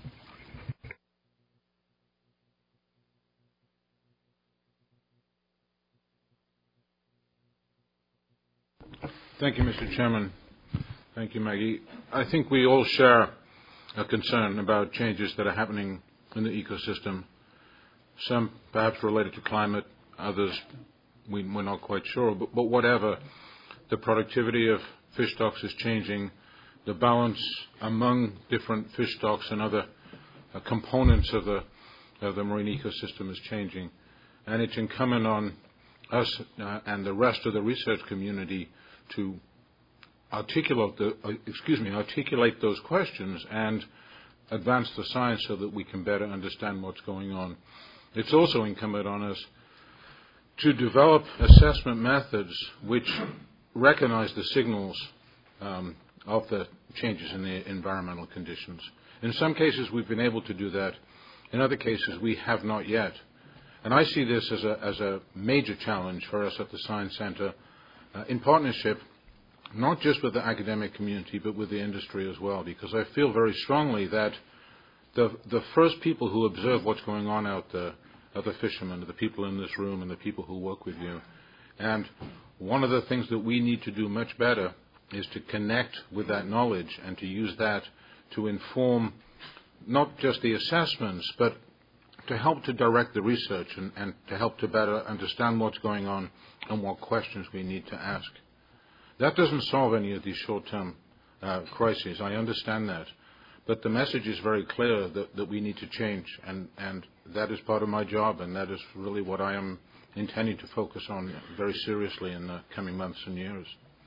Thank you, Mister Chairman. Thank you, Maggie. I think we all share a concern about changes that are happening in the ecosystem, some perhaps related to climate, others we, we're not quite sure, but, but whatever. The productivity of fish stocks is changing. The balance among different fish stocks and other uh, components of the, of the marine ecosystem is changing. And it's incumbent on us uh, and the rest of the research community to articulate, the, uh, excuse me, articulate those questions and advance the science so that we can better understand what's going on. It's also incumbent on us to develop assessment methods which recognize the signals um, of the changes in the environmental conditions. In some cases, we've been able to do that. In other cases, we have not yet. And I see this as a, as a major challenge for us at the Science Center, uh, in partnership not just with the academic community, but with the industry as well, because I feel very strongly that the the first people who observe what's going on out there are the fishermen, the people in this room, and the people who work with you. And one of the things that we need to do much better is to connect with that knowledge and to use that to inform not just the assessments, but to help to direct the research and, and to help to better understand what's going on and what questions we need to ask. That doesn't solve any of these short-term uh, crises. I understand that. But the message is very clear that, that we need to change, and, and that is part of my job, and that is really what I am intending to focus on very seriously in the coming months and years.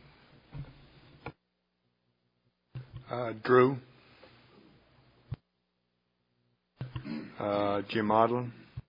Uh, Drew? Uh, Jim Odlin?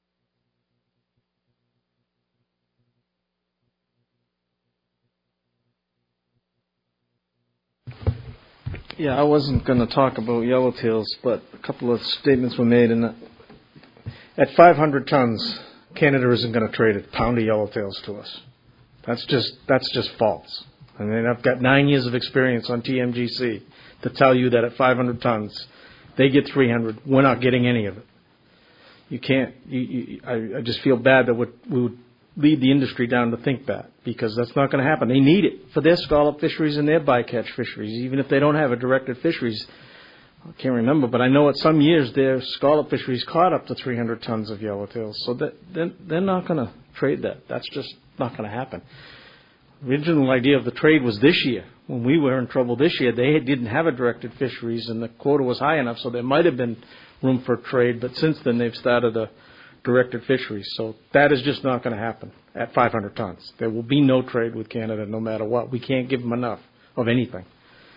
Yeah, I wasn't going to talk about yellowtails, but a couple of statements were made. And at five hundred tons, Canada isn't going to trade a pound of yellowtails to us. That's just that's just false. I mean, I've got nine years of experience on T M G C to tell you that at five hundred tons, they get three hundred. We're not getting any of it. You can't. You, you, I, I just feel bad that we would lead the industry down to think that, because that's not going to happen. They need it for their scallop fisheries and their bycatch fisheries, even if they don't have a directed fisheries. I can't remember, but I know at some years their scallop fisheries caught up to three hundred tons of yellowtails. So that, they're, they're not going to trade that. That's just not going to happen. The original idea of the trade was this year. When we were in trouble this year, they didn't have a directed fisheries, and the quota was high enough, so there might have been room for trade. But since then, they've started a directed fisheries. So that is just not going to happen at five hundred tons. There will be no trade with Canada no matter what. We can't give them enough of anything.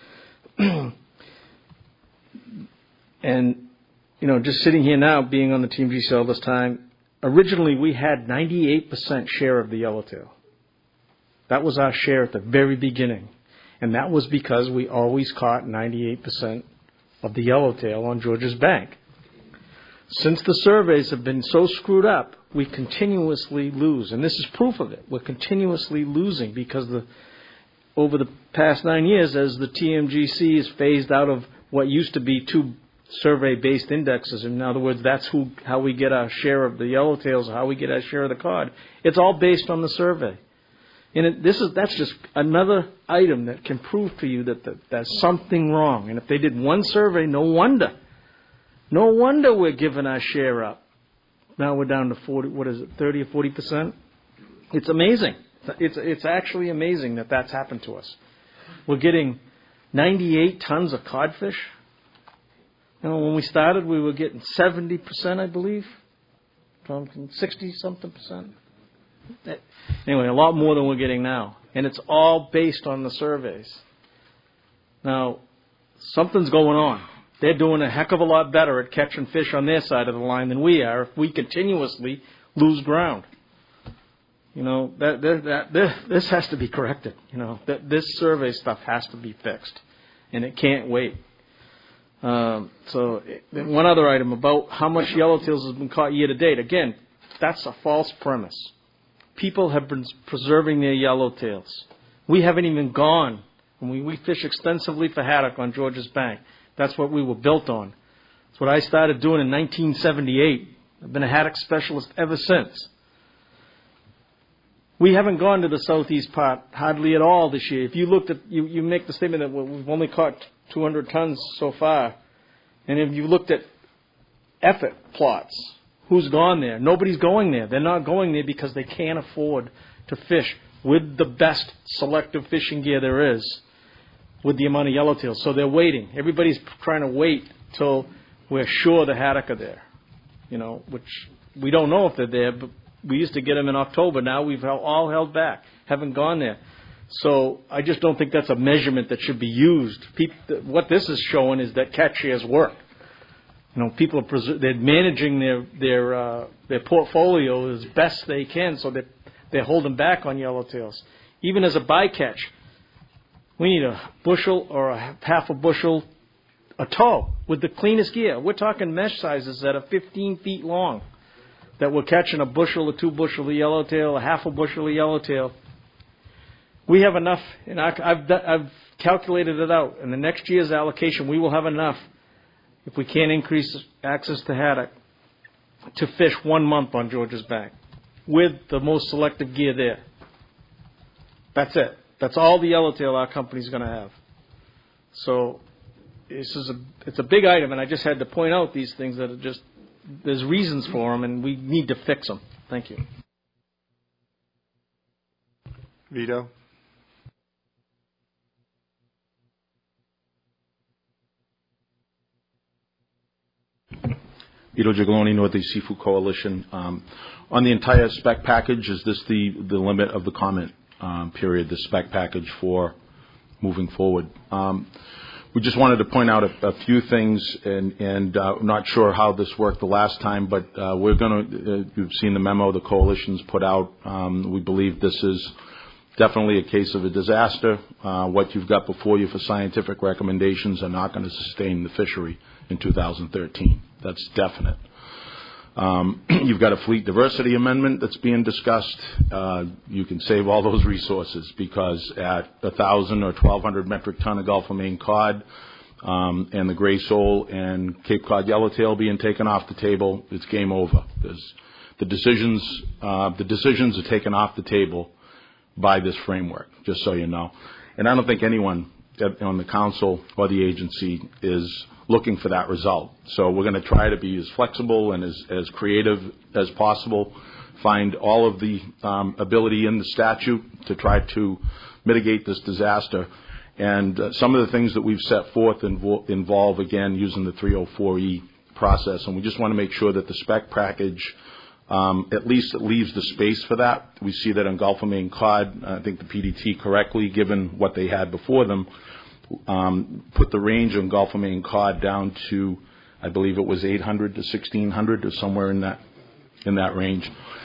And, you know, just sitting here now, being on the T M G C all this time, originally we had ninety-eight percent share of the yellowtail. That was our share at the very beginning. And that was because we always caught ninety-eight percent of the yellowtail on Georges Bank. Since the surveys have been so screwed up, we continuously lose. And this is proof of it. We're continuously losing because the, over the past nine years, as the T M G C is phased out of what used to be two survey-based indexes, in other words, that's who, how we get our share of the yellowtails, how we get our share of the cod. It's all based on the survey. And it, this is that's just another item that can prove to you that the, there's something wrong. And if they did one survey, no wonder. No wonder we're giving our share up. Now we're down to forty, what is it, thirty or forty percent? It's amazing. It's, it's actually amazing that that's happened to us. We're getting ninety-eight tons of codfish. You know, when we started, we were getting seventy percent, I believe, from sixty-something percent. Anyway, a lot more than we're getting now. And it's all based on the surveys. Now, something's going on. They're doing a heck of a lot better at catching fish on their side of the line than we are if we continuously lose ground. You know, that, that, that this, this has to be corrected. You know, that this survey stuff has to be fixed, and it can't wait. Um, so, one other item about how much yellowtails has been caught year to date. Again, that's a false premise. People have been preserving their yellowtails. We haven't even gone. And we, we fish extensively for haddock on Georges Bank. That's what we were built on. That's what I started doing in nineteen seventy-eight. I've been a haddock specialist ever since. We haven't gone to the southeast part hardly at all this year. If you looked at, you, you make the statement that we've only caught two hundred tons so far. And if you looked at effort plots, who's gone there? Nobody's going there. They're not going there because they can't afford to fish with the best selective fishing gear there is with the amount of yellowtails. So they're waiting. Everybody's trying to wait till we're sure the haddock are there, you know, which we don't know if they're there, but we used to get them in October. Now we've all held back, haven't gone there. So I just don't think that's a measurement that should be used. People, what this is showing is that catch shares work. You know, people are preser- they're managing their their uh, their portfolio as best they can, so that they're holding back on yellowtails. Even as a bycatch, we need a bushel or a half a bushel a tow with the cleanest gear. We're talking mesh sizes that are fifteen feet long, that we're catching a bushel or two bushel of yellowtail, a half a bushel of yellowtail. We have enough, and I, I've, I've calculated it out. In the next year's allocation, we will have enough, if we can't increase access to haddock, to fish one month on Georges Bank with the most selective gear there. That's it. That's all the yellowtail our company's going to have. So this is a it's a big item, and I just had to point out these things that are just, there's reasons for them, and we need to fix them. Thank you. Vito? Vito Gigloni, Northeast Seafood Coalition. Um, on the entire spec package, is this the, the limit of the comment um, period, the spec package for moving forward? Um, we just wanted to point out a, a few things, and, and uh, not sure how this worked the last time, but uh, we're going to, uh, you've seen the memo the coalition's put out. Um, we believe this is definitely a case of a disaster. Uh, what you've got before you for scientific recommendations are not going to sustain the fishery in two thousand thirteen. That's definite. Um, you've got a fleet diversity amendment that's being discussed. Uh, you can save all those resources, because at one thousand or twelve hundred metric ton of Gulf of Maine cod um, and the gray sole and Cape Cod yellowtail being taken off the table, it's game over. There's, the decisions uh, the decisions are taken off the table by this framework, just so you know. And I don't think anyone on the council or the agency is looking for that result. So we're going to try to be as flexible and as, as creative as possible, find all of the um, ability in the statute to try to mitigate this disaster. And uh, some of the things that we've set forth invo- involve, again, using the three oh four E process. And we just want to make sure that the spec package um, at least it leaves the space for that. We see that on Gulf of Maine cod. I think the P D T correctly, given what they had before them, Um, put the range on Gulf of Maine cod down to, I believe it was eight hundred to sixteen hundred, or somewhere in that in that range.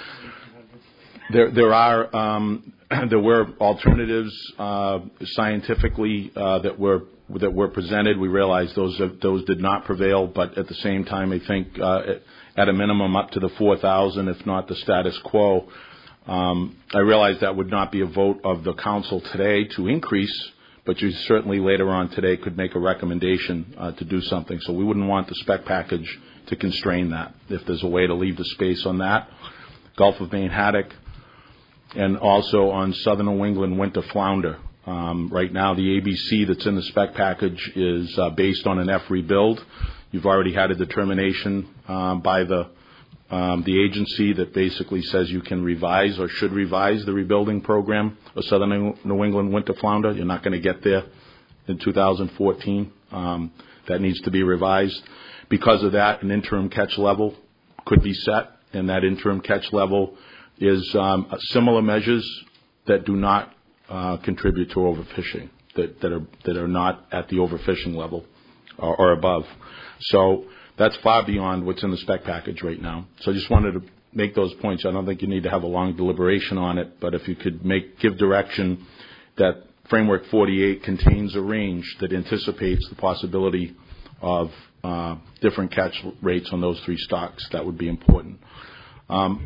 There, there are um, there were alternatives uh, scientifically uh, that were that were presented. We realized those those did not prevail, but at the same time, I think uh, at a minimum up to the four thousand, if not the status quo. Um, I realize that would not be a vote of the council today to increase, but you certainly later on today could make a recommendation uh, to do something. So we wouldn't want the spec package to constrain that. If there's a way to leave the space on that, Gulf of Maine haddock, and also on southern New England winter flounder. Um, right now, the A B C that's in the spec package is uh, based on an F rebuild. You've already had a determination um, by the um, the agency that basically says you can revise or should revise the rebuilding program of southern New England winter flounder. You're not going to get there in two thousand fourteen. Um, that needs to be revised. Because of that, an interim catch level could be set, and that interim catch level is um, similar measures that do not uh, contribute to overfishing, that, that are that are not at the overfishing level or, or above. So that's far beyond what's in the spec package right now. So I just wanted to make those points. I don't think you need to have a long deliberation on it, but if you could make give direction that Framework forty-eight contains a range that anticipates the possibility of uh, different catch rates on those three stocks, that would be important. Um,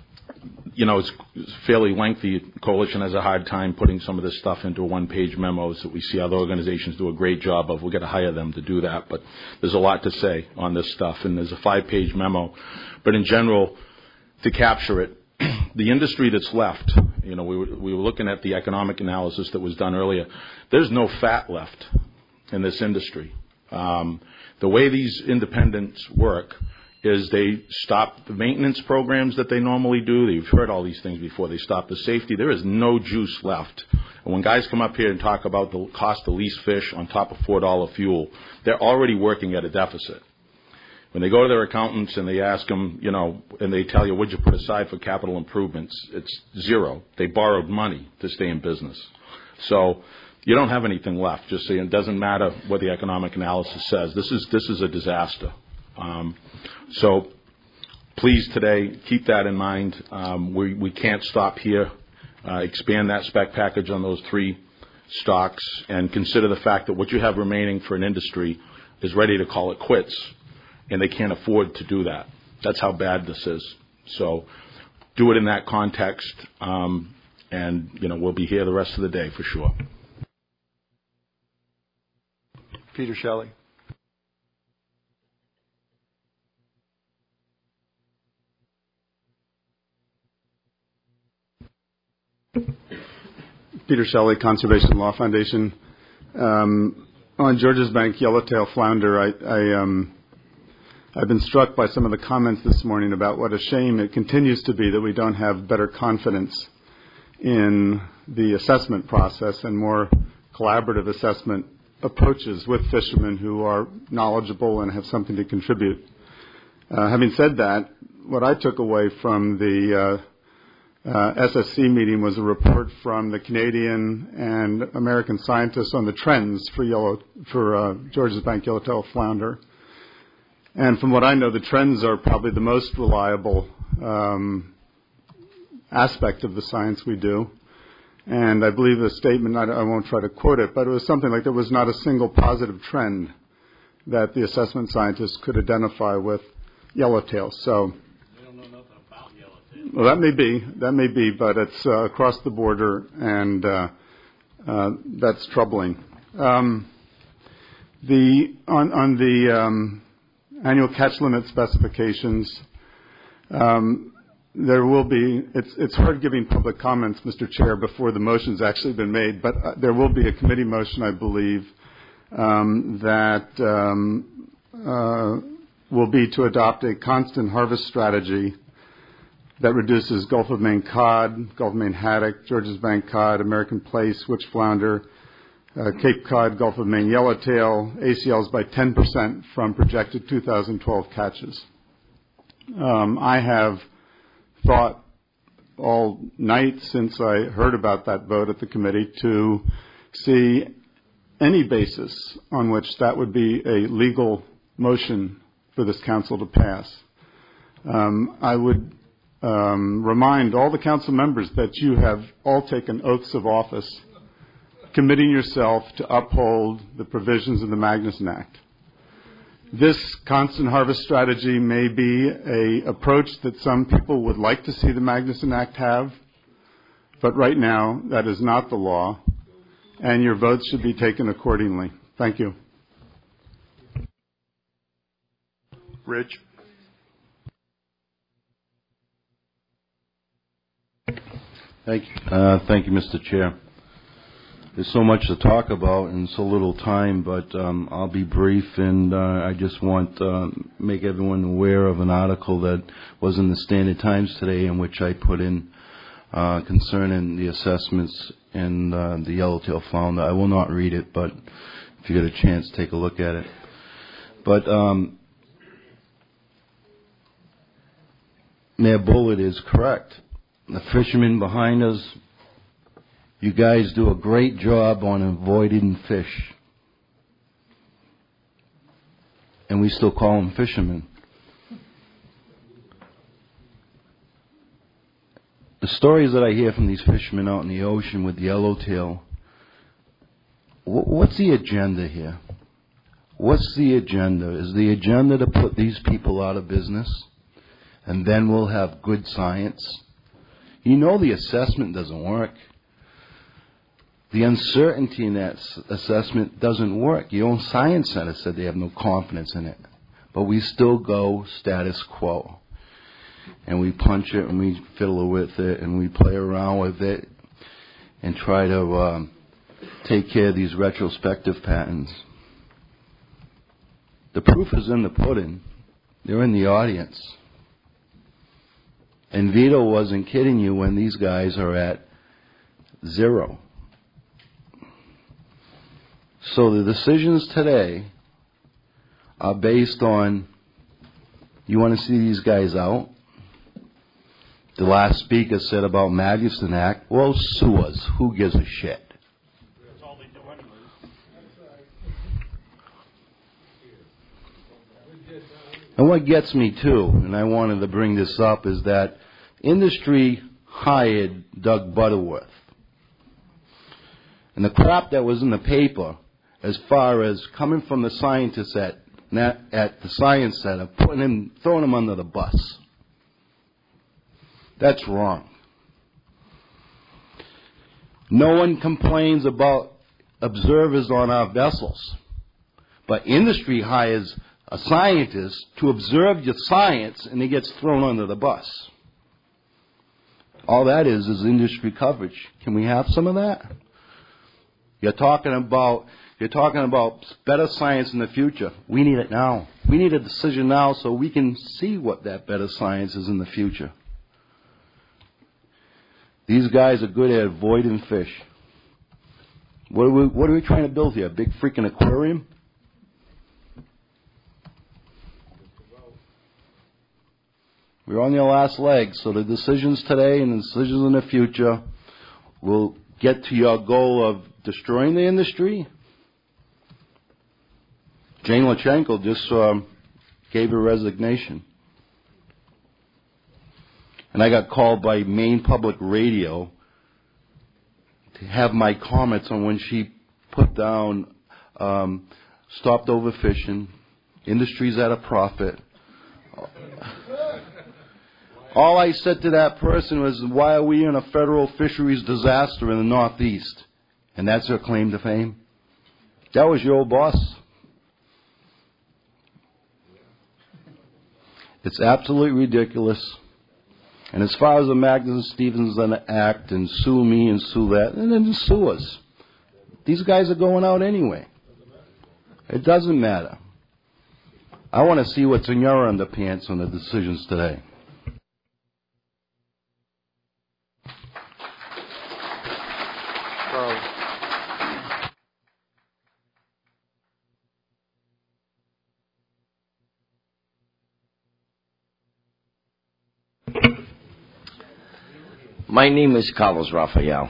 you know, it's fairly lengthy. Coalition has a hard time putting some of this stuff into one-page memos that we see other organizations do a great job of. We've got to hire them to do that, but there's a lot to say on this stuff, and there's a five-page memo. But in general, to capture it, the industry that's left, you know, we were, we were looking at the economic analysis that was done earlier. There's no fat left in this industry. Um, the way these independents work is they stop the maintenance programs that they normally do. You've heard all these things before. They stop the safety. There is no juice left. And when guys come up here and talk about the cost to lease fish on top of four dollar fuel, they're already working at a deficit. When they go to their accountants and they ask them, you know, and they tell you, what'd you put aside for capital improvements? It's zero. They borrowed money to stay in business. So you don't have anything left. Just saying, it doesn't matter what the economic analysis says. This is this is a disaster. Um, so please today keep that in mind. Um, we we can't stop here. Uh, expand that spec package on those three stocks and consider the fact that what you have remaining for an industry is ready to call it quits, and they can't afford to do that. That's how bad this is. So do it in that context, um, and you know we'll be here the rest of the day for sure. Peter Shelley. Peter Shelley, Conservation Law Foundation. Um, on Georges Bank yellowtail flounder, I, I, um, I've been struck by some of the comments this morning about what a shame it continues to be that we don't have better confidence in the assessment process and more collaborative assessment approaches with fishermen who are knowledgeable and have something to contribute. Uh, having said that, what I took away from the uh, uh, S S C meeting was a report from the Canadian and American scientists on the trends for yellow for uh, Georges Bank yellowtail flounder. And from what I know, the trends are probably the most reliable um, aspect of the science we do. And I believe the statement, I, I won't try to quote it, but it was something like there was not a single positive trend that the assessment scientists could identify with yellowtail. So, they don't know nothing about yellowtail. Well, that may be, that may be, but it's uh, across the border, and uh, uh, that's troubling. Um, the on on the um, annual catch limit specifications. Um, There will be, it's, it's hard giving public comments, Mister Chair, before the motion's actually been made, but uh, there will be a committee motion, I believe, um, that um, uh, will be to adopt a constant harvest strategy that reduces Gulf of Maine cod, Gulf of Maine haddock, Georges Bank cod, American plaice, switch flounder, uh, Cape cod, Gulf of Maine yellowtail, A C Ls by ten percent from projected two thousand twelve catches. Um, I have thought all night since I heard about that vote at the committee to see any basis on which that would be a legal motion for this council to pass. Um, I would um, remind all the council members that you have all taken oaths of office, committing yourself to uphold the provisions of the Magnuson Act. This constant harvest strategy may be an approach that some people would like to see the Magnuson Act have, but right now that is not the law, and your votes should be taken accordingly. Thank you. Rich. Thank you, uh, thank you, Mister Chair. there's so much to talk about and so little time, but um, I'll be brief, and uh, I just want to uh, make everyone aware of an article that was in the Standard Times today in which I put in uh, concerning the assessments and uh, the yellowtail flounder. I will not read it, but if you get a chance, take a look at it. But um, Mayor Bullitt is correct. The fishermen behind us, you guys do a great job on avoiding fish. And we still call them fishermen. The stories that I hear from these fishermen out in the ocean with the yellowtail, what's the agenda here? What's the agenda? Is the agenda to put these people out of business? And then we'll have good science? You know the assessment doesn't work. The uncertainty in that assessment doesn't work. Your own science center said they have no confidence in it. But we still go status quo. And we punch it and we fiddle with it and we play around with it and try to um, take care of these retrospective patterns. The proof is in the pudding. They're in the audience. And Vito wasn't kidding you when these guys are at zero. So the decisions today are based on, you want to see these guys out? The last speaker said about Magnuson Act, well, sue us. Who gives a shit? That's all they do anyways. And what gets me too, and I wanted to bring this up, is that industry hired Doug Butterworth. And the crap that was in the paper, as far as coming from the scientists at at the Science Center, putting him, throwing him under the bus. That's wrong. No one complains about observers on our vessels, but industry hires a scientist to observe your science, and he gets thrown under the bus. All that is is industry coverage. Can we have some of that? You're talking about you're talking about better science in the future. We need it now. We need a decision now so we can see what that better science is in the future. These guys are good at avoiding fish. What are we, what are we trying to build here? A big freaking aquarium? We're on your last leg, so the decisions today and the decisions in the future will get to your goal of destroying the industry. Jane Lachenko just um, gave her resignation. And I got called by Maine Public Radio to have my comments on when she put down um, stopped overfishing, industry's at a profit. All I said to that person was, why are we in a federal fisheries disaster in the Northeast? And that's her claim to fame. That was your old boss. It's absolutely ridiculous. And as far as the Magnuson-Stevens Act and sue me and sue that, and then sue us. These guys are going out anyway. It doesn't matter. I want to see what's in your underpants on the decisions today. My name is Carlos Rafael.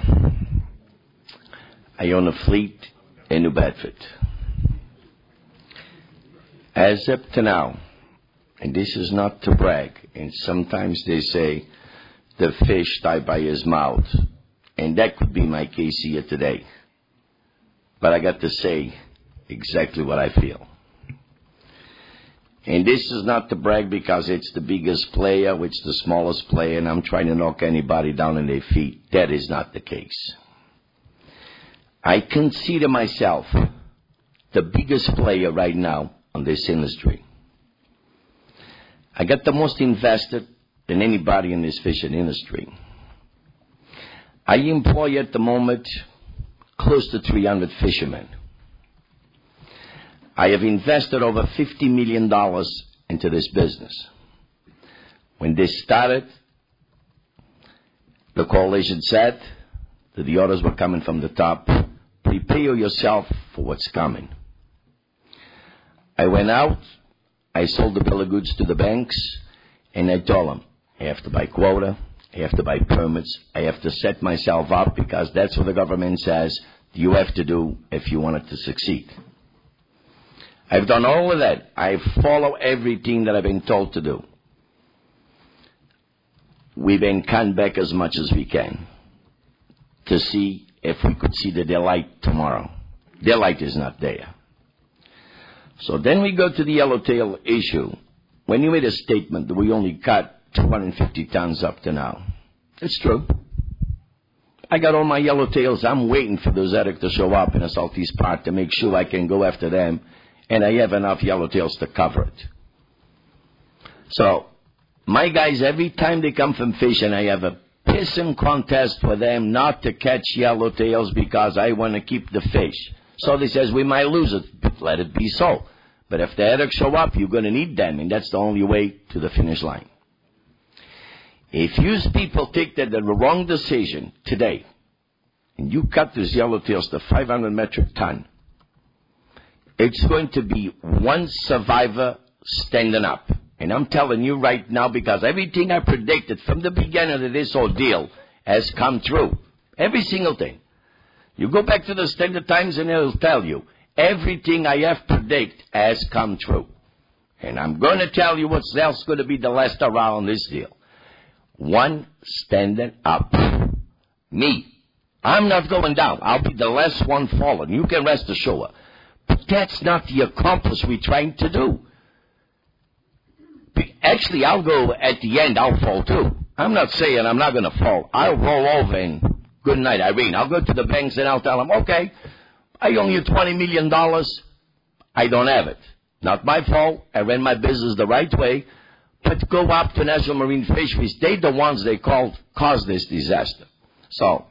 I own a fleet in New Bedford. As up to now, and this is not to brag, and sometimes they say the fish died by his mouth, and that could be my case here today. But I got to say exactly what I feel. And this is not to brag because it's the biggest player, it's the smallest player, and I'm trying to knock anybody down on their feet. That is not the case. I consider myself the biggest player right now on this industry. I got the most invested than anybody in this fishing industry. I employ at the moment close to three hundred fishermen. I have invested over fifty million dollars into this business. When this started, the coalition said that the orders were coming from the top. Prepare yourself for what's coming. I went out, I sold the bill of goods to the banks, and I told them, I have to buy quota, I have to buy permits, I have to set myself up because that's what the government says you have to do if you want it to succeed. I've done all of that. I follow everything that I've been told to do. We've been cutting back as much as we can to see if we could see the daylight tomorrow. Daylight is not there. So then we go to the yellowtail issue. When you made a statement that we only cut two hundred fifty tons up to now, it's true. I got all my yellowtails. I'm waiting for those eddies to show up in the Southeast Park to make sure I can go after them, and I have enough yellowtails to cover it. So my guys, every time they come from fishing, I have a pissing contest for them not to catch yellowtails because I want to keep the fish. So they says, we might lose it, but let it be so. But if the eddies show up, you're going to need them, and that's the only way to the finish line. If you people take that the wrong decision today, and you cut these yellowtails to five hundred metric ton, it's going to be one survivor standing up. And I'm telling you right now, because everything I predicted from the beginning of this ordeal has come true. Every single thing. You go back to the Standard Times and it'll tell you, everything I have predicted has come true. And I'm going to tell you what's else going to be the last hurrah on this deal. One standing up. Me. I'm not going down. I'll be the last one falling. You can rest assured. But that's not the accomplish we're trying to do. Actually, I'll go at the end, I'll fall too. I'm not saying I'm not going to fall. I'll roll over and good night, Irene. I'll go to the banks and I'll tell them, okay, I owe you twenty million dollars. I don't have it. Not my fault. I ran my business the right way. But go up to National Marine Fisheries. They're the ones they called caused this disaster. So,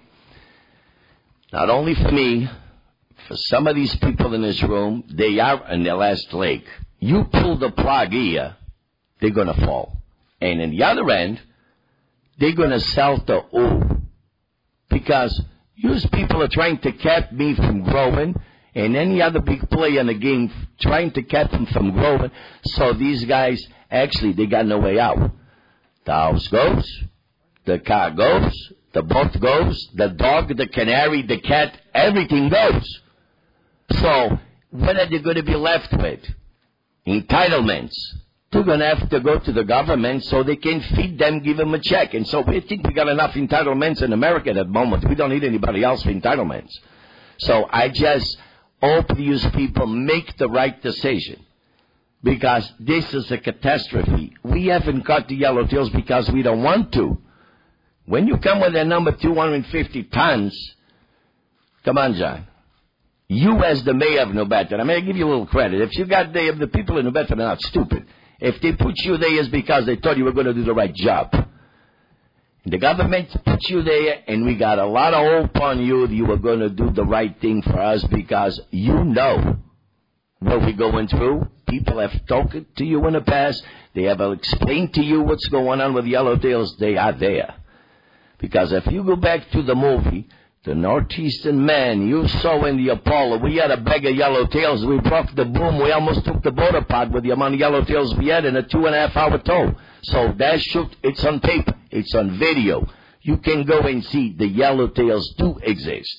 not only for me, for some of these people in this room, they are in their last leg. You pull the plug here, they're going to fall. And in the other end, they're going to sell to O. Because these people are trying to keep me from growing, and any other big player in the game trying to keep them from growing. So these guys, actually, they got no way out. The house goes, the car goes, the boat goes, the dog, the canary, the cat, everything goes. So what are they going to be left with? Entitlements. They're going to have to go to the government so they can feed them, give them a check. And so we think we got enough entitlements in America at the moment. We don't need anybody else for entitlements. So I just hope these people make the right decision, because this is a catastrophe. We haven't cut the yellowtails because we don't want to. When you come with a number two hundred fifty tons, come on, John. You as the mayor of New Bedford, I'm going to give you a little credit. If you got the, the people in New Bedford are not stupid. If they put you there, it's because they thought you were going to do the right job. The government put you there, and we got a lot of hope on you that you were going to do the right thing for us, because you know what we're going through. People have talked to you in the past. They have explained to you what's going on with yellowtails. They are there. Because if you go back to the movie, The Northeastern Man, you saw in the Apollo, we had a bag of yellowtails. We broke the boom. We almost took the boat apart with the amount of yellowtails we had in a two and a half hour tow. So that shoot, it's on paper. It's on video. You can go and see the yellowtails do exist.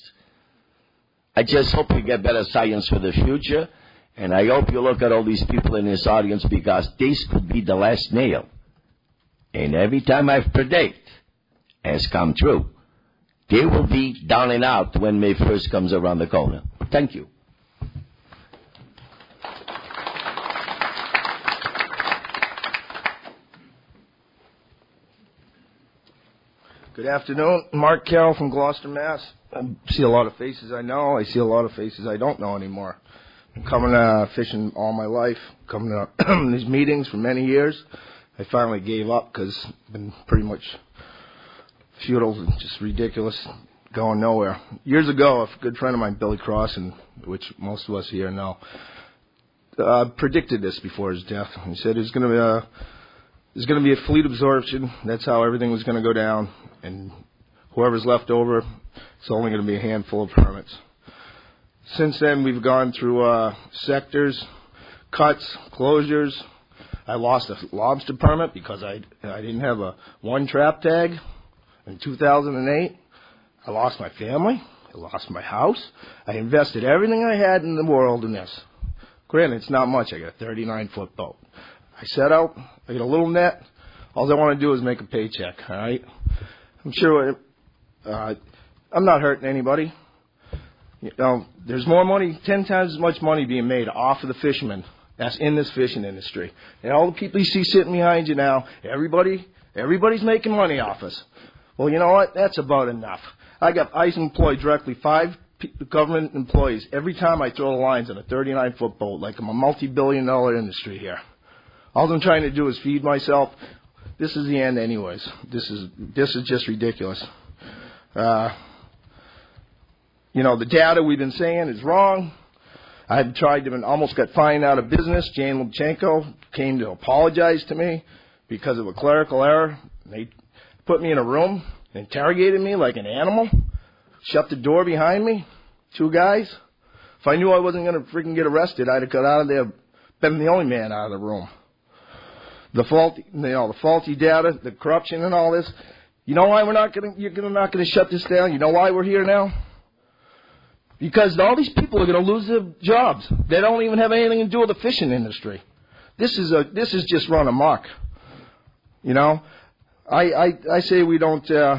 I just hope we get better science for the future. And I hope you look at all these people in this audience, because this could be the last nail. And every time I've predict has come true. They will be down and out when May first comes around the corner. Thank you. Good afternoon. Mark Carroll from Gloucester, Mass. I see a lot of faces I know. I see a lot of faces I don't know anymore. I'm coming uh, fishing all my life, coming to these meetings for many years. I finally gave up because it's been pretty much futile and just ridiculous going nowhere. Years ago, a good friend of mine, Billy Crossan, which most of us here know, uh, predicted this before his death. He said there's going to be a there's going to be a fleet absorption. That's how everything was going to go down, and whoever's left over, it's only going to be a handful of permits. Since then, we've gone through uh, sectors, cuts, closures. I lost a lobster permit because I I didn't have a one trap tag in two thousand eight. I lost my family. I lost my house. I invested everything I had in the world in this. Granted, it's not much. I got a thirty-nine foot boat. I set out. I get a little net. All I want to do is make a paycheck. All right. I'm sure. Uh, I'm not hurting anybody. You know, there's more money, ten times as much money being made off of the fishermen that's in this fishing industry. And all the people you see sitting behind you now, everybody, everybody's making money off us. Well, you know what? That's about enough. I got I employ directly five p- government employees every time I throw the lines on a thirty-nine foot boat, like I'm a multi-billion dollar industry here. All I'm trying to do is feed myself. This is the end, anyways. This is this is just ridiculous. Uh, you know, the data we've been saying is wrong. I've tried to and almost got fined out of business. Jane Lubchenko came to apologize to me because of a clerical error. They put me in a room, interrogated me like an animal, shut the door behind me, two guys. If I knew I wasn't going to freaking get arrested, I'd have got out of there, been the only man out of the room. The faulty, you know, the faulty data, the corruption and all this. You know why we're not going to, you're not going to shut this down? You know why we're here now? Because all these people are going to lose their jobs. They don't even have anything to do with the fishing industry. This is a this is just run amok. You know, I I, I say we don't. Uh,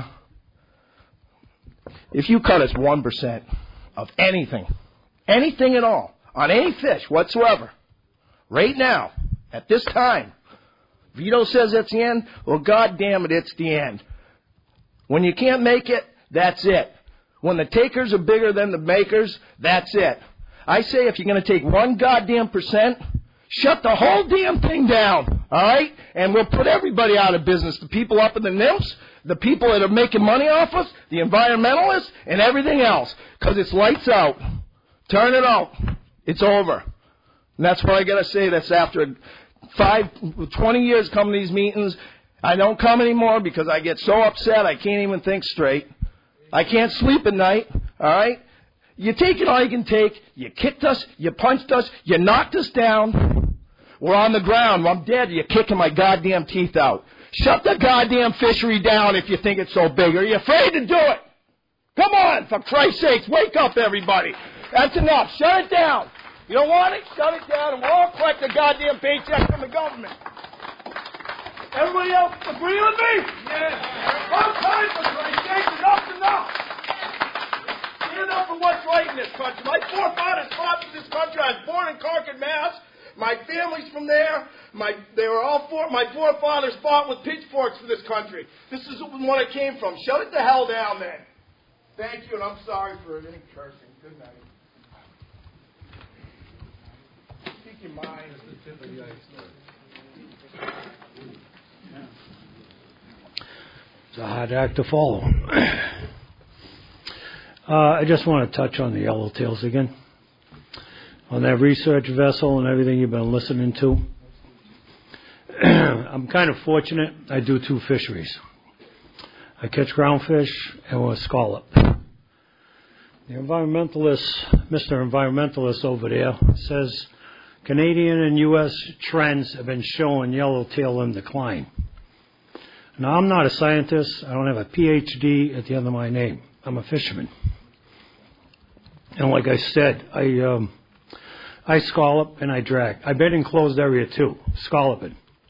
if you cut us one percent of anything, anything at all on any fish whatsoever, right now at this time, Vito says that's the end. Well, God damn it, it's the end. When you can't make it, that's it. When the takers are bigger than the makers, that's it. I say if you're going to take one goddamn percent, shut the whole damn thing down, all right? And we'll put everybody out of business, the people up in the nymphs, the people that are making money off us, the environmentalists, and everything else, because it's lights out. Turn it out. It's over. And that's what I got to say. That's after five, twenty years coming to these meetings. I don't come anymore because I get so upset I can't even think straight. I can't sleep at night, all right? You take it all you can take. You kicked us. You punched us. You knocked us down. We're on the ground. I'm dead. You're kicking my goddamn teeth out. Shut the goddamn fishery down if you think it's so big. Are you afraid to do it? Come on, for Christ's sakes, wake up, everybody. That's enough. Shut it down. You don't want it? Shut it down, and we'll all collect a goddamn paycheck from the government. Everybody else agree with me? Yeah. One time for Christ's sake, enough's enough. Stand up for what's right in this country. My forefathers fought for this country. I was born in Concord, Mass. My family's from there. My they were all four. My forefathers fought with pitchforks for this country. This is what I came from. Shut it the hell down, then. Thank you, and I'm sorry for any cursing. Good night. Speak your mind as the tip of the iceberg. It's a hard act to follow. uh, I just want to touch on the yellowtails again. On that research vessel and everything you've been listening to. I'm kind of fortunate. I do two fisheries. I catch groundfish and a scallop. The environmentalist, Mister Environmentalist over there, says Canadian and U S trends have been showing yellowtail in decline. Now, I'm not a scientist. I don't have a P H D at the end of my name. I'm a fisherman. And like I said, I um, I scallop and I drag. I've been in closed area too, scalloping.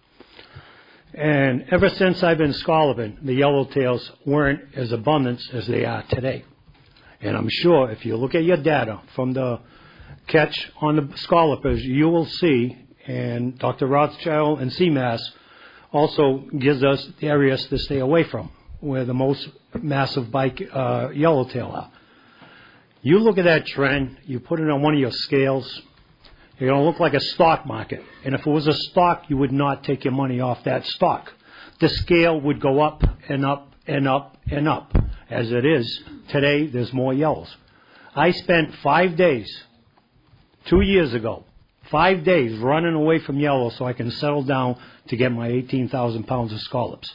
And ever since I've been scalloping, the yellowtails weren't as abundant as they are today. And I'm sure if you look at your data from the catch on the scallopers, you will see, and Doctor Rothschild and C M A S also gives us the areas to stay away from, where the most massive bike uh, yellowtail are. You look at that trend, you put it on one of your scales, you're going to look like a stock market. And if it was a stock, you would not take your money off that stock. The scale would go up and up and up and up. As it is, today there's more yellows. I spent five days, two years ago, five days running away from yellow so I can settle down to get my eighteen thousand pounds of scallops.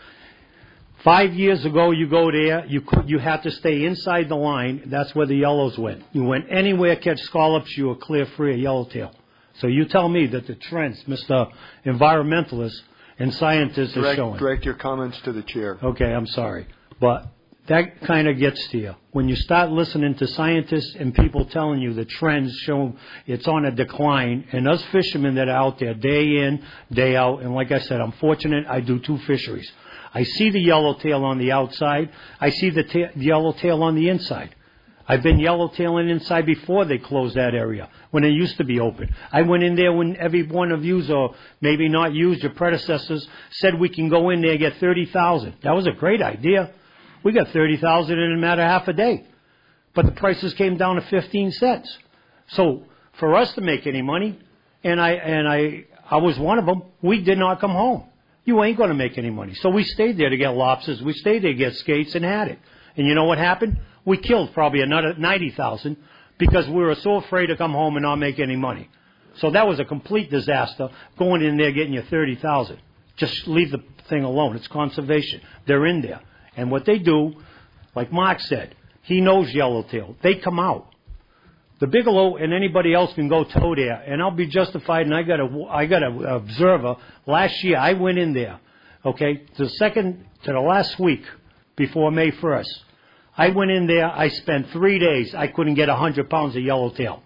Five years ago, you go there, you could, you had to stay inside the line. That's where the yellows went. You went anywhere, catch scallops, you were clear free of yellowtail. So you tell me that the trends, Mister Environmentalist and scientists direct, are showing. Direct your comments to the chair. Okay, I'm sorry. But that kind of gets to you. When you start listening to scientists and people telling you the trends show it's on a decline, and us fishermen that are out there day in, day out, and like I said, I'm fortunate I do two fisheries. I see the yellowtail on the outside. I see the ta- yellowtail on the inside. I've been yellowtailing inside before they closed that area, when it used to be open. I went in there when every one of you, or maybe not you, your predecessors, said we can go in there and get thirty thousand. That was a great idea. We got thirty thousand in a matter of half a day. But the prices came down to fifteen cents. So for us to make any money, and I and I, I was one of them, we did not come home. You ain't going to make any money. So we stayed there to get lobsters. We stayed there to get skates and had it. And you know what happened? We killed probably another ninety thousand because we were so afraid to come home and not make any money. So that was a complete disaster, going in there getting you thirty thousand. Just leave the thing alone. It's conservation. They're in there. And what they do, like Mark said, he knows yellowtail. They come out. The Bigelow and anybody else can go tow there, and I'll be justified, and I got a, I got an observer. Last year, I went in there, okay, the second to the last week before May first. I went in there, I spent three days, I couldn't get one hundred pounds of yellowtail.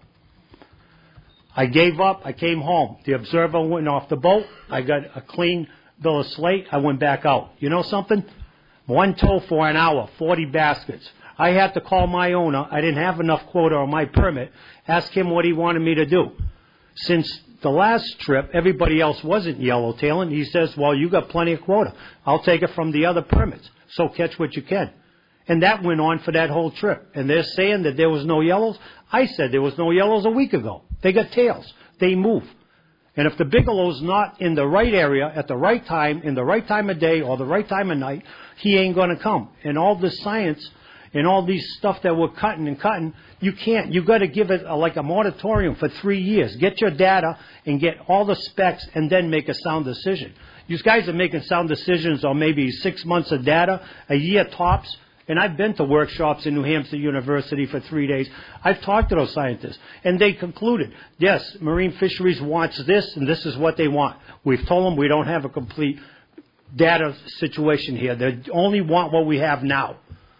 I gave up, I came home. The observer went off the boat, I got a clean bill of slate, I went back out. You know something? One tow for an hour, forty baskets. I had to call my owner. I didn't have enough quota on my permit. Ask him what he wanted me to do. Since the last trip, everybody else wasn't yellowtailing. He says, well, you got plenty of quota. I'll take it from the other permits. So catch what you can. And that went on for that whole trip. And they're saying that there was no yellows. I said there was no yellows a week ago. They got tails. They move. And if the Bigelow's not in the right area at the right time, in the right time of day or the right time of night, he ain't going to come. And all this science and all these stuff that we're cutting and cutting, you can't. You've got to give it a, like a moratorium for three years. Get your data and get all the specs and then make a sound decision. You guys are making sound decisions on maybe six months of data, a year tops. And I've been to workshops in New Hampshire University for three days. I've talked to those scientists. And they concluded, yes, marine fisheries wants this, and this is what they want. We've told them we don't have a complete data situation here. They only want what we have now.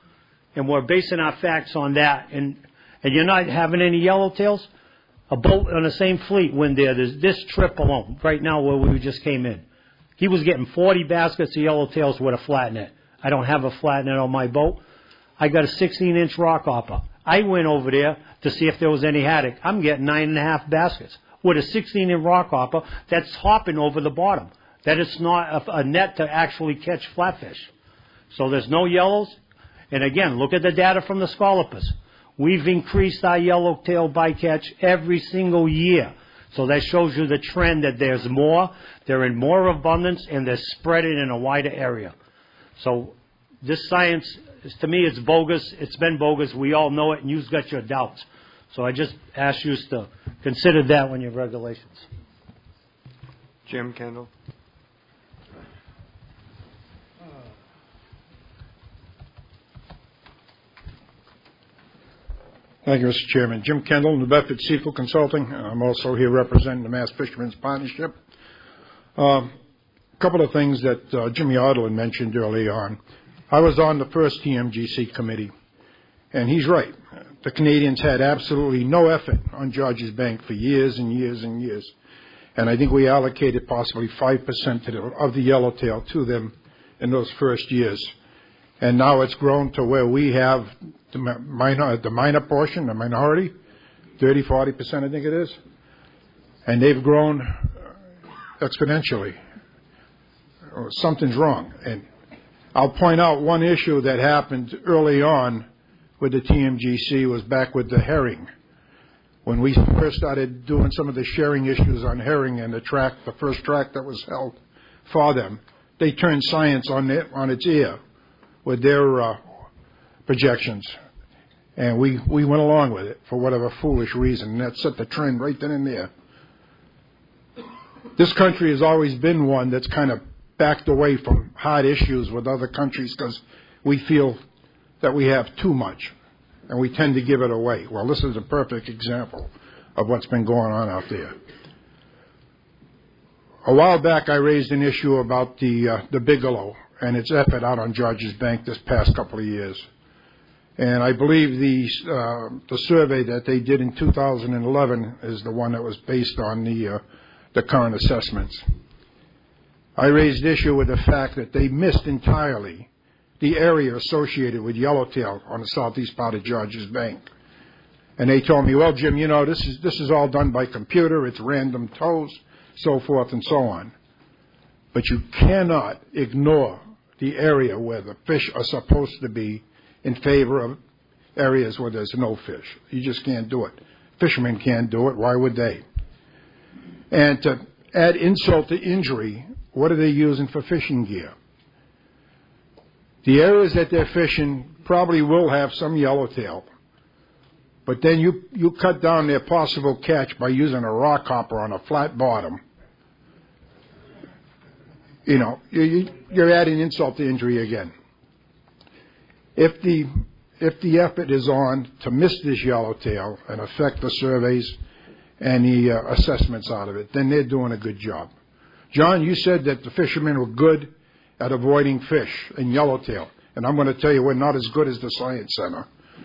And we're basing our facts on that. And, and you're not having any yellowtails? A boat on the same fleet went there. There's this trip alone, right now where we just came in. He was getting forty baskets of yellowtails with a flat net. I don't have a flat net on my boat. I got a sixteen inch rock hopper. I went over there to see if there was any haddock. I'm getting nine and a half baskets with a sixteen inch rock hopper that's hopping over the bottom. That is not a, a net to actually catch flatfish. So there's no yellows. And again, look at the data from the scallopers. We've increased our yellowtail bycatch every single year. So that shows you the trend that there's more, they're in more abundance, and they're spreading in a wider area. So this science, to me, it's bogus. It's been bogus. We all know it, and you've got your doubts. So I just ask you to consider that when your regulations. Jim Kendall. Thank you, Mister Chairman. Jim Kendall, New Bedford Seafood Consulting. I'm also here representing the Mass Fishermen's Partnership. A uh, couple of things that uh, Jimmy Ottle had mentioned early on. I was on the first T M G C committee, and he's right. The Canadians had absolutely no effort on Georges Bank for years and years and years. And I think we allocated possibly five percent to the, of the yellowtail to them in those first years. And now it's grown to where we have the minor, the minor portion, the minority, thirty, forty percent I think it is. And they've grown exponentially. Something's wrong. And I'll point out one issue that happened early on with the T M G C was back with the herring. When we first started doing some of the sharing issues on herring and the track, the first track that was held for them, they turned science on, it, on its ear with their uh, projections. And we, we went along with it for whatever foolish reason, and that set the trend right then and there. This country has always been one that's kind of backed away from hard issues with other countries because we feel that we have too much, and we tend to give it away. Well, this is a perfect example of what's been going on out there. A while back, I raised an issue about the uh, the Bigelow and its effort out on Georges Bank this past couple of years. And I believe the uh, the survey that they did in two thousand eleven is the one that was based on the uh, the current assessments. I raised issue with the fact that they missed entirely the area associated with Yellowtail on the southeast part of Georges Bank. And they told me, well, Jim, you know, this is this is all done by computer. It's random tows, so forth and so on. But you cannot ignore the area where the fish are supposed to be in favor of areas where there's no fish. You just can't do it. Fishermen can't do it. Why would they? And to add insult to injury, what are they using for fishing gear? The areas that they're fishing probably will have some yellowtail. But then you, you cut down their possible catch by using a rock hopper on a flat bottom. You know, you, you're adding insult to injury again. If the if the effort is on to miss this yellowtail and affect the surveys and the uh, assessments out of it, then they're doing a good job. John, you said that the fishermen were good at avoiding fish in yellowtail, and I'm going to tell you we're not as good as the Science Center.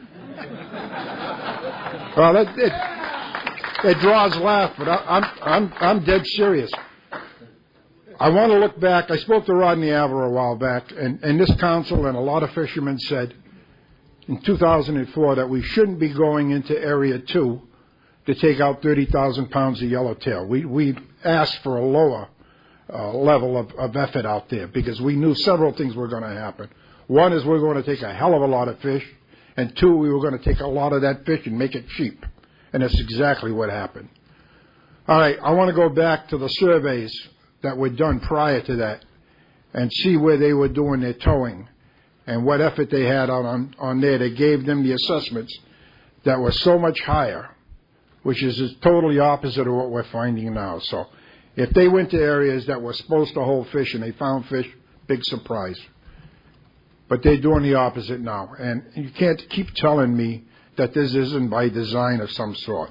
Well, it, it, it draws laugh, but I, I'm I'm I'm dead serious. I want to look back. I spoke to Rodney Averill a while back, and, and this council and a lot of fishermen said in two thousand four that we shouldn't be going into Area two to take out thirty thousand pounds of yellowtail. We, we asked for a lower uh, level of, of effort out there because we knew several things were going to happen. One is we're going to take a hell of a lot of fish, and two, we were going to take a lot of that fish and make it cheap. And that's exactly what happened. All right, I want to go back to the surveys that were done prior to that and see where they were doing their towing and what effort they had out on, on there. They gave them the assessments that were so much higher, which is totally opposite of what we're finding now. So if they went to areas that were supposed to hold fish and they found fish, big surprise. But they're doing the opposite now. And you can't keep telling me that this isn't by design of some sort.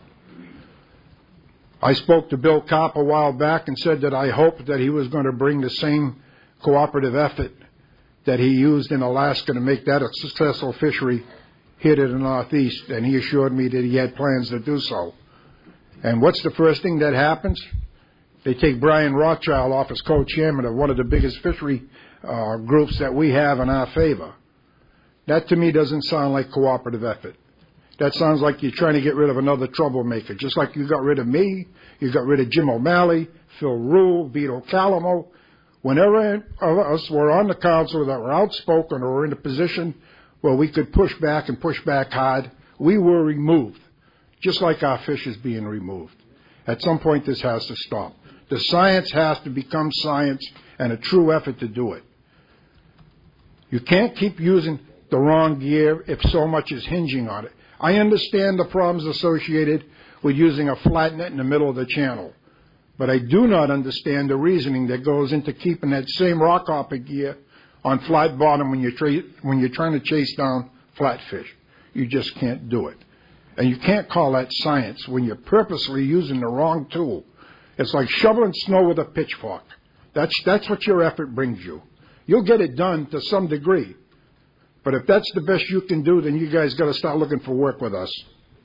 I spoke to Bill Kopp a while back and said that I hoped that he was going to bring the same cooperative effort that he used in Alaska to make that a successful fishery here to the Northeast, and he assured me that he had plans to do so. And what's the first thing that happens? They take Brian Rothschild off as co-chairman of one of the biggest fishery uh, groups that we have in our favor. That to me doesn't sound like cooperative effort. That sounds like you're trying to get rid of another troublemaker, just like you got rid of me, you got rid of Jim O'Malley, Phil Rule, Vito Calamo. Whenever of us were on the council that were outspoken or were in a position where we could push back and push back hard, we were removed, just like our fish is being removed. At some point, this has to stop. The science has to become science and a true effort to do it. You can't keep using the wrong gear if so much is hinging on it. I understand the problems associated with using a flat net in the middle of the channel, but I do not understand the reasoning that goes into keeping that same rock hopper gear on flat bottom when you're, tra- when you're trying to chase down flatfish. You just can't do it. And you can't call that science when you're purposely using the wrong tool. It's like shoveling snow with a pitchfork. That's, that's what your effort brings you. You'll get it done to some degree. But if that's the best you can do, then you guys got to start looking for work with us.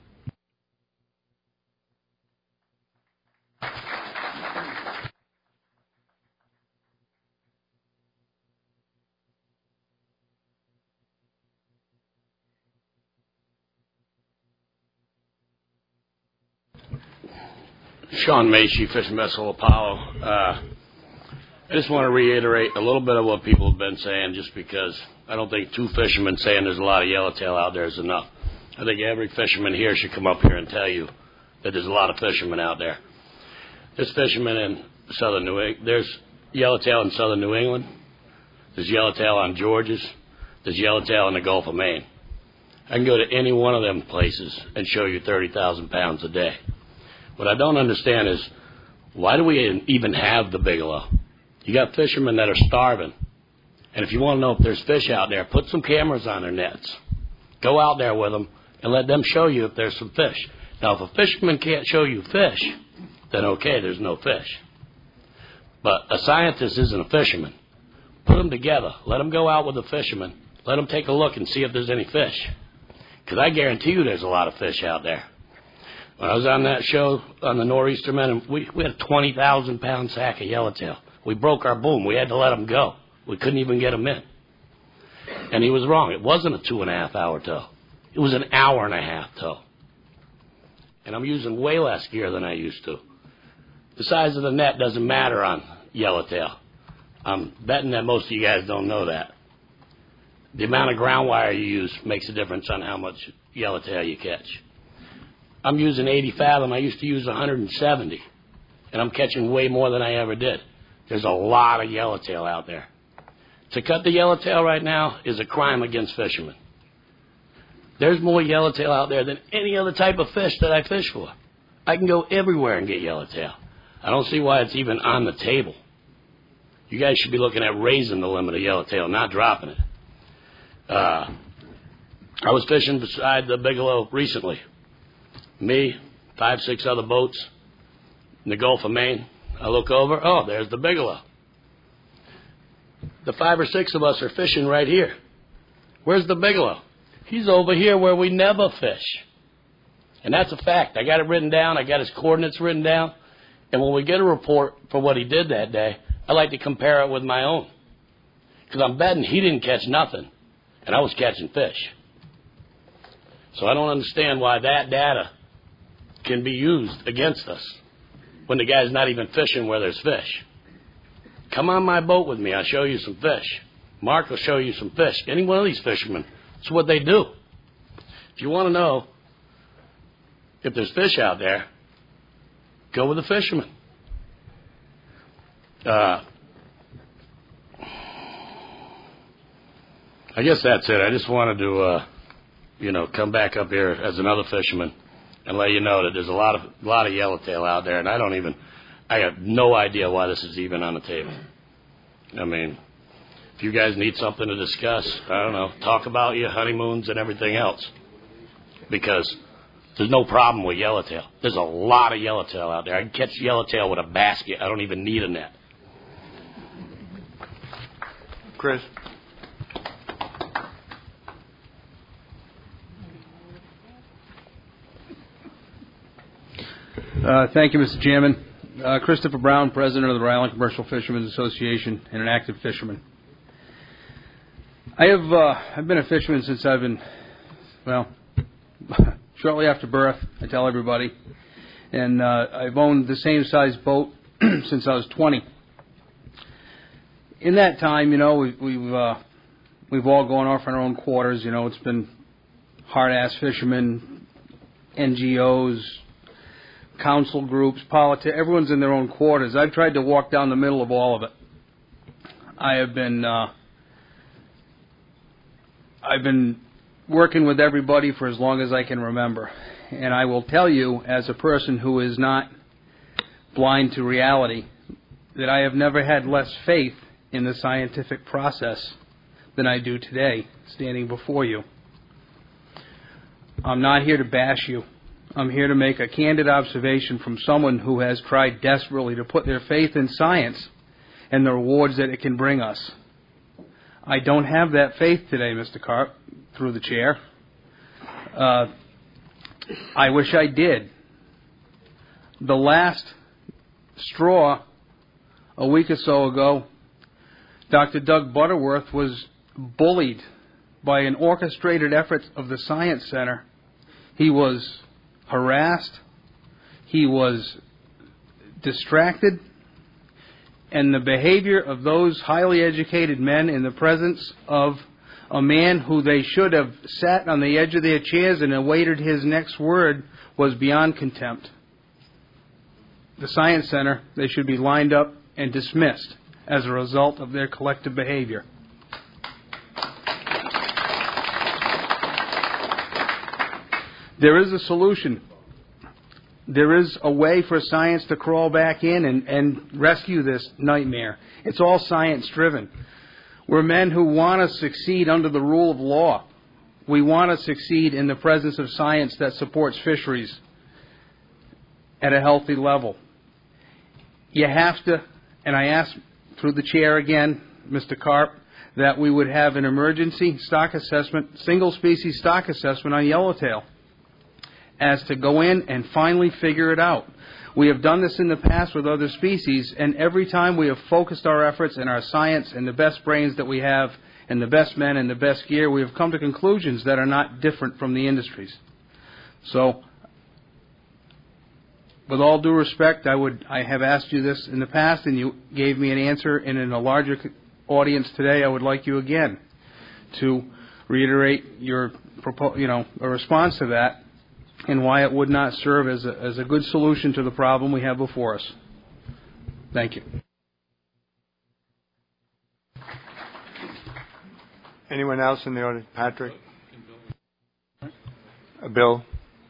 Sean Macy, Fishing Vessel Apollo. Uh, I just want to reiterate a little bit of what people have been saying, just because I don't think two fishermen saying there's a lot of yellowtail out there is enough. I think every fisherman here should come up here and tell you that there's a lot of fishermen out there. There's fishermen in southern New England. There's yellowtail in southern New England. There's yellowtail on Georges. There's yellowtail in the Gulf of Maine. I can go to any one of them places and show you thirty thousand pounds a day. What I don't understand is, why do we even have the Bigelow? You got fishermen that are starving. And if you want to know if there's fish out there, put some cameras on their nets. Go out there with them and let them show you if there's some fish. Now, if a fisherman can't show you fish, then okay, there's no fish. But a scientist isn't a fisherman. Put them together. Let them go out with a fisherman. Let them take a look and see if there's any fish. Because I guarantee you there's a lot of fish out there. When I was on that show on the Nor'eastermen, we, we had a twenty thousand pound sack of yellowtail. We broke our boom. We had to let him go. We couldn't even get him in. And he was wrong. It wasn't a two and a half hour tow. It was an hour and a half tow. And I'm using way less gear than I used to. The size of the net doesn't matter on yellowtail. I'm betting that most of you guys don't know that. The amount of ground wire you use makes a difference on how much yellowtail you catch. I'm using eighty fathom. I used to use one hundred seventy. And I'm catching way more than I ever did. There's a lot of yellowtail out there. To cut the yellowtail right now is a crime against fishermen. There's more yellowtail out there than any other type of fish that I fish for. I can go everywhere and get yellowtail. I don't see why it's even on the table. You guys should be looking at raising the limit of yellowtail, not dropping it. Uh, I was fishing beside the Bigelow recently. Me, five, six other boats in the Gulf of Maine. I look over, oh, there's the Bigelow. The five or six of us are fishing right here. Where's the Bigelow? He's over here where we never fish. And that's a fact. I got it written down. I got his coordinates written down. And when we get a report for what he did that day, I like to compare it with my own. Because I'm betting he didn't catch nothing, and I was catching fish. So I don't understand why that data can be used against us when the guy's not even fishing where there's fish. Come on my boat with me. I'll show you some fish. Mark will show you some fish. Any one of these fishermen, that's what they do. If you want to know if there's fish out there, go with a fisherman. Uh, I guess that's it. I just wanted to, uh, you know, come back up here as another fisherman and let you know that there's a lot of a lot of yellowtail out there, and I don't even, I have no idea why this is even on the table. I mean, if you guys need something to discuss, I don't know, talk about your honeymoons and everything else, because there's no problem with yellowtail. There's a lot of yellowtail out there. I can catch yellowtail with a basket. I don't even need a net. Chris? Uh, thank you, Mister Chairman. Uh, Christopher Brown, President of the Rhode Island Commercial Fishermen's Association and an active fisherman. I have uh, I've been a fisherman since I've been, well, shortly after birth, I tell everybody. And uh, I've owned the same size boat since I was twenty. In that time, you know, we've we've, uh, we've all gone off in our own quarters. You know, it's been hard-ass fishermen, N G Os, council groups, politics. Everyone's in their own quarters. I've tried to walk down the middle of all of it. I have been uh, I've been working with everybody for as long as I can remember. And I will tell you, as a person who is not blind to reality, that I have never had less faith in the scientific process than I do today, standing before you. I'm not here to bash you. I'm here to make a candid observation from someone who has tried desperately to put their faith in science and the rewards that it can bring us. I don't have that faith today, Mister Karp, through the chair. Uh, I wish I did. The last straw, a week or so ago, Doctor Doug Butterworth was bullied by an orchestrated effort of the Science Center. He was harassed, he was distracted, and the behavior of those highly educated men in the presence of a man who they should have sat on the edge of their chairs and awaited his next word was beyond contempt. The Science Center, they should be lined up and dismissed as a result of their collective behavior. There is a solution. There is a way for science to crawl back in and, and rescue this nightmare. It's all science-driven. We're men who want to succeed under the rule of law. We want to succeed in the presence of science that supports fisheries at a healthy level. You have to, and I ask through the chair again, Mister Karp, that we would have an emergency stock assessment, single-species stock assessment on yellowtail, as to go in and finally figure it out. We have done this in the past with other species, and every time we have focused our efforts and our science and the best brains that we have and the best men and the best gear, we have come to conclusions that are not different from the industries. So, with all due respect, I would I have asked you this in the past, and you gave me an answer, and in a larger audience today, I would like you again to reiterate your, you know, a response to that, and why it would not serve as a, as a good solution to the problem we have before us. Thank you. Anyone else in the audience? Patrick? Uh, Bill?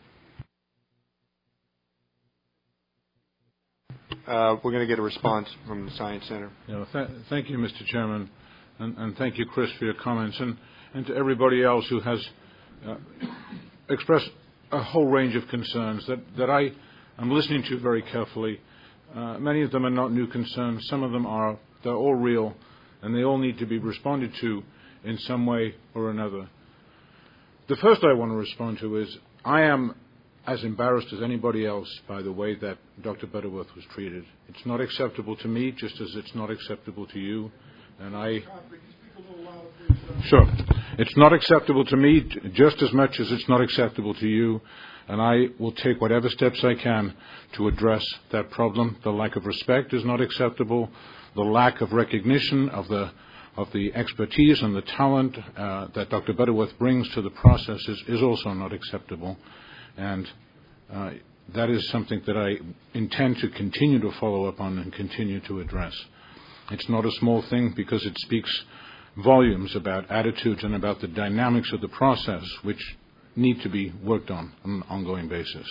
Uh, we're going to get a response from the Science Center. Yeah, th- thank you, Mister Chairman, and, and thank you, Chris, for your comments, and, and to everybody else who has uh, expressed a whole range of concerns that, that I am listening to very carefully. Uh, many of them are not new concerns. Some of them are. They're all real, and they all need to be responded to in some way or another. The first I want to respond to is I am as embarrassed as anybody else by the way that Doctor Butterworth was treated. It's not acceptable to me, just as it's not acceptable to you. And I... Sure. It's not acceptable to me just as much as it's not acceptable to you. And I will take whatever steps I can to address that problem. The lack of respect is not acceptable. The lack of recognition of the of the expertise and the talent uh, that Doctor Butterworth brings to the process is, is also not acceptable. And uh, that is something that I intend to continue to follow up on and continue to address. It's not a small thing because it speaks volumes about attitudes and about the dynamics of the process which need to be worked on on an ongoing basis.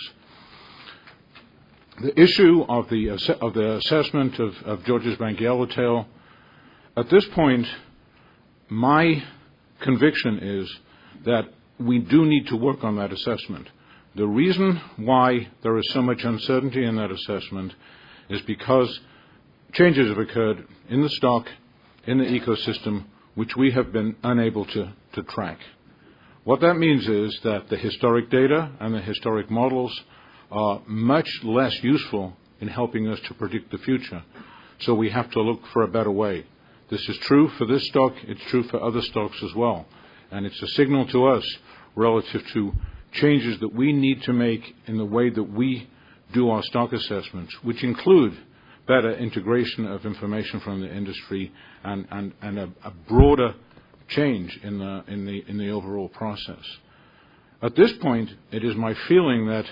The issue of the, of the assessment of, of Georges Bank yellowtail, at this point, my conviction is that we do need to work on that assessment. The reason why there is so much uncertainty in that assessment is because changes have occurred in the stock, in the ecosystem, which we have been unable to, to track. What that means is that the historic data and the historic models are much less useful in helping us to predict the future. So we have to look for a better way. This is true for this stock. It's true for other stocks as well. And it's a signal to us relative to changes that we need to make in the way that we do our stock assessments, which include better integration of information from the industry and, and, and a, a broader change in the, in, the, in the overall process. At this point, it is my feeling that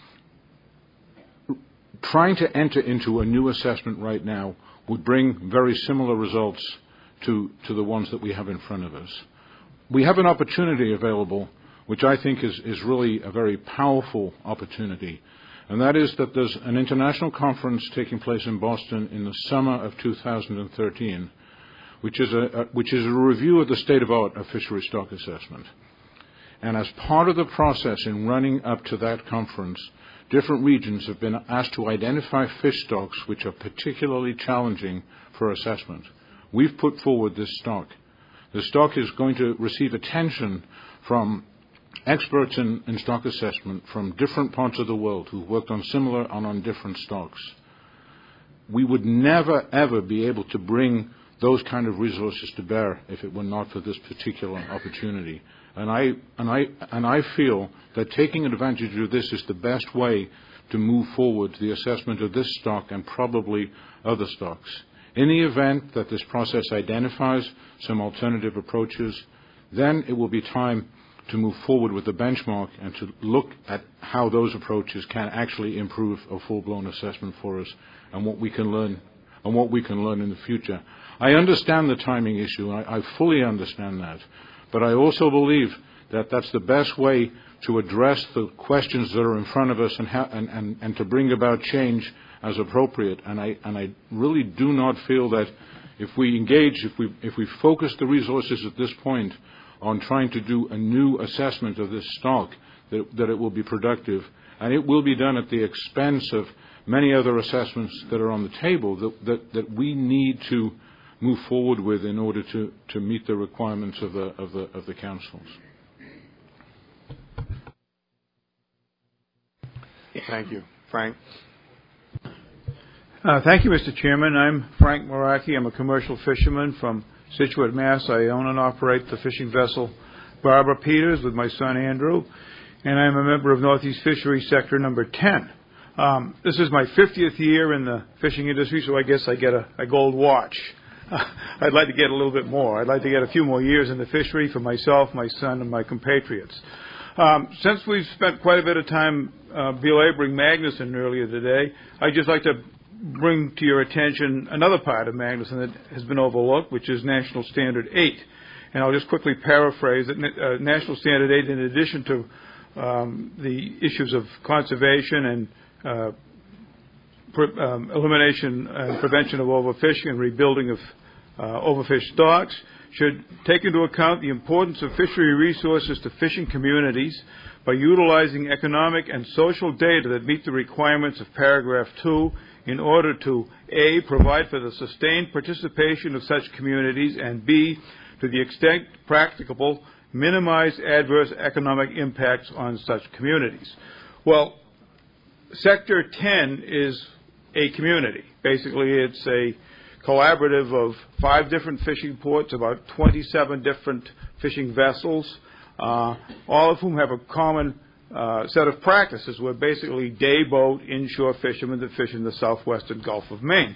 trying to enter into a new assessment right now would bring very similar results to, to the ones that we have in front of us. We have an opportunity available, which I think is, is really a very powerful opportunity, and that is that there's an international conference taking place in Boston in the summer of two thousand thirteen, which is a, a, which is a review of the state of art of fishery stock assessment. And as part of the process in running up to that conference, different regions have been asked to identify fish stocks which are particularly challenging for assessment. We've put forward this stock. The stock is going to receive attention from experts in, in stock assessment from different parts of the world who've worked on similar and on different stocks. We would never, ever be able to bring those kind of resources to bear if it were not for this particular opportunity. And I, and I, and I feel that taking advantage of this is the best way to move forward the assessment of this stock and probably other stocks. In the event that this process identifies some alternative approaches, then it will be time to move forward with the benchmark and to look at how those approaches can actually improve a full-blown assessment for us and what we can learn and what we can learn in the future. I understand the timing issue. I, I fully understand that. But I also believe that that's the best way to address the questions that are in front of us and, ha- and, and, and to bring about change as appropriate. And I, and I really do not feel that if we engage, if we, if we focus the resources at this point on trying to do a new assessment of this stock, that, that it will be productive. And it will be done at the expense of many other assessments that are on the table that, that, that we need to move forward with in order to, to meet the requirements of the, of the, of the councils. Thank you. Frank? Uh, thank you, Mister Chairman. I'm Frank Maraki. I'm a commercial fisherman from Scituate, Mass. I own and operate the fishing vessel Barbara Peters with my son Andrew, and I'm a member of Northeast Fisheries Sector Number ten. Um, this is my fiftieth year in the fishing industry, so I guess I get a, a gold watch. Uh, I'd like to get a little bit more. I'd like to get a few more years in the fishery for myself, my son, and my compatriots. Um, since we've spent quite a bit of time uh, belaboring Magnuson earlier today, I'd just like to bring to your attention another part of Magnuson that has been overlooked, which is National Standard eight. And I'll just quickly paraphrase that uh, National Standard eight, in addition to um, the issues of conservation and uh, pre- um, elimination and prevention of overfishing and rebuilding of uh, overfished stocks, should take into account the importance of fishery resources to fishing communities by utilizing economic and social data that meet the requirements of paragraph two in order to A, provide for the sustained participation of such communities, and B, to the extent practicable, minimize adverse economic impacts on such communities. Well, Sector ten is a community. Basically, it's a collaborative of five different fishing ports, about twenty-seven different fishing vessels, uh, all of whom have a common uh, set of practices. We're basically day boat inshore fishermen that fish in the southwestern Gulf of Maine.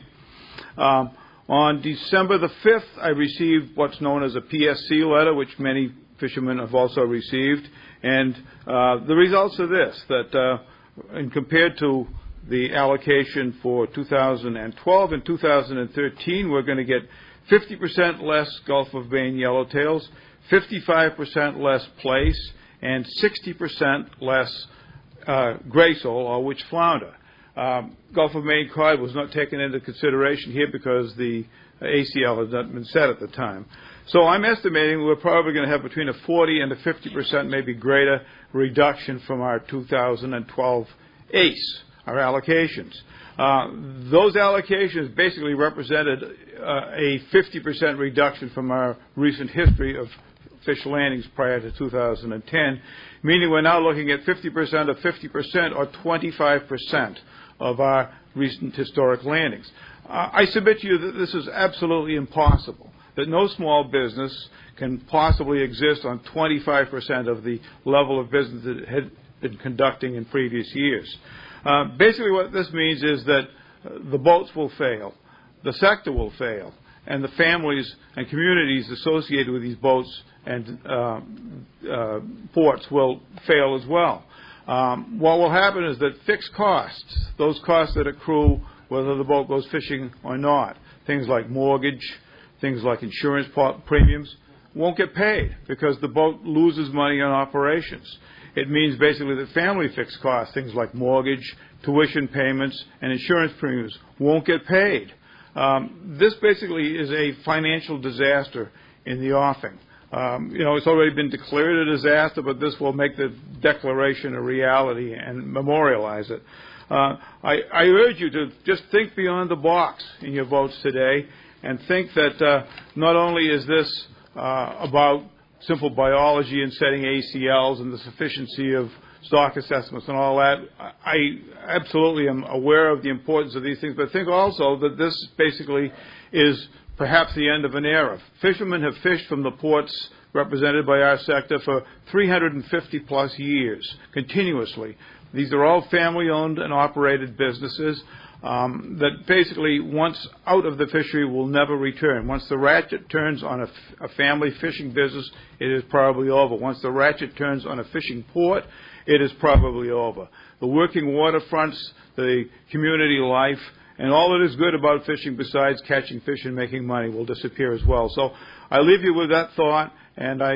Um, on December the fifth, I received what's known as a P S C letter, which many fishermen have also received. And uh, the results are this, that uh, and compared to the allocation for two thousand twelve and two thousand thirteen, we're going to get fifty percent less Gulf of Maine yellowtails, fifty-five percent less plaice, and sixty percent less uh, gray sole or witch flounder. Um, Gulf of Maine cod was not taken into consideration here because the A C L had not been set at the time. So I'm estimating we're probably going to have between a forty and a fifty percent, maybe greater, reduction from our two thousand twelve A C E, our allocations. Uh, those allocations basically represented uh, a fifty percent reduction from our recent history of fish landings prior to two thousand ten, meaning we're now looking at fifty percent of fifty percent or twenty-five percent of our recent historic landings. Uh, I submit to you that this is absolutely impossible, that no small business can possibly exist on twenty-five percent of the level of business that it had been conducting in previous years. Uh, basically what this means is that uh, the boats will fail, the sector will fail, and the families and communities associated with these boats and uh, uh, ports will fail as well. Um, what will happen is that fixed costs, those costs that accrue whether the boat goes fishing or not, things like mortgage, things like insurance premiums, won't get paid because the boat loses money on operations. It means basically that family fixed costs, things like mortgage, tuition payments, and insurance premiums won't get paid. Um, this basically is a financial disaster in the offing. Um, you know, it's already been declared a disaster, but this will make the declaration a reality and memorialize it. Uh, I, I urge you to just think beyond the box in your votes today and think that uh, not only is this uh, about simple biology and setting A C Ls and the sufficiency of stock assessments and all that, I absolutely am aware of the importance of these things, but think also that this basically is perhaps the end of an era. Fishermen have fished from the ports represented by our sector for three hundred fifty plus years, continuously. These are all family-owned and operated businesses um, that basically, once out of the fishery, will never return. Once the ratchet turns on a, f- a family fishing business, it is probably over. Once the ratchet turns on a fishing port, it is probably over. The working waterfronts, the community life, and all that is good about fishing besides catching fish and making money will disappear as well. So I leave you with that thought, and I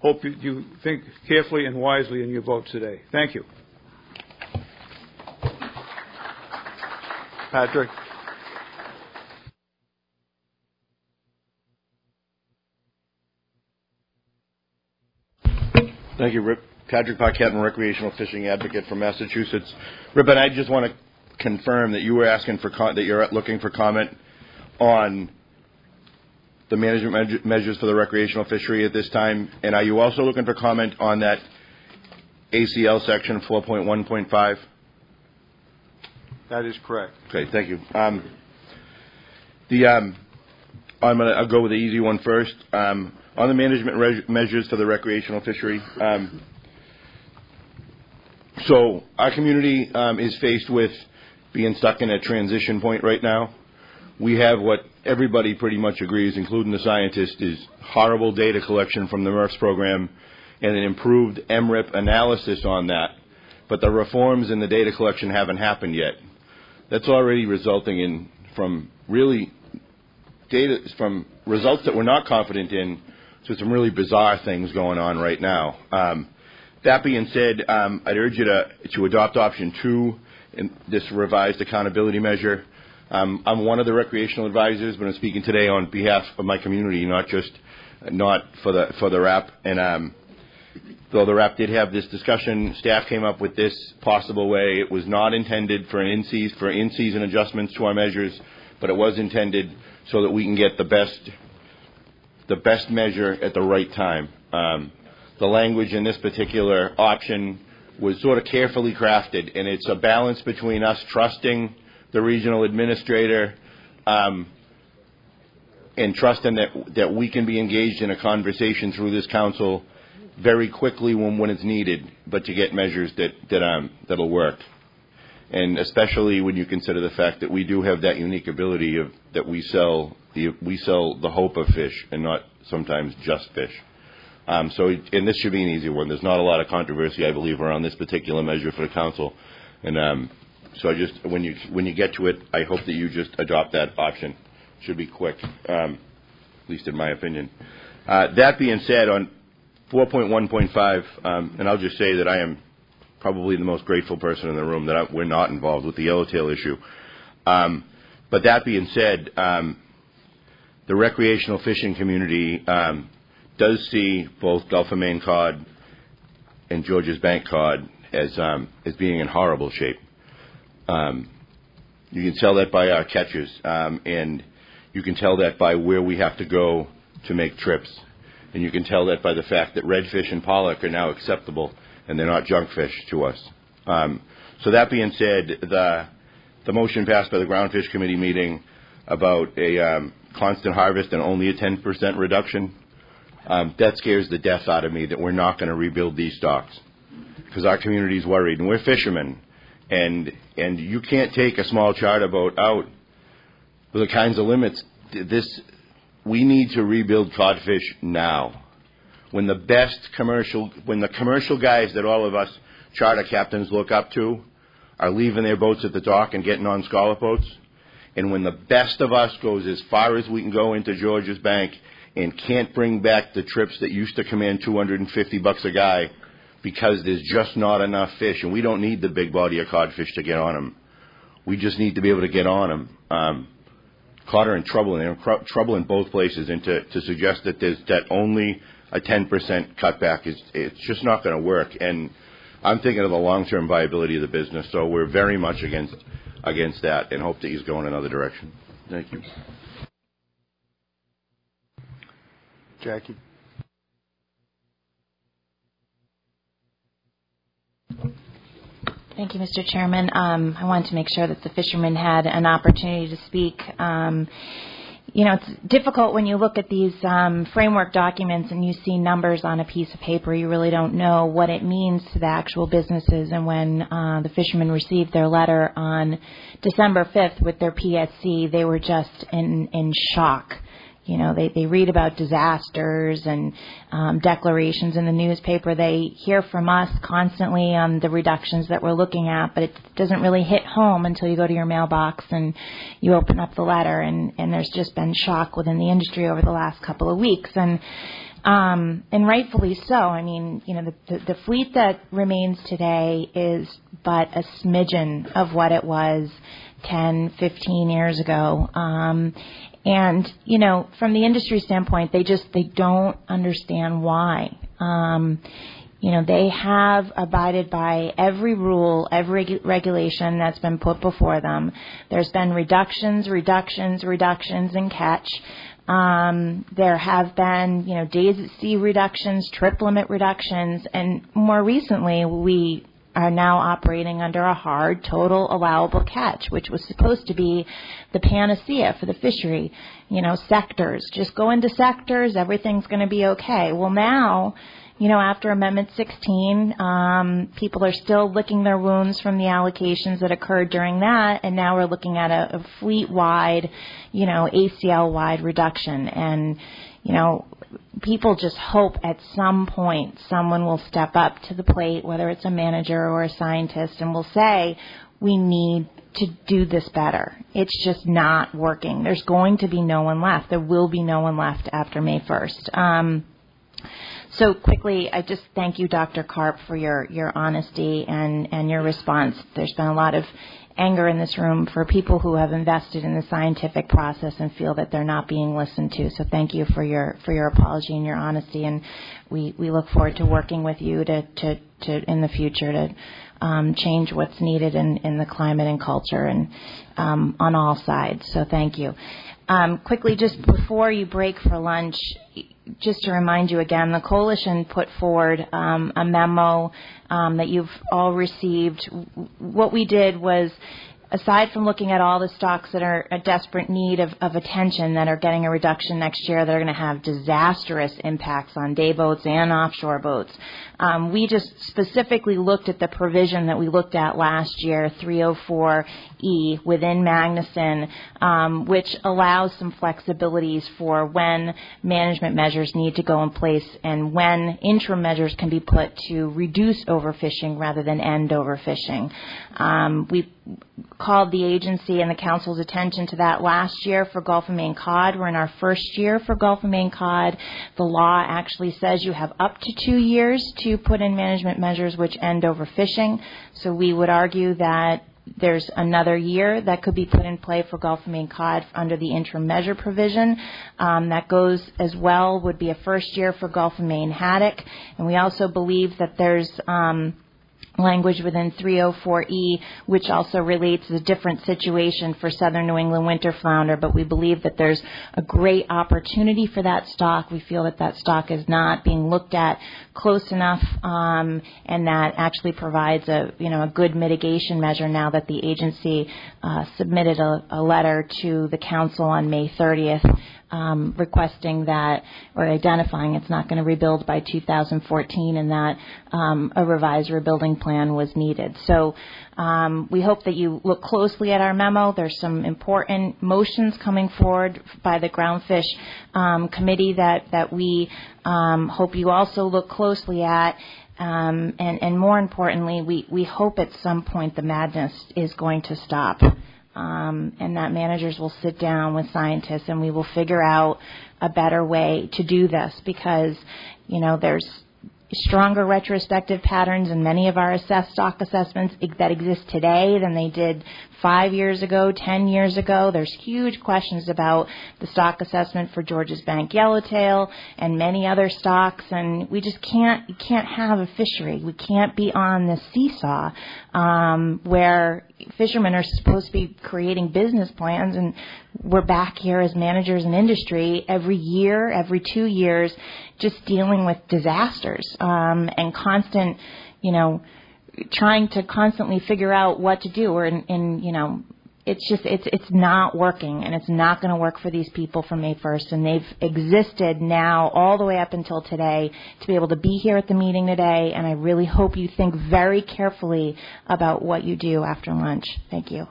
hope you, you think carefully and wisely in your vote today. Thank you. Patrick. Thank you, Rip. Patrick Paquette, recreational fishing advocate from Massachusetts. Rip, and I just want to confirm that you were asking for con- that you're looking for comment on the management me- measures for the recreational fishery at this time, and are you also looking for comment on that A C L section four point one point five? That is correct. Okay, thank you. Um, the um, I'm gonna I'll go with the easy one first. Um, on the management re- measures for the recreational fishery. Um, so our community um, is faced with being stuck in a transition point right now. We have what everybody pretty much agrees, including the scientists, is horrible data collection from the M R F S program and an improved M R I P analysis on that. But the reforms in the data collection haven't happened yet. That's already resulting in, from really data, from results that we're not confident in, to some really bizarre things going on right now. Um, that being said, um, I'd urge you to, to adopt option two in this revised accountability measure. Um, I'm one of the recreational advisors, but I'm speaking today on behalf of my community, not just not for the for the R A P. And um, though the R A P did have this discussion, staff came up with this possible way. It was not intended for an in-season for in-season adjustments to our measures, but it was intended so that we can get the best the best measure at the right time. Um, the language in this particular option was sort of carefully crafted, and it's a balance between us trusting the regional administrator um, and trusting that that we can be engaged in a conversation through this council very quickly when, when it's needed, but to get measures that that um, that'll work. And especially when you consider the fact that we do have that unique ability of that we sell the we sell the hope of fish and not sometimes just fish. Um, so, and this should be an easy one. There's not a lot of controversy, I believe, around this particular measure for the council. And um, so, I just when you when you get to it, I hope that you just adopt that option. Should be quick, um, at least in my opinion. Uh, that being said, on four point one point five, um, and I'll just say that I am probably the most grateful person in the room that I, we're not involved with the yellowtail issue. Um, but that being said, um, the recreational fishing community um, does see both Gulf of Maine cod and Georges Bank cod as um, as being in horrible shape. Um, you can tell that by our catches, um, and you can tell that by where we have to go to make trips, and you can tell that by the fact that redfish and pollock are now acceptable and they're not junk fish to us. Um, so that being said, the the motion passed by the Groundfish Committee meeting about a um, constant harvest and only a ten percent reduction, um, that scares the death out of me that we're not going to rebuild these stocks because our community's worried, and we're fishermen, and and you can't take a small charter boat out with the kinds of limits. This we need to rebuild codfish now. When the best commercial, when the commercial guys that all of us charter captains look up to are leaving their boats at the dock and getting on scallop boats, and when the best of us goes as far as we can go into Georges Bank and can't bring back the trips that used to command two hundred fifty bucks a guy because there's just not enough fish, and we don't need the big body of codfish to get on them. We just need to be able to get on them. Um, cod are in trouble, and they're in cr- trouble in both places, and to, to suggest that there's that only a ten percent cutback is it's just not going to work. And I'm thinking of the long-term viability of the business, so we're very much against against that and hope that he's going another direction. Thank you. Jackie. Thank you, Mister Chairman. Um, I wanted to make sure that the fishermen had an opportunity to speak. Um, You know, it's difficult when you look at these um, framework documents and you see numbers on a piece of paper. You really don't know what it means to the actual businesses. And when uh, the fishermen received their letter on December fifth with their P S C, they were just in, in shock. you know, they, they read about disasters and um, declarations in the newspaper. They hear from us constantly on the reductions that we're looking at, but it doesn't really hit home until you go to your mailbox and you open up the letter. And, and there's just been shock within the industry over the last couple of weeks. And Um, and rightfully so. I mean, you know, the, the, the fleet that remains today is but a smidgen of what it was ten, fifteen years ago. Um, and, you know, from the industry standpoint, they just, they don't understand why. Um, you know, they have abided by every rule, every regu- regulation that's been put before them. There's been reductions, reductions, reductions in catch. Um, there have been, you know, days at sea reductions, trip limit reductions, and more recently we are now operating under a hard total allowable catch, which was supposed to be the panacea for the fishery. You know, sectors, just go into sectors, everything's going to be okay. Well, now, you know, after Amendment sixteen, um, people are still licking their wounds from the allocations that occurred during that, and now we're looking at a, a fleet-wide, you know, A C L-wide reduction. And, you know, people just hope at some point someone will step up to the plate, whether it's a manager or a scientist, and will say, we need to do this better. It's just not working. There's going to be no one left. There will be no one left after May first. Um, So quickly, I just thank you, Doctor Karp, for your, your honesty and, and your response. There's been a lot of anger in this room for people who have invested in the scientific process and feel that they're not being listened to. So thank you for your for your apology and your honesty. And we, we look forward to working with you to, to, to in the future to um, change what's needed in, in the climate and culture and um, on all sides. So thank you. Um, quickly, just before you break for lunch, just to remind you again, the coalition put forward um, a memo um, that you've all received. What we did was, aside from looking at all the stocks that are a desperate need of, of attention that are getting a reduction next year that are going to have disastrous impacts on day boats and offshore boats, um, we just specifically looked at the provision that we looked at last year, three oh four E within Magnuson, um, which allows some flexibilities for when management measures need to go in place and when interim measures can be put to reduce overfishing rather than end overfishing. Um, we called the agency and the council's attention to that last year for Gulf of Maine cod. We're in our first year for Gulf of Maine cod. The law actually says you have up to two years to put in management measures which end overfishing. So we would argue that there's another year that could be put in play for Gulf of Maine cod under the interim measure provision. Um, that goes as well, would be a first year for Gulf of Maine haddock. And we also believe that there's um, language within three oh four E, which also relates to a different situation for southern New England winter flounder, but we believe that there's a great opportunity for that stock. We feel that that stock is not being looked at close enough, um, and that actually provides a, you know, a good mitigation measure now that the agency uh, submitted a, a letter to the council on May thirtieth Um, requesting that, or identifying it's not going to rebuild by two thousand fourteen, and that um, a revised rebuilding plan was needed. So um, we hope that you look closely at our memo. There's some important motions coming forward by the Groundfish um, Committee that, that we um, hope you also look closely at. Um, and, and more importantly, we, we hope at some point the madness is going to stop. Um, and that managers will sit down with scientists and we will figure out a better way to do this, because, you know, there's stronger retrospective patterns in many of our assessed stock assessments that exist today than they did five years ago, ten years ago. There's huge questions about the stock assessment for Georges Bank Yellowtail and many other stocks, and we just can't, you can't have a fishery. We can't be on this seesaw um, where fishermen are supposed to be creating business plans, and we're back here as managers in industry every year, every two years, just dealing with disasters um, and constant, you know, trying to constantly figure out what to do. Or in, in you know, it's just it's it's not working, and it's not going to work for these people from May first. And they've existed now all the way up until today to be able to be here at the meeting today. And I really hope you think very carefully about what you do after lunch. Thank you.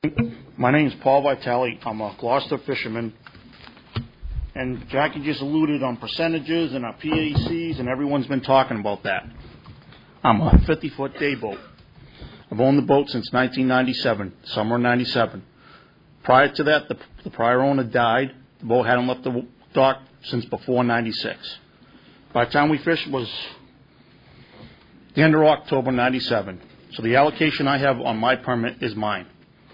My name is Paul Vitale. I'm a Gloucester fisherman. And Jackie just alluded on percentages and our P A Cs, and everyone's been talking about that. I'm a fifty-foot day boat. I've owned the boat since nineteen ninety-seven, summer of ninety-seven. Prior to that, the, the prior owner died. The boat hadn't left the dock since before ninety-six. By the time we fished was the end of October ninety-seven. So the allocation I have on my permit is mine.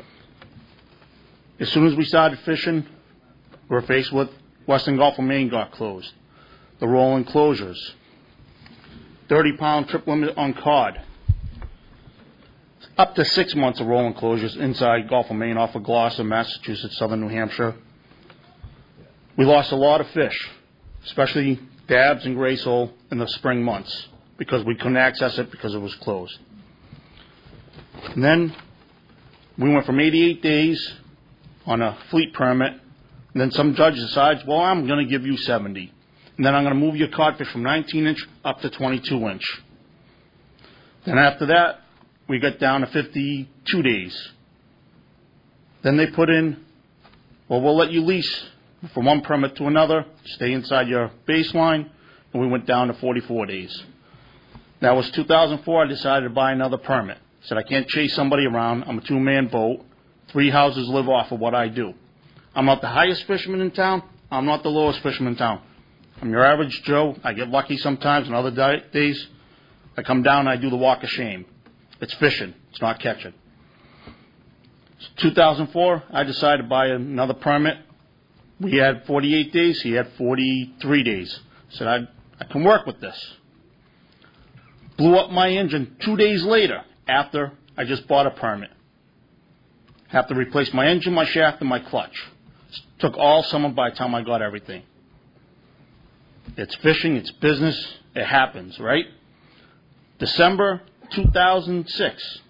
As soon as we started fishing, we were faced with Western Gulf of Maine got closed. The rolling closures. thirty pound trip limit on cod. Up to six months of rolling closures inside Gulf of Maine off of Gloucester, Massachusetts, southern New Hampshire. We lost a lot of fish, especially dabs and gray sole in the spring months because we couldn't access it because it was closed. And then we went from eighty-eight days on a fleet permit, and then some judge decides, well, I'm going to give you seventy. And then I'm going to move your codfish from nineteen inch up to twenty-two inch. Then after that, we got down to fifty-two days. Then they put in, well, we'll let you lease from one permit to another, stay inside your baseline, and we went down to forty-four days. That was two thousand four, I decided to buy another permit. Said I can't chase somebody around. I'm a two-man boat. Three houses live off of what I do. I'm not the highest fisherman in town. I'm not the lowest fisherman in town. I'm your average Joe. I get lucky sometimes, and other di- days I come down and I do the walk of shame. It's fishing. It's not catching. two thousand four, I decided to buy another permit. We had forty-eight days. He had forty-three days. I said, I, I can work with this. Blew up my engine two days later after I just bought a permit. Have to replace my engine, my shaft, and my clutch. Took all summer by the time I got everything. It's fishing. It's business. It happens, right? December two thousand six.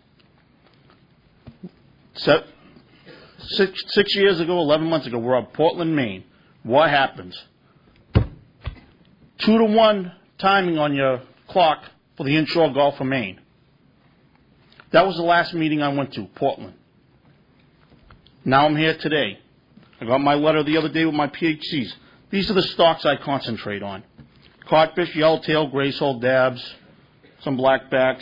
Six, six years ago, eleven months ago, we're on Portland, Maine. What happens? Two to one timing on your clock for the inshore Gulf of Maine. That was the last meeting I went to, Portland. Now I'm here today. I got my letter the other day with my P H Cs. These are the stocks I concentrate on. Codfish, yellowtail, gray sole, dabs, some blackbacks,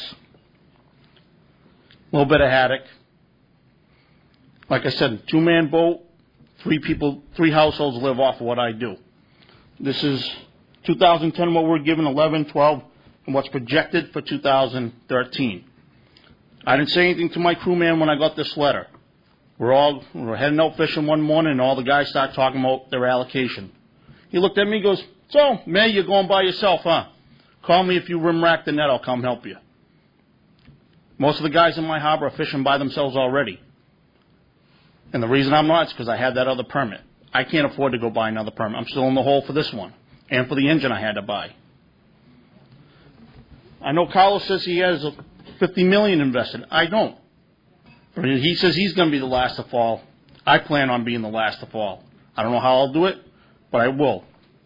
a little bit of haddock. Like I said, two-man boat, three people, three households live off of what I do. This is two thousand ten, what we're given, eleven, twelve, and what's projected for two thousand thirteen. I didn't say anything to my crewman when I got this letter. We're all we're heading out fishing one morning, and all the guys start talking about their allocation. He looked at me and goes, so, May, you're going by yourself, huh? Call me if you rim rack the net, I'll come help you. Most of the guys in my harbor are fishing by themselves already. And the reason I'm not is because I had that other permit. I can't afford to go buy another permit. I'm still in the hole for this one. And for the engine I had to buy. I know Carlos says he has fifty million dollars invested. I don't. He says he's going to be the last to fall. I plan on being the last to fall. I don't know how I'll do it, but I will.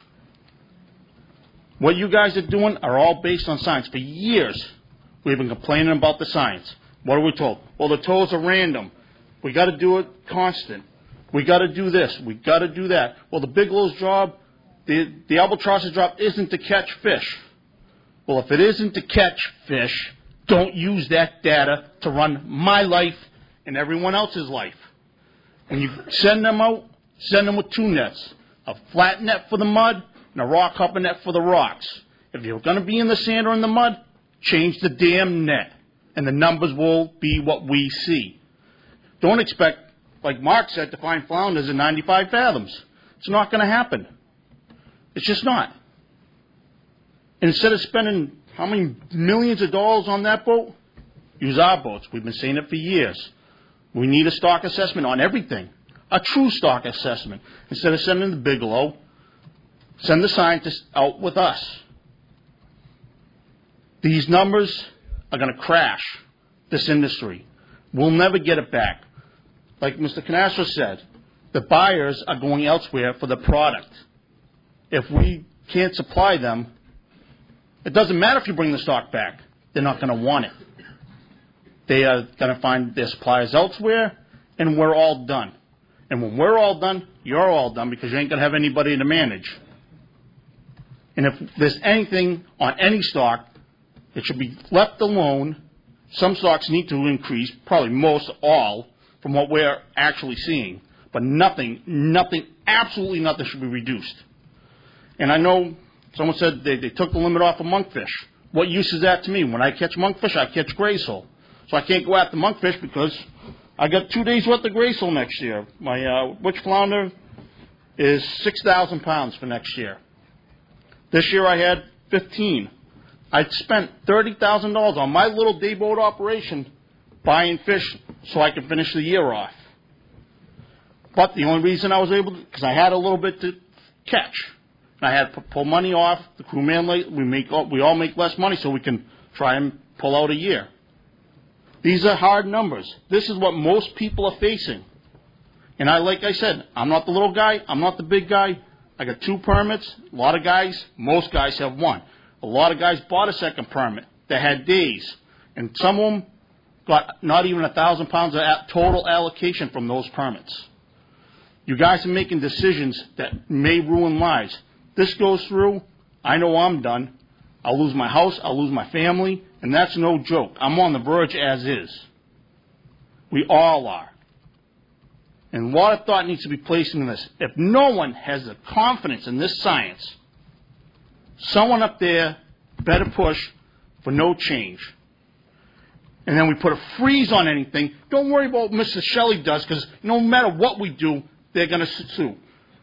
What you guys are doing are all based on science. For years, we've been complaining about the science. What are we told? Well, the tolls are random. We got to do it constant. We got to do this. We got to do that. Well, the Bigelow's job, the, the albatross's job isn't to catch fish. Well, if it isn't to catch fish, don't use that data to run my life and everyone else's life. When you send them out, send them with two nets. A flat net for the mud and a rock hopper net for the rocks. If you're going to be in the sand or in the mud, change the damn net. And the numbers will be what we see. Don't expect, like Mark said, to find flounders in ninety-five fathoms. It's not going to happen. It's just not. And instead of spending how many millions of dollars on that boat, use our boats. We've been saying it for years. We need a stock assessment on everything. A true stock assessment. Instead of sending the Bigelow, send the scientists out with us. These numbers are going to crash this industry. We'll never get it back. Like Mister Canastro said, the buyers are going elsewhere for the product. If we can't supply them, it doesn't matter if you bring the stock back. They're not going to want it. They are going to find their suppliers elsewhere, and we're all done. And when we're all done, you're all done because you ain't going to have anybody to manage. And if there's anything on any stock that should be left alone, some stocks need to increase, probably most all, from what we're actually seeing. But nothing, nothing, absolutely nothing should be reduced. And I know someone said they, they took the limit off of monkfish. What use is that to me? When I catch monkfish, I catch gray sole. So I can't go after monkfish because I got two days worth of gray sole next year. My uh, witch flounder is six thousand pounds for next year. This year I had fifteen. I spent thirty thousand dollars on my little day boat operation buying fish so I could finish the year off. But the only reason I was able to, because I had a little bit to catch. I had to pull money off the crewman. We make we all make less money, so we can try and pull out a year. These are hard numbers. This is what most people are facing. And I, like I said, I'm not the little guy. I'm not the big guy. I got two permits. A lot of guys, most guys have one. A lot of guys bought a second permit that had days, and some of them got not even a thousand pounds of total allocation from those permits. You guys are making decisions that may ruin lives. This goes through, I know I'm done. I'll lose my house, I'll lose my family, and that's no joke. I'm on the verge as is. We all are. And a lot of thought needs to be placed in this. If no one has the confidence in this science, someone up there better push for no change. And then we put a freeze on anything. Don't worry about what Mister Shelley does, because no matter what we do, they're going to sue.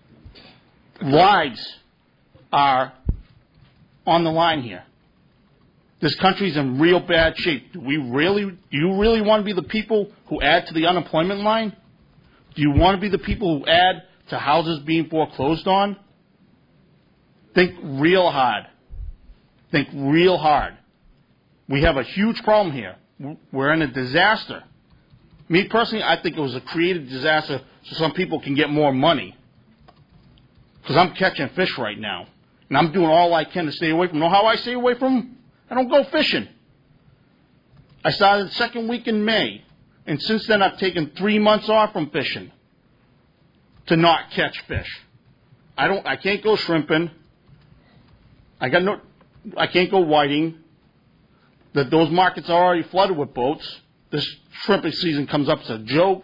Lives are on the line here. This country's in real bad shape. Do we really, do you really want to be the people who add to the unemployment line? Do you want to be the people who add to houses being foreclosed on? Think real hard. Think real hard. We have a huge problem here. We're in a disaster. Me personally, I think it was a created disaster so some people can get more money. Because I'm catching fish right now. And I'm doing all I can to stay away from them. Know how I stay away from them? I don't go fishing. I started the second week in May. And since then, I've taken three months off from fishing to not catch fish. I don't. I can't go shrimping. I got no. I can't go whiting. That those markets are already flooded with boats. This shrimping season comes up as a joke.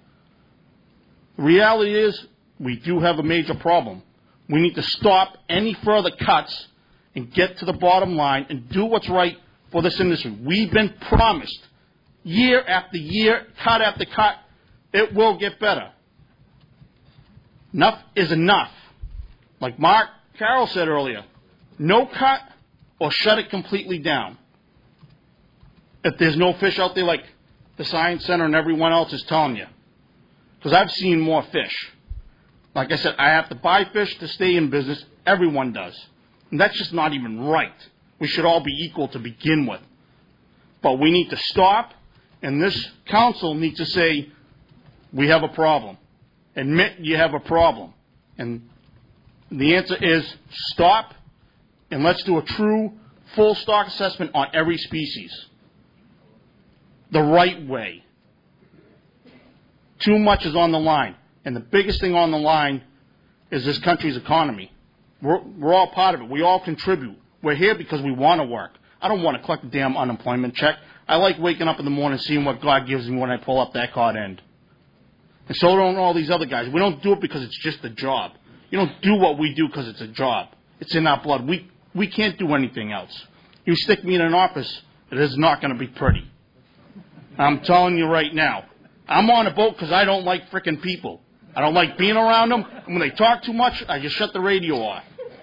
The reality is, we do have a major problem. We need to stop any further cuts and get to the bottom line and do what's right for this industry. We've been promised year after year, cut after cut, it will get better. Enough is enough. Like Mark Carroll said earlier, no cut or shut it completely down. If there's no fish out there like the Science Center and everyone else is telling you. Because I've seen more fish. Like I said, I have to buy fish to stay in business. Everyone does. And that's just not even right. We should all be equal to begin with. But we need to stop, and this council needs to say, we have a problem. Admit you have a problem. And the answer is stop, and let's do a true full stock assessment on every species. The right way. Too much is on the line. And the biggest thing on the line is this country's economy. We're, we're all part of it. We all contribute. We're here because we want to work. I don't want to collect a damn unemployment check. I like waking up in the morning and seeing what God gives me when I pull up that card end. And so don't all these other guys. We don't do it because it's just a job. You don't do what we do because it's a job. It's in our blood. We, we can't do anything else. You stick me in an office, it is not going to be pretty. I'm telling you right now. I'm on a boat because I don't like frickin' people. I don't like being around them. And when they talk too much, I just shut the radio off.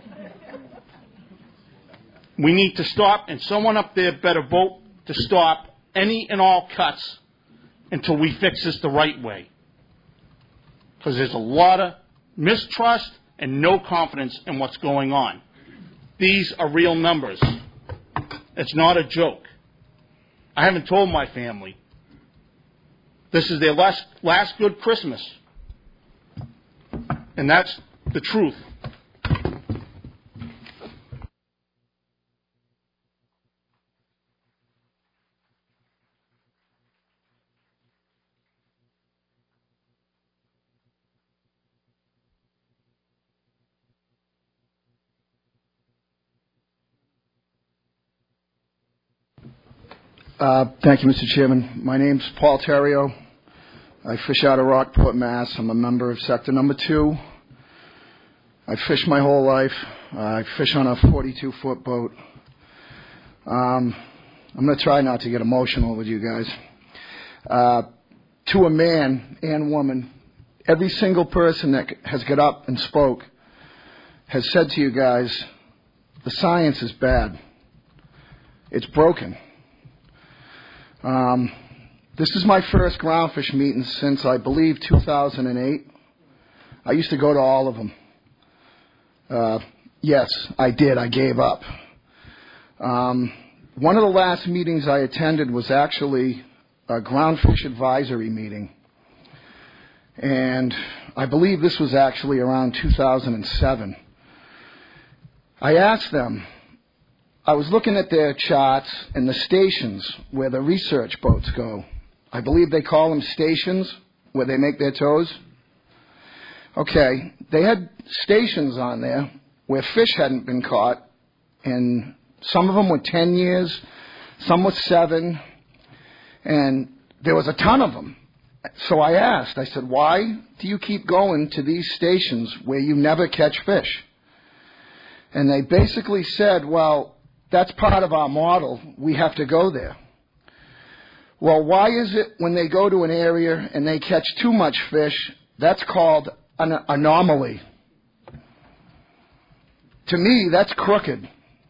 We need to stop, and someone up there better vote to stop any and all cuts until we fix this the right way. Because there's a lot of mistrust and no confidence in what's going on. These are real numbers. It's not a joke. I haven't told my family. This is their last, last good Christmas. And that's the truth. Uh, thank you, Mister Chairman. My name's Paul Terrio. I fish out of Rockport, Mass. I'm a member of Sector Number Two. I fished my whole life. Uh, I fish on a forty-two foot boat. Um, I'm going to try not to get emotional with you guys. Uh, to a man and woman, every single person that has got up and spoke has said to you guys, the science is bad. It's broken. Um, this is my first groundfish meeting since, I believe, two thousand eight. I used to go to all of them. Uh, yes, I did. I gave up. Um, one of the last meetings I attended was actually a groundfish advisory meeting. And I believe this was actually around two thousand seven. I asked them, I was looking at their charts and the stations where the research boats go. I believe they call them stations where they make their tows. Okay, they had stations on there where fish hadn't been caught, and some of them were ten years, some were seven, and there was a ton of them. So I asked, I said, why do you keep going to these stations where you never catch fish? And they basically said, well, that's part of our model. We have to go there. Well, why is it when they go to an area and they catch too much fish, that's called an anomaly? To me, that's crooked.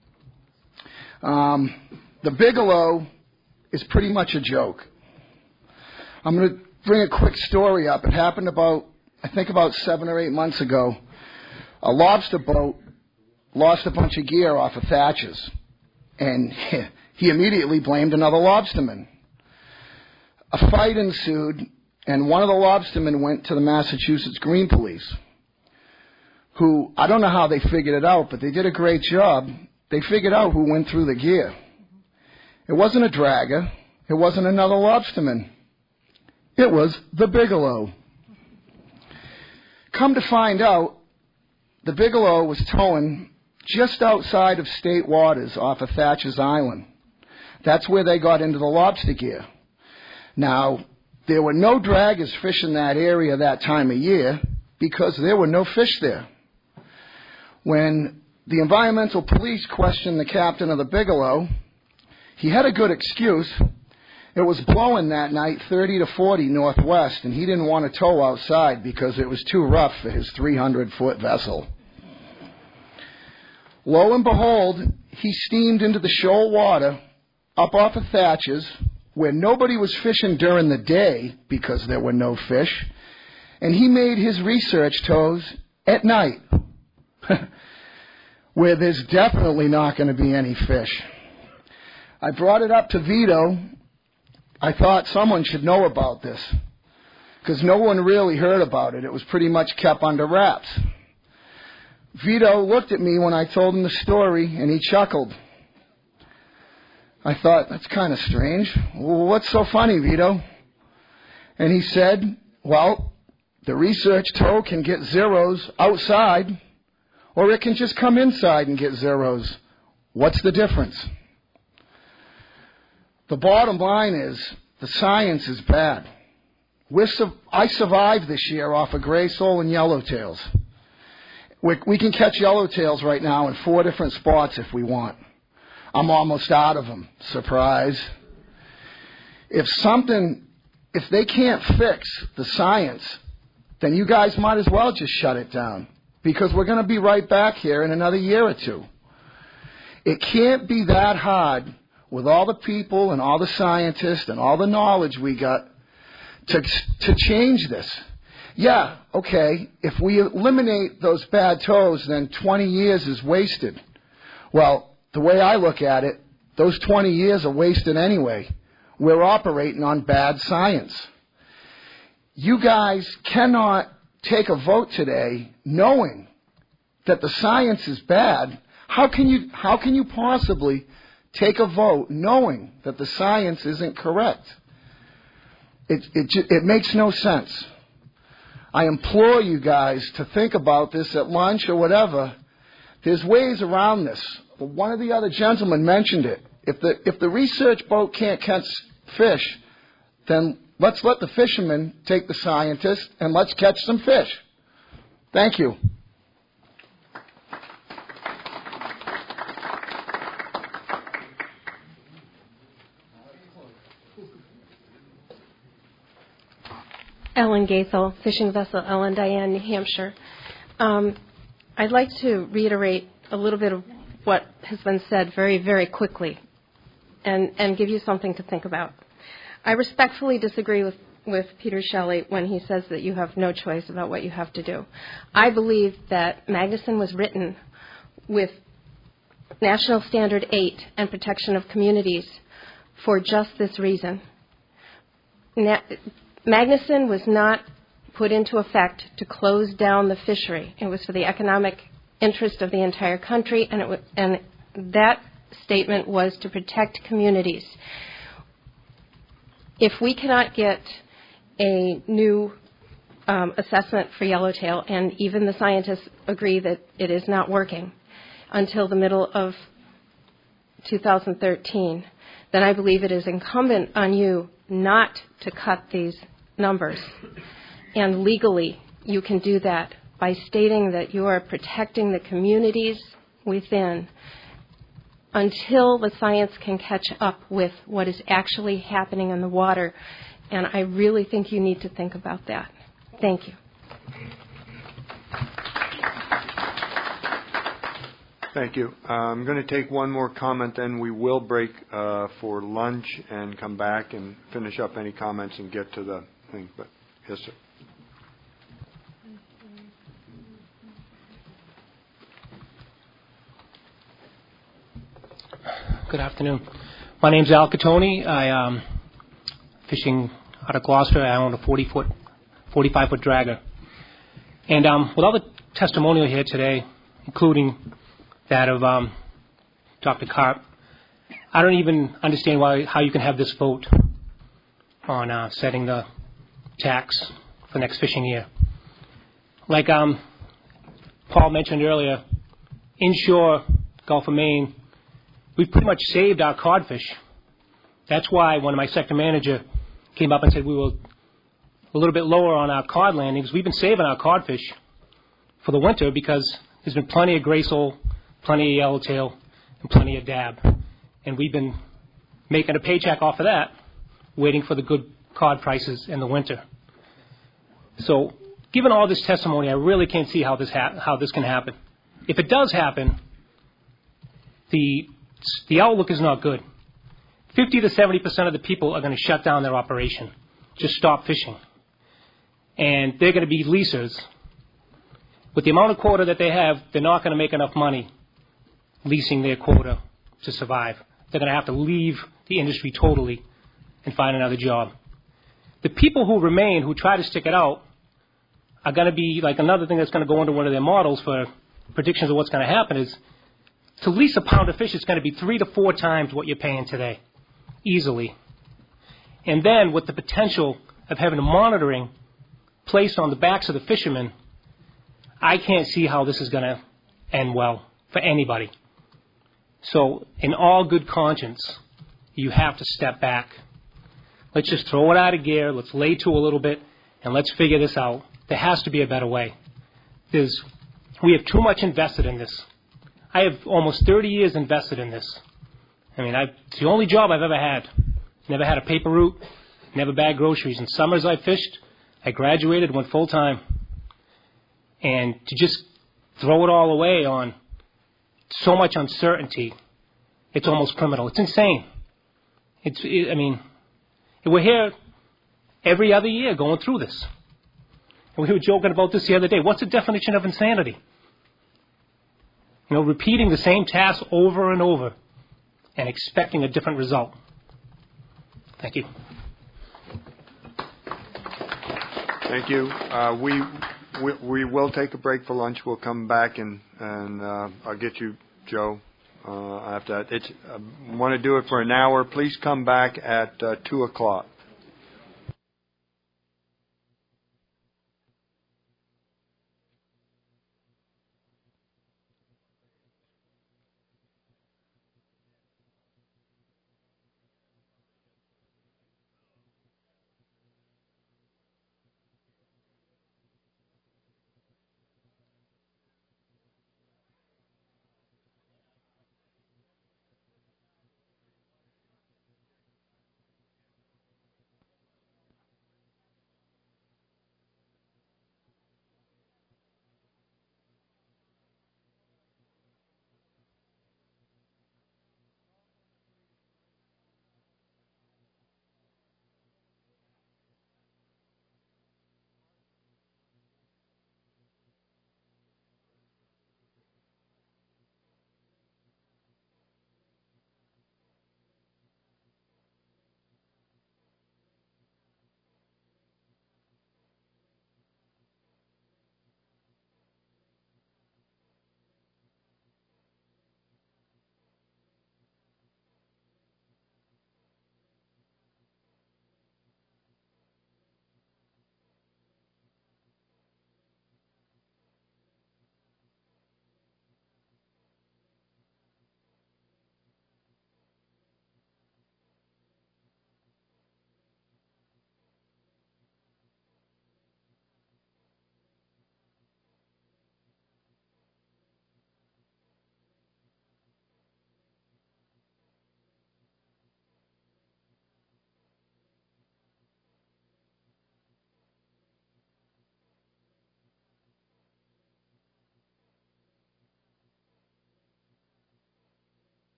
Um, the Bigelow is pretty much a joke. I'm going to bring a quick story up. It happened about, I think about seven or eight months ago. A lobster boat lost a bunch of gear off of Thatcher's, and he immediately blamed another lobsterman. A fight ensued, and one of the lobstermen went to the Massachusetts Green Police, who, I don't know how they figured it out, but they did a great job. They figured out who went through the gear. It wasn't a dragger. It wasn't another lobsterman. It was the Bigelow. Come to find out, the Bigelow was towing just outside of state waters off of Thatcher's Island. That's where they got into the lobster gear. Now, there were no draggers fishing that area that time of year because there were no fish there. When the environmental police questioned the captain of the Bigelow, he had a good excuse. It was blowing that night thirty to forty northwest, and he didn't want to tow outside because it was too rough for his three hundred foot vessel. Lo and behold, he steamed into the shoal water up off of Thatcher's, where nobody was fishing during the day because there were no fish, and he made his research tows at night, where there's definitely not going to be any fish. I brought it up to Vito. I thought someone should know about this, because no one really heard about it. It was pretty much kept under wraps. Vito looked at me when I told him the story, and he chuckled. I thought, that's kind of strange. Well, what's so funny, Vito? And he said, well, the research tow can get zeros outside, or it can just come inside and get zeros. What's the difference? The bottom line is, the science is bad. We're su- I survived this year off of gray sole and yellowtails. We, we can catch yellowtails right now in four different spots if we want. I'm almost out of them. Surprise. If something, if they can't fix the science, then you guys might as well just shut it down, because we're going to be right back here in another year or two. It can't be that hard with all the people and all the scientists and all the knowledge we got to, to change this. Yeah, okay, if we eliminate those bad tows, then twenty years is wasted. Well, the way I look at it, those twenty years are wasted anyway. We're operating on bad science. You guys cannot take a vote today knowing that the science is bad. How can you, how can you possibly take a vote knowing that the science isn't correct? It, it, it makes no sense. I implore you guys to think about this at lunch or whatever. There's ways around this. But one of the other gentlemen mentioned it. If the if the research boat can't catch fish, then let's let the fishermen take the scientists and let's catch some fish. Thank you. Ellen Gaithel, fishing vessel Ellen Diane, New Hampshire. Um, I'd like to reiterate a little bit of what has been said very, very quickly and, and give you something to think about. I respectfully disagree with, with Peter Shelley when he says that you have no choice about what you have to do. I believe that Magnuson was written with National Standard eight and protection of communities for just this reason. Na- Magnuson was not put into effect to close down the fishery. It was for the economic interest of the entire country, and, it was, and that statement was to protect communities. If we cannot get a new um, assessment for yellowtail, and even the scientists agree that it is not working until the middle of two thousand thirteen, then I believe it is incumbent on you not to cut these numbers. And legally, you can do that by stating that you are protecting the communities within until the science can catch up with what is actually happening in the water. And I really think you need to think about that. Thank you. Thank you. Uh, I'm going to take one more comment, then we will break uh, for lunch and come back and finish up any comments and get to the thing. But yes, sir. Good afternoon. My name's Al Catoni. I um fishing out of Gloucester. I own a forty-foot, forty-five-foot dragger. And um, with all the testimonial here today, including that of um, Doctor Karp, I don't even understand why how you can have this vote on uh, setting the tax for next fishing year. Like um, Paul mentioned earlier, inshore Gulf of Maine, we've pretty much saved our codfish. That's why when my sector manager came up and said we were a little bit lower on our cod landings, we've been saving our codfish for the winter because there's been plenty of gray sole, plenty of yellowtail, and plenty of dab. And we've been making a paycheck off of that, waiting for the good cod prices in the winter. So given all this testimony, I really can't see how this ha- how this can happen. If it does happen, the the outlook is not good. fifty to seventy percent of the people are going to shut down their operation, just stop fishing. And they're going to be leasers. With the amount of quota that they have, they're not going to make enough money leasing their quota to survive. They're going to have to leave the industry totally and find another job. The people who remain, who try to stick it out, are going to be, like another thing that's going to go into one of their models for predictions of what's going to happen is, to lease a pound of fish, it's going to be three to four times what you're paying today, easily. And then with the potential of having a monitoring placed on the backs of the fishermen, I can't see how this is going to end well for anybody. So in all good conscience, you have to step back. Let's just throw it out of gear. Let's lay to a little bit, and let's figure this out. There has to be a better way. There's, we have too much invested in this. I have almost thirty years invested in this. I mean, I, it's the only job I've ever had. Never had a paper route, never bagged groceries. In summers I fished, I graduated, went full-time. And to just throw it all away on so much uncertainty, it's almost criminal. It's insane. It's, it, I mean, we're here every other year going through this. And we were joking about this the other day. What's the definition of insanity? You know, repeating the same task over and over and expecting a different result. Thank you. Thank you. Uh, we, we we will take a break for lunch. We'll come back and and uh, I'll get you, Joe. Uh, after that, it's I want to do it for an hour. Please come back at uh, two o'clock.